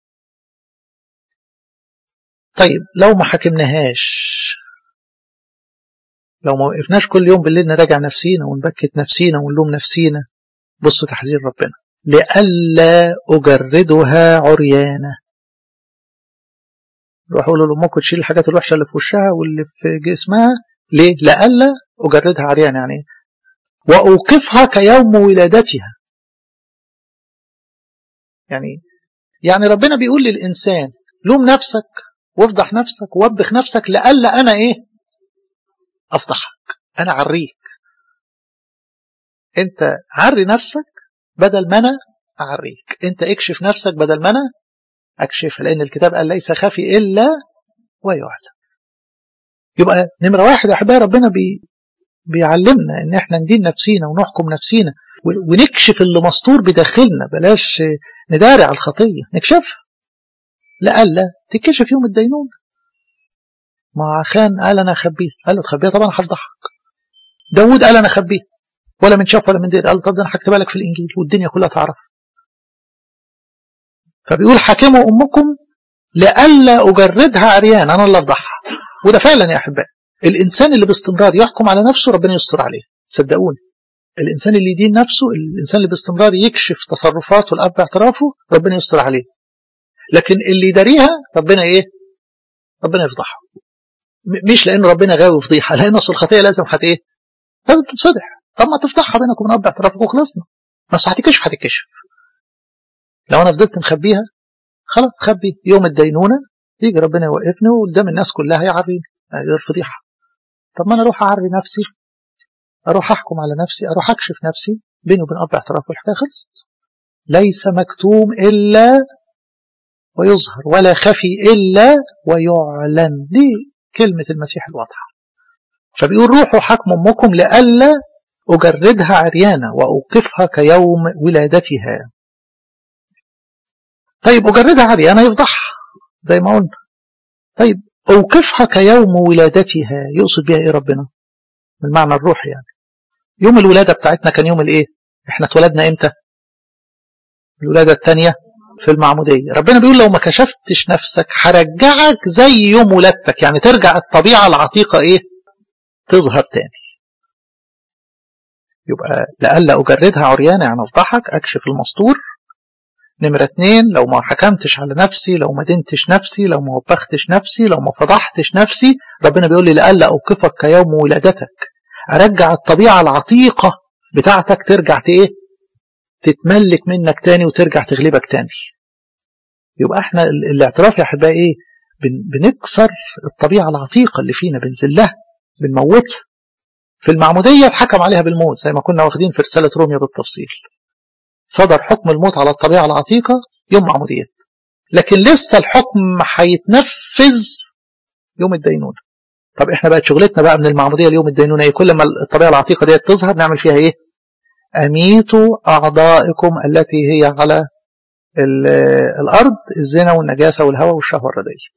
طيب لو ما حكمناهاش، لو ما وقفناش كل يوم بالليل نراجع نفسينا ونبكت نفسينا ونلوم نفسينا، بصوا تحذير ربنا لئلا أجردها عريانة. روحوا قولوا لأمكم تشيل الحاجات الوحشة اللي في وشها واللي في جسمها. ليه؟ لئلا أجردها عريانة، يعني وأوقفها كيوم ولادتها. يعني يعني ربنا بيقول للإنسان لوم نفسك وافضح نفسك ووبخ نفسك لئلا أنا إيه أفضحك، أنا عريك. أنت عري نفسك بدل ما أنا أعريك، أنت اكشف نفسك بدل ما أنا أكشفها، لأن الكتاب قال ليس خفي إلا ويعلم. يبقى نمرة واحد يا أحبائي ربنا بي بيعلمنا إن إحنا ندين نفسينا ونحكم نفسينا ونكشف اللي مستور بداخلنا، بلاش ندارع على الخطية، نكشفها لألا تكشف يوم الدينونة. مع خان قال أنا أخبيه، قال له تخبيه طبعا هفضحك. داود قال أنا أخبيه ولا من شاف ولا من دير، قال له طب ده أنا هكتبها لك في الإنجيل والدنيا كلها تعرف. فبيقول حاكموا أمكم لألا أجردها عريان، أنا اللي أفضحها. وده فعلا يا أحبائي الإنسان اللي باستمرار يحكم على نفسه ربنا يستر عليه، صدقوني. الإنسان اللي يدين نفسه، الإنسان اللي باستمرار يكشف تصرفاته الأب باعترافه ربنا يستر عليه. لكن اللي يداريها ربنا إيه؟ ربنا يفضحه. مش لأنه ربنا غاوي فضيحة، لأن أصل الخطيئة لازم حت إيه؟ لازم تتصدح. طب ما تفضحها بينك وبين أب باعترافك وخلصنا. بس هتكشف هتكشف. لو أنا فضلت مخبيها خلاص خبي، يوم الدينونة يجي ربنا يوقفني وقدام الناس كلها يعريني، غير فضيحة. طب ما أنا أروح أعري نفسي، أروح أحكم على نفسي، أروح أكشف نفسي بيني وبين أب اعتراف والحكاية خلصت. ليس مكتوم إلا ويظهر ولا خفي إلا ويعلن، دي كلمة المسيح الواضحة. فبيقول روحوا حكم أمكم لألا أجردها عريانة وأوقفها كيوم ولادتها. طيب أجردها عريانة يفضحها زي ما قلنا. طيب أوقفها كيوم ولادتها يقصد بها إيه ربنا؟ من معنى الروح يعني. يوم الولادة بتاعتنا كان يوم الإيه؟ إحنا اتولدنا إمتى؟ الولادة الثانية في المعمودية. ربنا بيقول لو ما كشفتش نفسك هرجعك زي يوم ولادتك، يعني ترجع الطبيعة العتيقة إيه؟ تظهر تاني. يبقى لألا أجردها عريانة يعني أفضحك، أكشف المستور. نمرة اتنين لو ما حكمتش على نفسي، لو ما دنتش نفسي، لو ما وبختش نفسي، لو ما فضحتش نفسي، ربنا بيقول لي لألا أوقفك كيوم ولادتك، أرجع الطبيعة العتيقة بتاعتك ترجع ايه؟ تتملك منك تاني وترجع تغلبك تاني. يبقى احنا الاعتراف يا احبائي ايه؟ بنكسر الطبيعة العتيقة اللي فينا، بنزلها، بنموتها. في المعمودية اتحكم عليها بالموت زي ما كنا واخدين في رسالة روميا بالتفصيل. صدر حكم الموت على الطبيعة العتيقة يوم معمودية، لكن لسه الحكم هيتنفذ يوم الدينونة. طب احنا بقت شغلتنا بقى من المعمودية ليوم الدينونة ايه؟ كل ما الطبيعة العتيقة دي تظهر نعمل فيها ايه؟ أميتوا أعضائكم التي هي على الأرض، الزنا والنجاسة والهوى والشهوة الرديئة.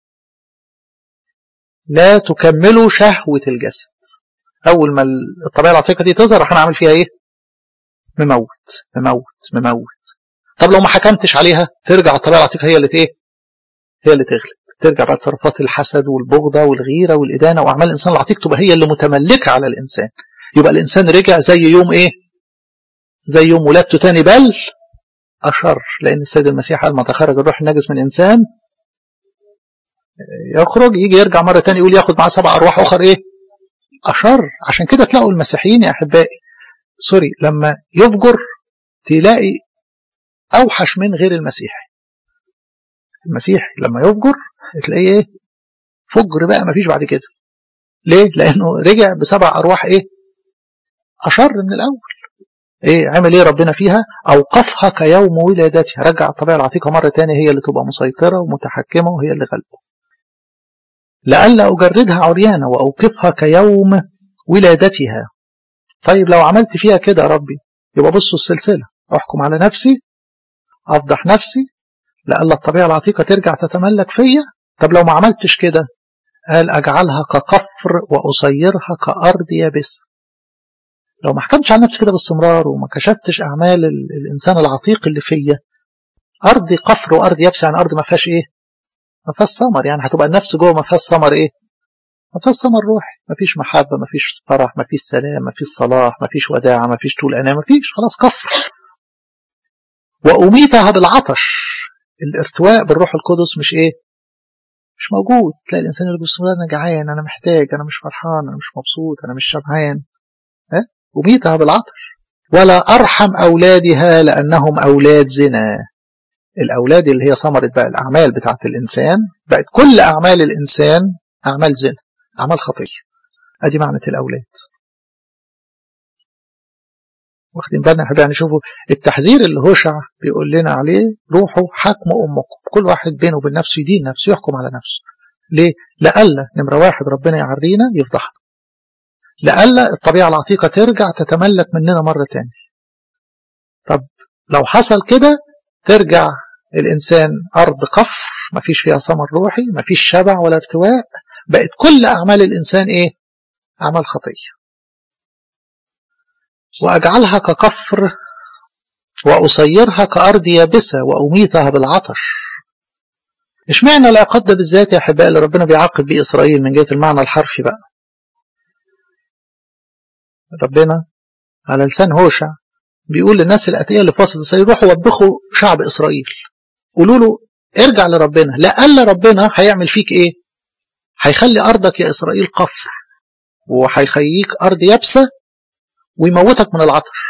لا تكملوا شهوة الجسد. أول ما الطبيعة العتيقة دي تظهر احنا نعمل فيها ايه؟ مموت مموت مموت. طب لو ما حكمتش عليها ترجع الطبيعة العتيقة هي اللي ايه؟ هي اللي تغلب. ترجع بقى تصرفات الحسد والبغضة والغيرة والإدانة وأعمال الإنسان العتيق تبقى هي اللي متملكة على الإنسان. يبقى الإنسان رجع زي يوم إيه؟ زي يوم ولادته تاني، بل أشر، لأن السيد المسيح قال ما تخرج الروح النجس من إنسان يخرج يجي يرجع مرة تاني يقول ياخد معاه سبع أرواح أخر إيه؟ أشر. عشان كده تلاقوا المسيحيين يا أحبائي سوري لما يفجر تلاقي أوحش من غير المسيحي. المسيح لما يفجر تلاقيه إيه؟ فجر بقى مفيش بعد كده. ليه؟ لأنه رجع بسبع أرواح إيه؟ أشر من الأول. إيه عمل إيه ربنا فيها؟ أوقفها كيوم ولادتها، رجع الطبيعة العتيقة مرة تانية هي اللي تبقى مسيطرة ومتحكمة وهي اللي غلبة. لألا أجردها عريانة وأوقفها كيوم ولادتها. طيب لو عملت فيها كده يا ربي يبقى بصوا السلسلة، أحكم على نفسي، أفضح نفسي، لألا الطبيعة العتيقة ترجع تتملك فيا. طب لو ما عملتش كده قال أجعلها كقفر وأصيرها كأرض يابس. لو ما حكمتش على نفسي كده باستمرار وما كشفتش أعمال الإنسان العتيق اللي فيا، أرض قفر وأرض يابس، يعني أرض ما فيهاش إيه؟ ما فيهاش ثمر، يعني هتبقى النفس جوه ما فيهاش ثمر إيه؟ ما فيهاش ثمر روحي، ما فيش محبة، ما فيش فرح، ما فيش سلام، ما فيش صلاح، ما فيش وداعة، ما فيش طول أنام، ما فيش، خلاص كفر. وأميتها بالعطش، الارتواء بالروح القدس مش إيه؟ مش موجود. تلاقي الإنسان اللي باستمرار أنا جعان، أنا محتاج، أنا مش فرحان، أنا مش مبسوط، أنا مش شبعان. ها؟ أميتها بالعطش. ولا أرحم أولادها لأنهم أولاد زنا. الأولاد اللي هي ثمرة بقى الأعمال بتاعت الإنسان، بقت كل أعمال الإنسان أعمال زنا، أعمال خطية. أدي معنى الأولاد. واخدين بالنا احنا يعني شوفوا التحذير اللي هوشع بيقول لنا عليه، روحوا حكموا أمكم. كل واحد بينه وبين نفسه يدين نفسه، يحكم على نفسه. ليه؟ لألا نمرة واحد ربنا يعرينا يفضحنا، لألا الطبيعة العتيقة ترجع تتملك مننا مرة تاني. طب لو حصل كده ترجع الإنسان أرض قفر مفيش فيها ثمر روحي، مفيش شبع ولا ارتواء، بقت كل أعمال الإنسان إيه؟ أعمال خطية. وأجعلها كقفر وأصيرها كأرض يابسة وأميتها بالعطش. اشمعنى العقاب ده بالذات يا أحبائي اللي ربنا بيعاقب بيه إسرائيل من جهة المعنى الحرفي بقى؟ ربنا على لسان هوشع بيقول للناس الأتقياء اللي في وسط إسرائيل روحوا وبخوا شعب إسرائيل، قولوا له ارجع لربنا، لألا ربنا هيعمل فيك إيه؟ هيخلي أرضك يا إسرائيل قفر، وهيخليك أرض يابسة، ويموتك من العطش.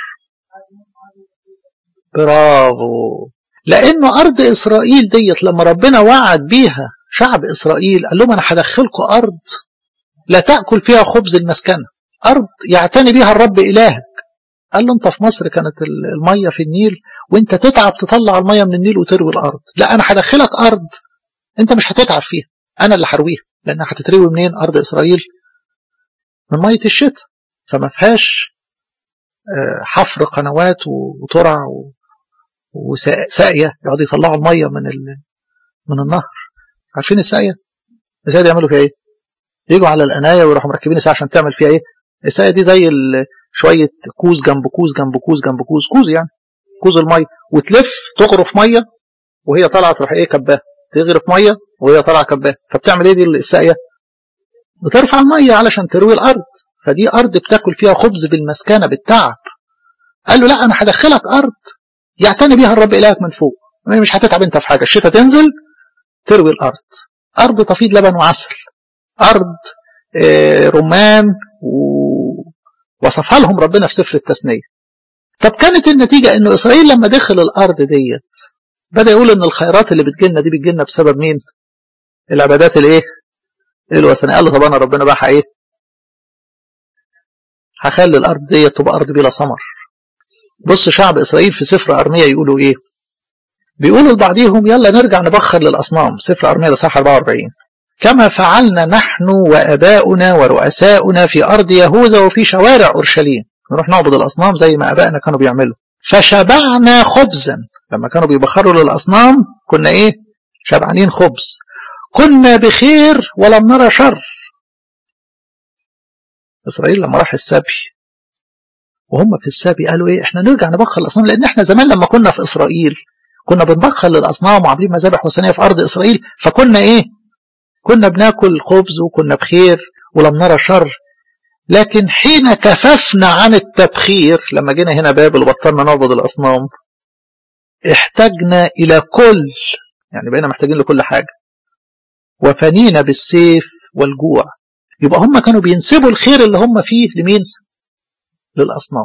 برافو. لأنه أرض إسرائيل ديت لما ربنا وعد بيها شعب إسرائيل قال لهم أنا هدخلكم أرض لا تأكل فيها خبز المسكنة، أرض يعتني بيها الرب إلهك. قال له أنت في مصر كانت المية في النيل وأنت تتعب تطلع المية من النيل وتروي الأرض، لا أنا هدخلك أرض أنت مش هتتعب فيها، أنا اللي هرويها، لأنها هتتروي منين؟ أرض إسرائيل من مية الشتاء، فما فيهاش حفر قنوات وترع وساقية يقعدوا يطلعوا المية من من النهر. عارفين الساقية؟ الساقية دي يعملوا فيها ايه؟ يجوا على القناية ويروحوا مركبين الساقية عشان تعمل فيها ايه؟ الساقية دي زي شوية كوز جنب كوز جنب كوز جنب كوز، كوز يعني كوز المية، وتلف تغرف مية وهي طالعة تروح ايه كباها، تغرف مية وهي طالعة كباها. فبتعمل ايه دي الساقية؟ بترفع المية علشان تروي الأرض. فدي أرض بتاكل فيها خبز بالمسكنة بالتعب. قال له لا أنا هدخلك أرض يعتني بيها الرب إلهك من فوق، مش هتتعب انت في حاجة، الشتاء تنزل تروي الأرض، أرض تفيض لبن وعسل، أرض رمان، ووصفها لهم ربنا في سفر التثنية. طب كانت النتيجة انه إسرائيل لما دخل الأرض ديت بدأ يقول ان الخيرات اللي بتجيلنا دي بتجيلنا بسبب مين؟ العبادات الايه؟ الوثنية. قال له طب انا ربنا بقى ايه؟ هخلي الأرض ديت تبقى أرض بلا ثمر. بص شعب إسرائيل في سفر أرميا يقولوا ايه؟ بيقولوا لبعضهم يلا نرجع نبخر للأصنام. سفر أرميا صح أربعة وأربعين. كما فعلنا نحن وآباؤنا ورؤساؤنا في أرض يهوذا وفي شوارع أورشليم، نروح نعبد الأصنام زي ما آبائنا كانوا بيعملوا. فشبعنا خبزا، لما كانوا بيبخروا للأصنام كنا إيه؟ شبعانين خبز. كنا بخير ولم نرى شر. إسرائيل لما راح السبي وهم في السبي قالوا إيه؟ إحنا نرجع نبخر الأصنام، لأن إحنا زمان لما كنا في إسرائيل كنا بنبخر للأصنام وعاملين مذابح وثنية في أرض إسرائيل، فكنا إيه؟ كنا بناكل خبز وكنا بخير ولم نرى شر. لكن حين كففنا عن التبخير، لما جينا هنا بابل وبطلنا نعبد الأصنام، احتاجنا إلى كل، يعني بقينا محتاجين لكل حاجة، وفنينا بالسيف والجوع. يبقى هم كانوا بينسبوا الخير اللي هم فيه لمين؟ للأصنام.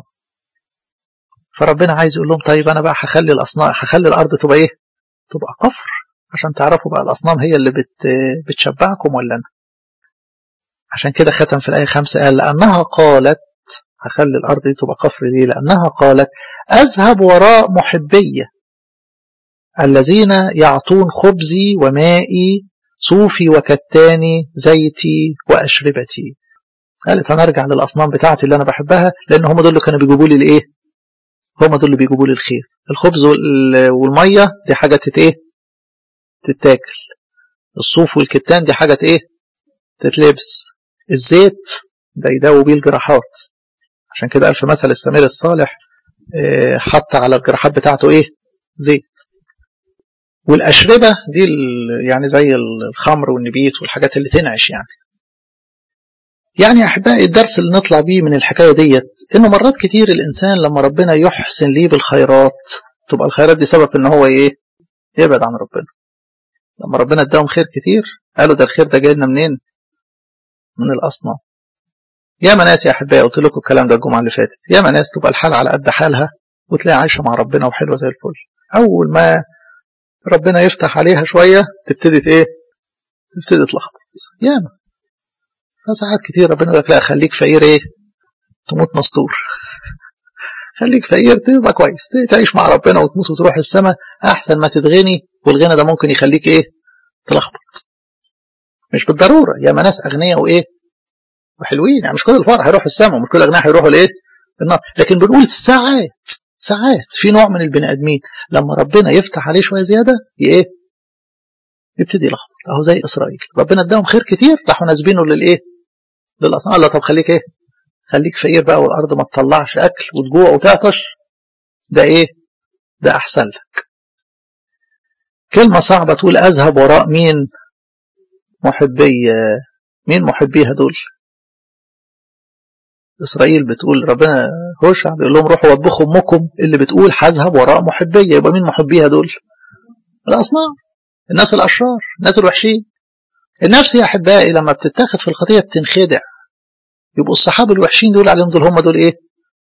فربنا عايز يقول لهم طيب أنا بقى هخلي الأصنام، هخلي الأرض تبقى إيه؟ تبقى قفر، عشان تعرفوا بقى الأصنام هي اللي بت بتشبعكم ولا أنا. عشان كده ختم في الآية خمسة قال لأنها قالت، هخلي الأرض دي تبقى قفر دي لأنها قالت أذهب وراء محبية الذين يعطون خبزي ومائي صوفي وكتاني زيتي وأشربتي. قالت هنرجع للأصنام بتاعتي اللي أنا بحبها، لأن هم دول اللي كانوا بيجيبوا لي الإيه؟ هم دول اللي بيجيبوا لي الخير. الخبز والمية دي حاجة تتإيه؟ تتاكل. الصوف والكتان دي حاجة إيه؟ تتلبس. الزيت ده يداوي بيه الجراحات، عشان كده قال في مثل السمير الصالح حط على الجراحات بتاعته ايه؟ زيت. والأشربة دي يعني زي الخمر والنبيت والحاجات اللي تنعش يعني. يعني أحبائي الدرس اللي نطلع بيه من الحكاية ديت إنه مرات كتير الإنسان لما ربنا يحسن ليه بالخيرات تبقى الخيرات دي سبب إن هو إيه؟ يبعد عن ربنا. لما ربنا اداهم خير كتير قالوا ده الخير ده جاي لنا منين؟ من الأصنام. يا ناس يا أحبائي قلت لكم الكلام ده الجمعة اللي فاتت، يا ناس تبقى الحال على قد حالها وتلاقي عايشة مع ربنا وحلوة زي الفل، أول ما ربنا يفتح عليها شوية تبتدي إيه؟ تبتدي تلخبط. ياما فساعات كتير ربنا يقول لك لا خليك فقير إيه؟ تموت مستور. خليك فقير تبقى كويس، تعيش مع ربنا وتموت وتروح السماء أحسن ما تتغني، والغنى ده ممكن يخليك إيه؟ تلخبط. مش بالضروره، يا ما ناس اغنياء وايه وحلوين، يعني مش كل الفقراء هيروحوا السماء ومش كل الاغنياء هيروحوا لايه النار، لكن بنقول ساعات ساعات في نوع من البني ادمين لما ربنا يفتح عليه شويه زياده ايه يبتدي يلخبط. اهو زي اسرائيل، ربنا اداهم خير كتير راحوا ناسبينه للايه للاصنام. الله طب خليك ايه خليك فقير بقى والارض ما تطلعش اكل وتجوع وتعطش، ده ايه ده احسن لك. كلمه صعبه تقول اذهب وراء مين محبي، مين محبيها دول؟ إسرائيل بتقول ربنا هوشع بيقول لهم روحوا وطبخوا أمكم اللي بتقول هذهب وراء محبية، يبقى مين محبيها دول؟ الأصنام، الناس الأشرار، الناس الوحشين. النفس يا أحبائي لما بتتاخد في الخطية بتنخدع، يبقوا الصحابة الوحشين دول عليهم دول هم دول إيه؟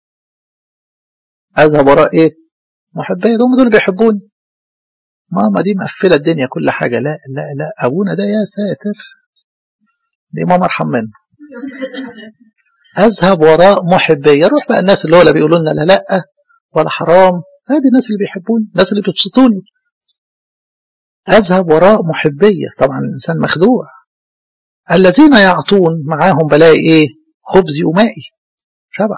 أذهب وراء إيه؟ محبية، دول دول بيحبوني. ماما دي مقفلة الدنيا كل حاجة، لا لا لا أبونا ده يا ساتر، دي ماما ارحم منه. أذهب وراء محبية، روح بقى الناس اللي هو لا بيقولوا لنا لا لا ولا حرام، هذه الناس اللي بيحبوني، الناس اللي بيبسطوني. أذهب وراء محبية، طبعا الإنسان مخدوع. الذين يعطون معاهم بلاقي إيه؟ خبزي ومائي، شبع.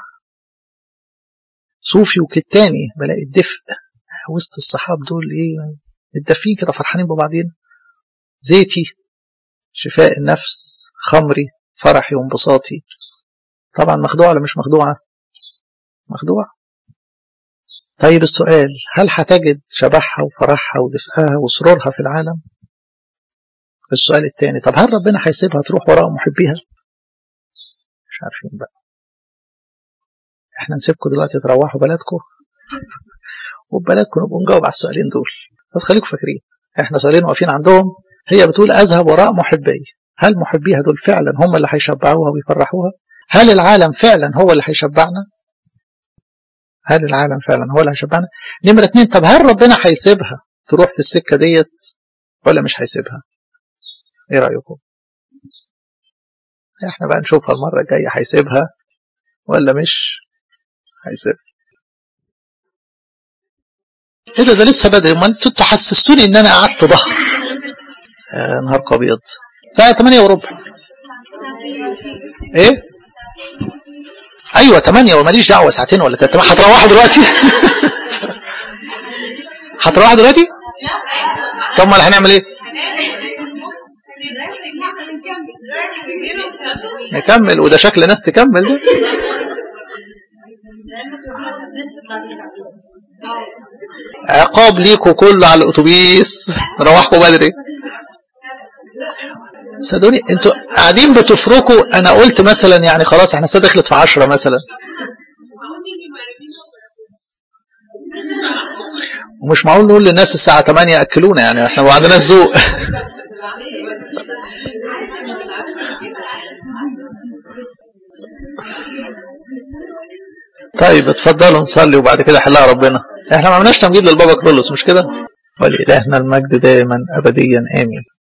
صوفي وكتاني بلاقي الدفء وسط الصحاب دول، إيه متدفين كده فرحانين ببعضين. زيتي شفاء النفس، خمري فرحي وانبساطي. طبعا مخدوعة ولا مش مخدوعة؟ مخدوعة. طيب السؤال، هل هتجد شبحها وفرحها ودفئها وسرورها في العالم؟ السؤال الثاني، طب هل ربنا هيسيبها تروح وراء محبيها؟ مش عارفين بقى. احنا نسيبكم دلوقتي تروحوا بلدكم وببلدكم نبقوا نجاوب على السؤالين دول، بس خليكم فاكرين احنا سؤالين واقفين عندهم. هي بتقول اذهب وراء محبي، هل محبيها دول فعلا هم اللي هيشبعوها ويفرحوها؟ هل العالم فعلا هو اللي هيشبعنا؟ هل العالم فعلا هو اللي هيشبعنا؟ نمرة اتنين، طب هل ربنا هيسيبها تروح في السكة ديت ولا مش هيسيبها؟ ايه رأيكم؟ احنا بقى نشوفها المرة الجاية هيسيبها ولا مش هيسيبها. ايه ده ده لسه بدري، ما انتوا تحسستوني ان انا قعدت ظهر. آه نهار ابيض، الساعة ثمانية وربع. ايه ايوه ثمانية وماليش دعوة ساعتين ولا ثلاثة. هتروحوا دلوقتي؟ هتروحوا دلوقتي؟ طب ما هنعمل ايه؟ نكمل، وده شكل ناس تكمل ده. عقاب ليكوا كله على الاتوبيس، روحوا بدري. صدقوني انتوا قاعدين بتفركوا، انا قلت مثلا يعني خلاص احنا الساعه دخلت في عشرة مثلا، ومش معقول نقول للناس الساعه ثمانية اكلونا، يعني احنا ما عندناش ذوق. طيب اتفضلوا نصلي وبعد كده حلها ربنا. احنا ما عملناش تمجيد للبابا كرولوس مش كده؟ ولإلهنا المجد دائما ابديا امين.